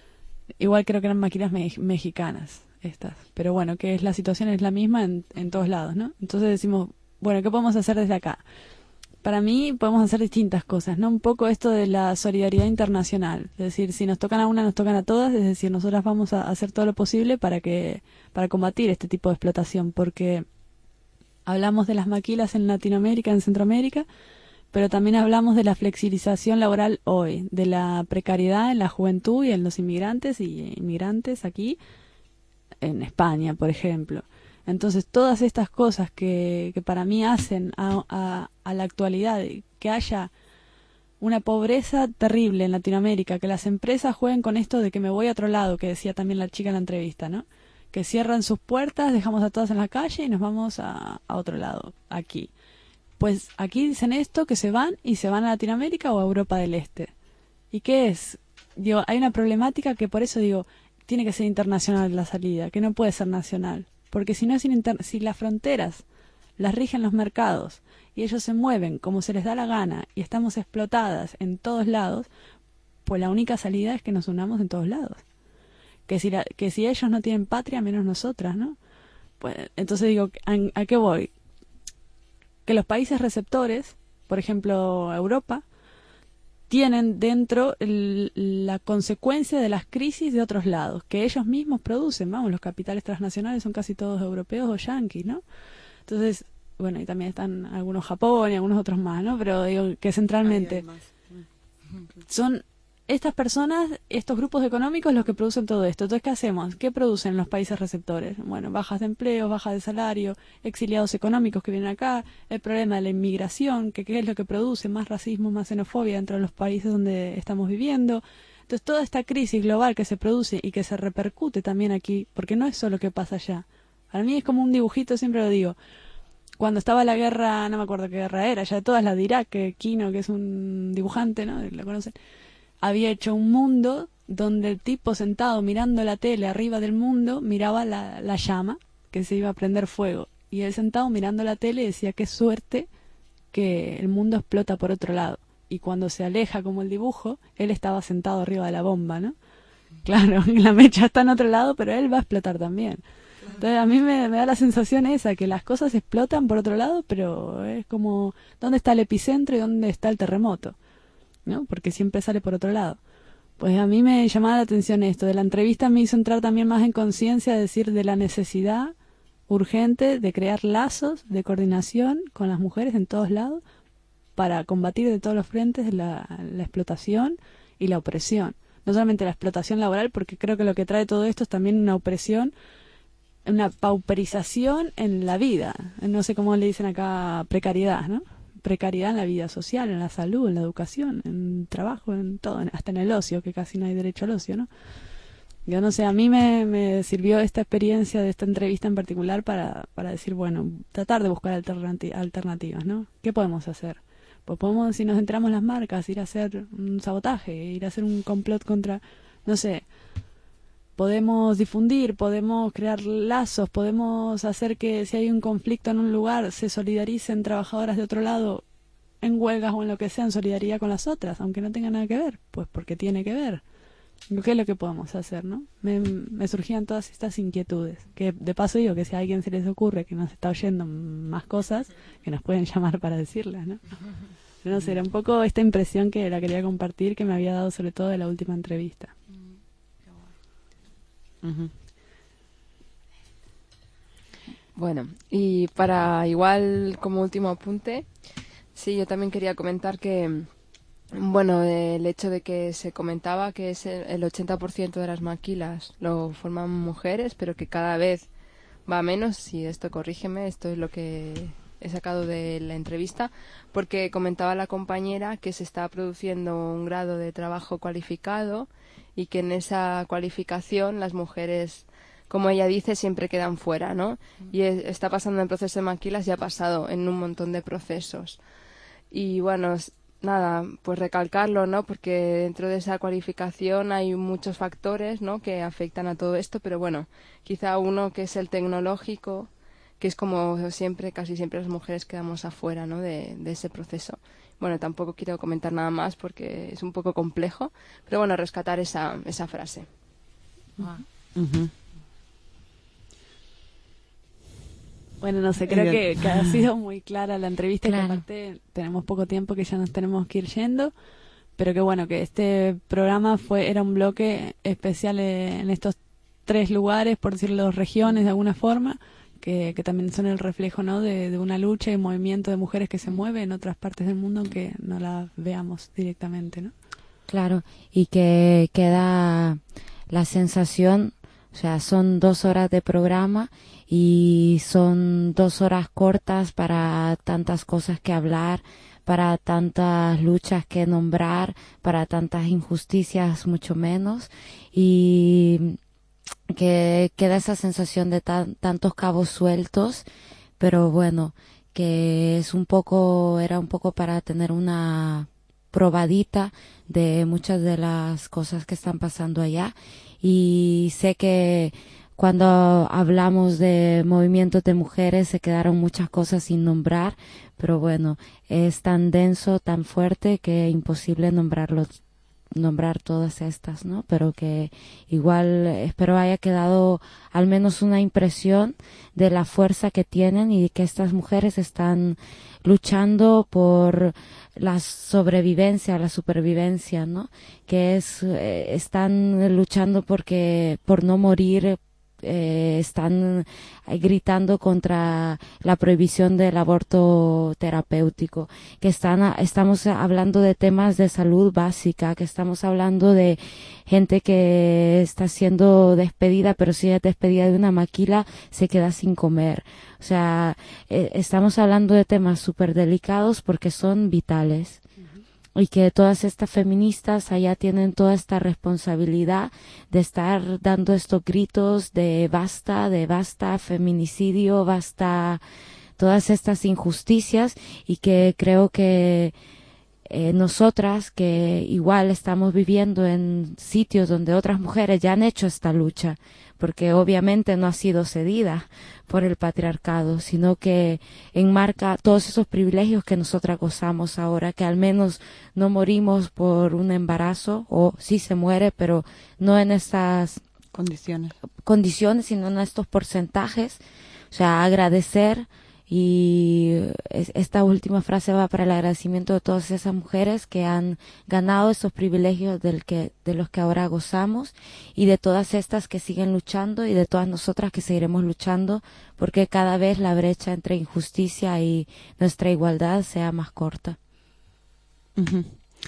igual creo que eran maquilas me mexicanas estas, pero bueno, que es la situación es la misma en, en todos lados, ¿no? Entonces decimos, bueno, ¿qué podemos hacer desde acá? Para mí podemos hacer distintas cosas, ¿no? Un poco esto de la solidaridad internacional, es decir, si nos tocan a una, nos tocan a todas, es decir, nosotras vamos a hacer todo lo posible para que para combatir este tipo de explotación, porque hablamos de las maquilas en Latinoamérica, en Centroamérica, pero también hablamos de la flexibilización laboral hoy, de la precariedad en la juventud y en los inmigrantes y inmigrantes aquí en España, por ejemplo. Entonces, todas estas cosas que, que para mí hacen a, a, a la actualidad, que haya una pobreza terrible en Latinoamérica, que las empresas jueguen con esto de que me voy a otro lado, que decía también la chica en la entrevista, ¿no? Que cierran sus puertas, dejamos a todas en la calle y nos vamos a, a otro lado, aquí. Pues aquí dicen esto, que se van y se van a Latinoamérica o a Europa del Este. ¿Y qué es? Digo, hay una problemática que por eso digo, tiene que ser internacional la salida, que no puede ser nacional. Porque si no, si las fronteras las rigen los mercados y ellos se mueven como se les da la gana y estamos explotadas en todos lados, pues la única salida es que nos unamos en todos lados. Que si, la, que si ellos no tienen patria, menos nosotras, ¿no? Pues entonces digo, ¿a, a qué voy? Que los países receptores, por ejemplo Europa, tienen dentro el, la consecuencia de las crisis de otros lados, que ellos mismos producen. Vamos, los capitales transnacionales son casi todos europeos o yanquis, ¿no? Entonces, bueno, y también están algunos Japón y algunos otros más, ¿no? Pero digo que centralmente son estas personas, estos grupos económicos los que producen todo esto. Entonces, ¿qué hacemos? ¿Qué producen los países receptores? Bueno, bajas de empleo, bajas de salario, exiliados económicos que vienen acá, el problema de la inmigración, que qué es lo que produce, más racismo, más xenofobia dentro de los países donde estamos viviendo. Entonces, toda esta crisis global que se produce y que se repercute también aquí, porque no es solo que pasa allá. Para mí es como un dibujito, siempre lo digo. Cuando estaba la guerra, no me acuerdo qué guerra era, ya de todas, la de Irak, que Kino, que es un dibujante, ¿no? ¿Lo conocen? Había hecho un mundo donde el tipo sentado mirando la tele arriba del mundo miraba la, la llama que se iba a prender fuego, y él sentado mirando la tele decía qué suerte que el mundo explota por otro lado, y cuando se aleja como el dibujo, él estaba sentado arriba de la bomba, ¿no? Claro, la mecha está en otro lado, pero él va a explotar también. Entonces a mí me, me da la sensación esa, que las cosas explotan por otro lado, pero es como ¿dónde está el epicentro y dónde está el terremoto? ¿No? Porque siempre sale por otro lado. Pues a mí me llamaba la atención esto. De la entrevista me hizo entrar también más en conciencia, decir, de la necesidad urgente de crear lazos de coordinación con las mujeres en todos lados para combatir de todos los frentes la, la explotación y la opresión. No solamente la explotación laboral, porque creo que lo que trae todo esto es también una opresión, una pauperización en la vida. No sé cómo le dicen acá, precariedad, ¿no? Precariedad en la vida social, en la salud, en la educación, en el trabajo, en todo, hasta en el ocio, que casi no hay derecho al ocio, ¿no? Yo no sé, a mí me, me sirvió esta experiencia de esta entrevista en particular para, para decir, bueno, tratar de buscar alternati- alternativas, ¿no? ¿Qué podemos hacer? Pues podemos, si nos enteramos las marcas, ir a hacer un sabotaje, ir a hacer un complot contra, no sé, podemos difundir, podemos crear lazos, podemos hacer que si hay un conflicto en un lugar se solidaricen trabajadoras de otro lado en huelgas o en lo que sea, en solidaridad con las otras, aunque no tenga nada que ver, pues porque tiene que ver. ¿Qué es lo que podemos hacer, no? Me, me surgían todas estas inquietudes, que de paso digo que si a alguien se les ocurre que nos está oyendo más cosas, que nos pueden llamar para decirlas, ¿no? Pero no sé, era un poco esta impresión que la quería compartir, que me había dado sobre todo de la última entrevista. Uh-huh. Bueno, y para igual como último apunte, sí, yo también quería comentar que, bueno, el hecho de que se comentaba que es el ochenta por ciento de las maquilas lo forman mujeres, pero que cada vez va menos, y esto corrígeme, esto es lo que he sacado de la entrevista, porque comentaba la compañera que se está produciendo un grado de trabajo cualificado y que en esa cualificación las mujeres, como ella dice, siempre quedan fuera, ¿no? Y es, está pasando en el proceso de maquilas y ha pasado en un montón de procesos. Y bueno, nada, pues recalcarlo, ¿no? Porque dentro de esa cualificación hay muchos factores, ¿no?, que afectan a todo esto, pero bueno, quizá uno que es el tecnológico, que es como siempre, casi siempre las mujeres quedamos afuera, ¿no?, de, de ese proceso. Bueno, tampoco quiero comentar nada más porque es un poco complejo, pero bueno, rescatar esa, esa frase. Uh-huh. Bueno, no sé, creo que, que ha sido muy clara la entrevista, claro. Que aparte tenemos poco tiempo, que ya nos tenemos que ir yendo, pero que bueno, que este programa fue era un bloque especial en estos tres lugares, por decirlo, regiones de alguna forma, que, que también son el reflejo, ¿no?, de, de una lucha y movimiento de mujeres que se mueve en otras partes del mundo, aunque no la veamos directamente, ¿no? Claro, y que queda la sensación, o sea, son dos horas de programa y son dos horas cortas para tantas cosas que hablar, para tantas luchas que nombrar, para tantas injusticias mucho menos, y que queda esa sensación de tan, tantos cabos sueltos, pero bueno, que es un poco, era un poco para tener una probadita de muchas de las cosas que están pasando allá. Y sé que cuando hablamos de movimientos de mujeres se quedaron muchas cosas sin nombrar, pero bueno, es tan denso, tan fuerte que es imposible nombrarlos, nombrar todas estas, ¿no? Pero que igual espero haya quedado al menos una impresión de la fuerza que tienen y que estas mujeres están luchando por la sobrevivencia, la supervivencia, ¿no? Que es, eh, están luchando porque, por no morir, eh, están gritando contra la prohibición del aborto terapéutico, que están, estamos hablando de temas de salud básica, que estamos hablando de gente que está siendo despedida, pero si es despedida de una maquila, se queda sin comer. O sea, eh, estamos hablando de temas súper delicados porque son vitales. Y que todas estas feministas allá tienen toda esta responsabilidad de estar dando estos gritos de basta, de basta, feminicidio, basta, todas estas injusticias, y que creo que eh, nosotras, que igual estamos viviendo en sitios donde otras mujeres ya han hecho esta lucha, porque obviamente no ha sido cedida por el patriarcado, sino que enmarca todos esos privilegios que nosotras gozamos ahora, que al menos no morimos por un embarazo, o sí se muere, pero no en estas condiciones, condiciones, sino en estos porcentajes. O sea, agradecer. Y esta última frase va para el agradecimiento de todas esas mujeres que han ganado esos privilegios del que, de los que ahora gozamos, y de todas estas que siguen luchando, y de todas nosotras que seguiremos luchando, porque cada vez la brecha entre injusticia y nuestra igualdad sea más corta. Uh-huh.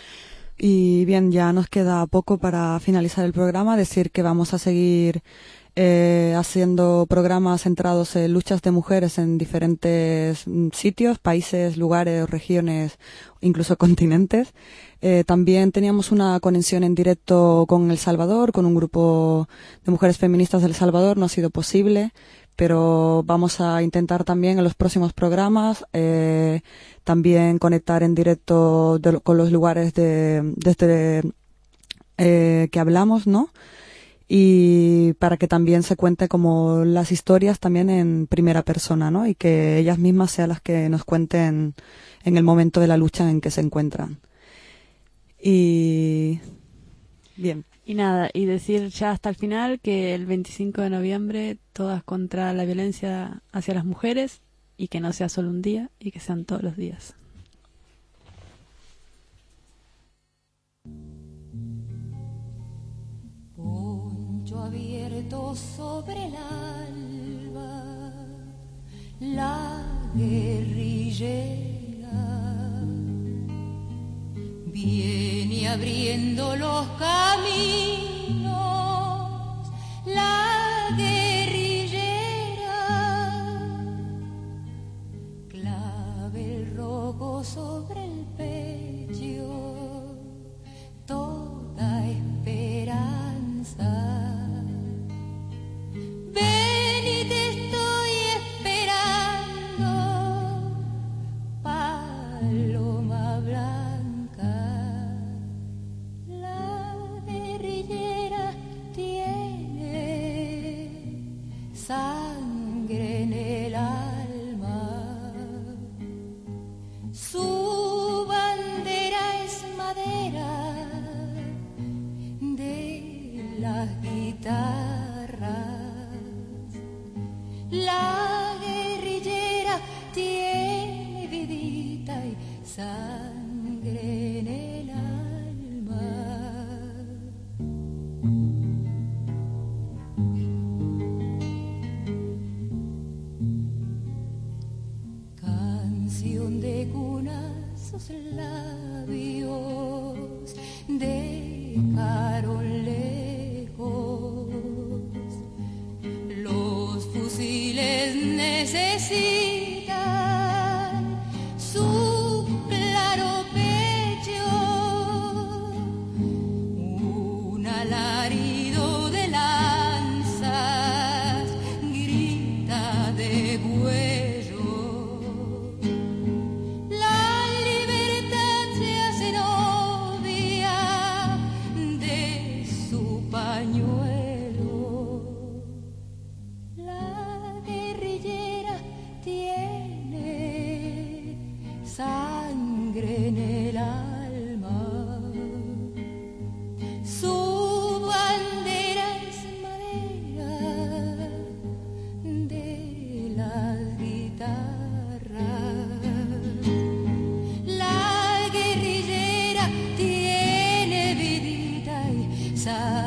Y bien, ya nos queda poco para finalizar el programa. Decir que vamos a seguir Eh, haciendo programas centrados en luchas de mujeres en diferentes sitios, países, lugares, regiones, incluso continentes. Eh, también teníamos una conexión en directo con El Salvador, con un grupo de mujeres feministas del Salvador. No ha sido posible, pero vamos a intentar también en los próximos programas eh, también conectar en directo de, con los lugares de, desde eh, que hablamos, ¿no? Y para que también se cuente como las historias también en primera persona, ¿no? Y que ellas mismas sean las que nos cuenten en el momento de la lucha en que se encuentran. Y bien. Y nada, y decir ya hasta el final que el veinticinco de noviembre todas contra la violencia hacia las mujeres, y que no sea solo un día, y que sean todos los días. Abierto sobre el alba, la guerrillera viene abriendo los caminos, la guerrillera clave el rojo sobre el pecho, toda esperanza. Sangre en el alma, su bandera es madera de las guitarras. sangre en el alma. Canción de cuna, sus labios dejaron lejos. Los fusiles necesitan su claro pecho, un alarido de lanzas grita de cuello. La libertad se hace novia de su pañuelo. La guerrillera tiene sangre en el alma. Su bandera es madera de las guitarras. La guerrillera tiene vidita y sangre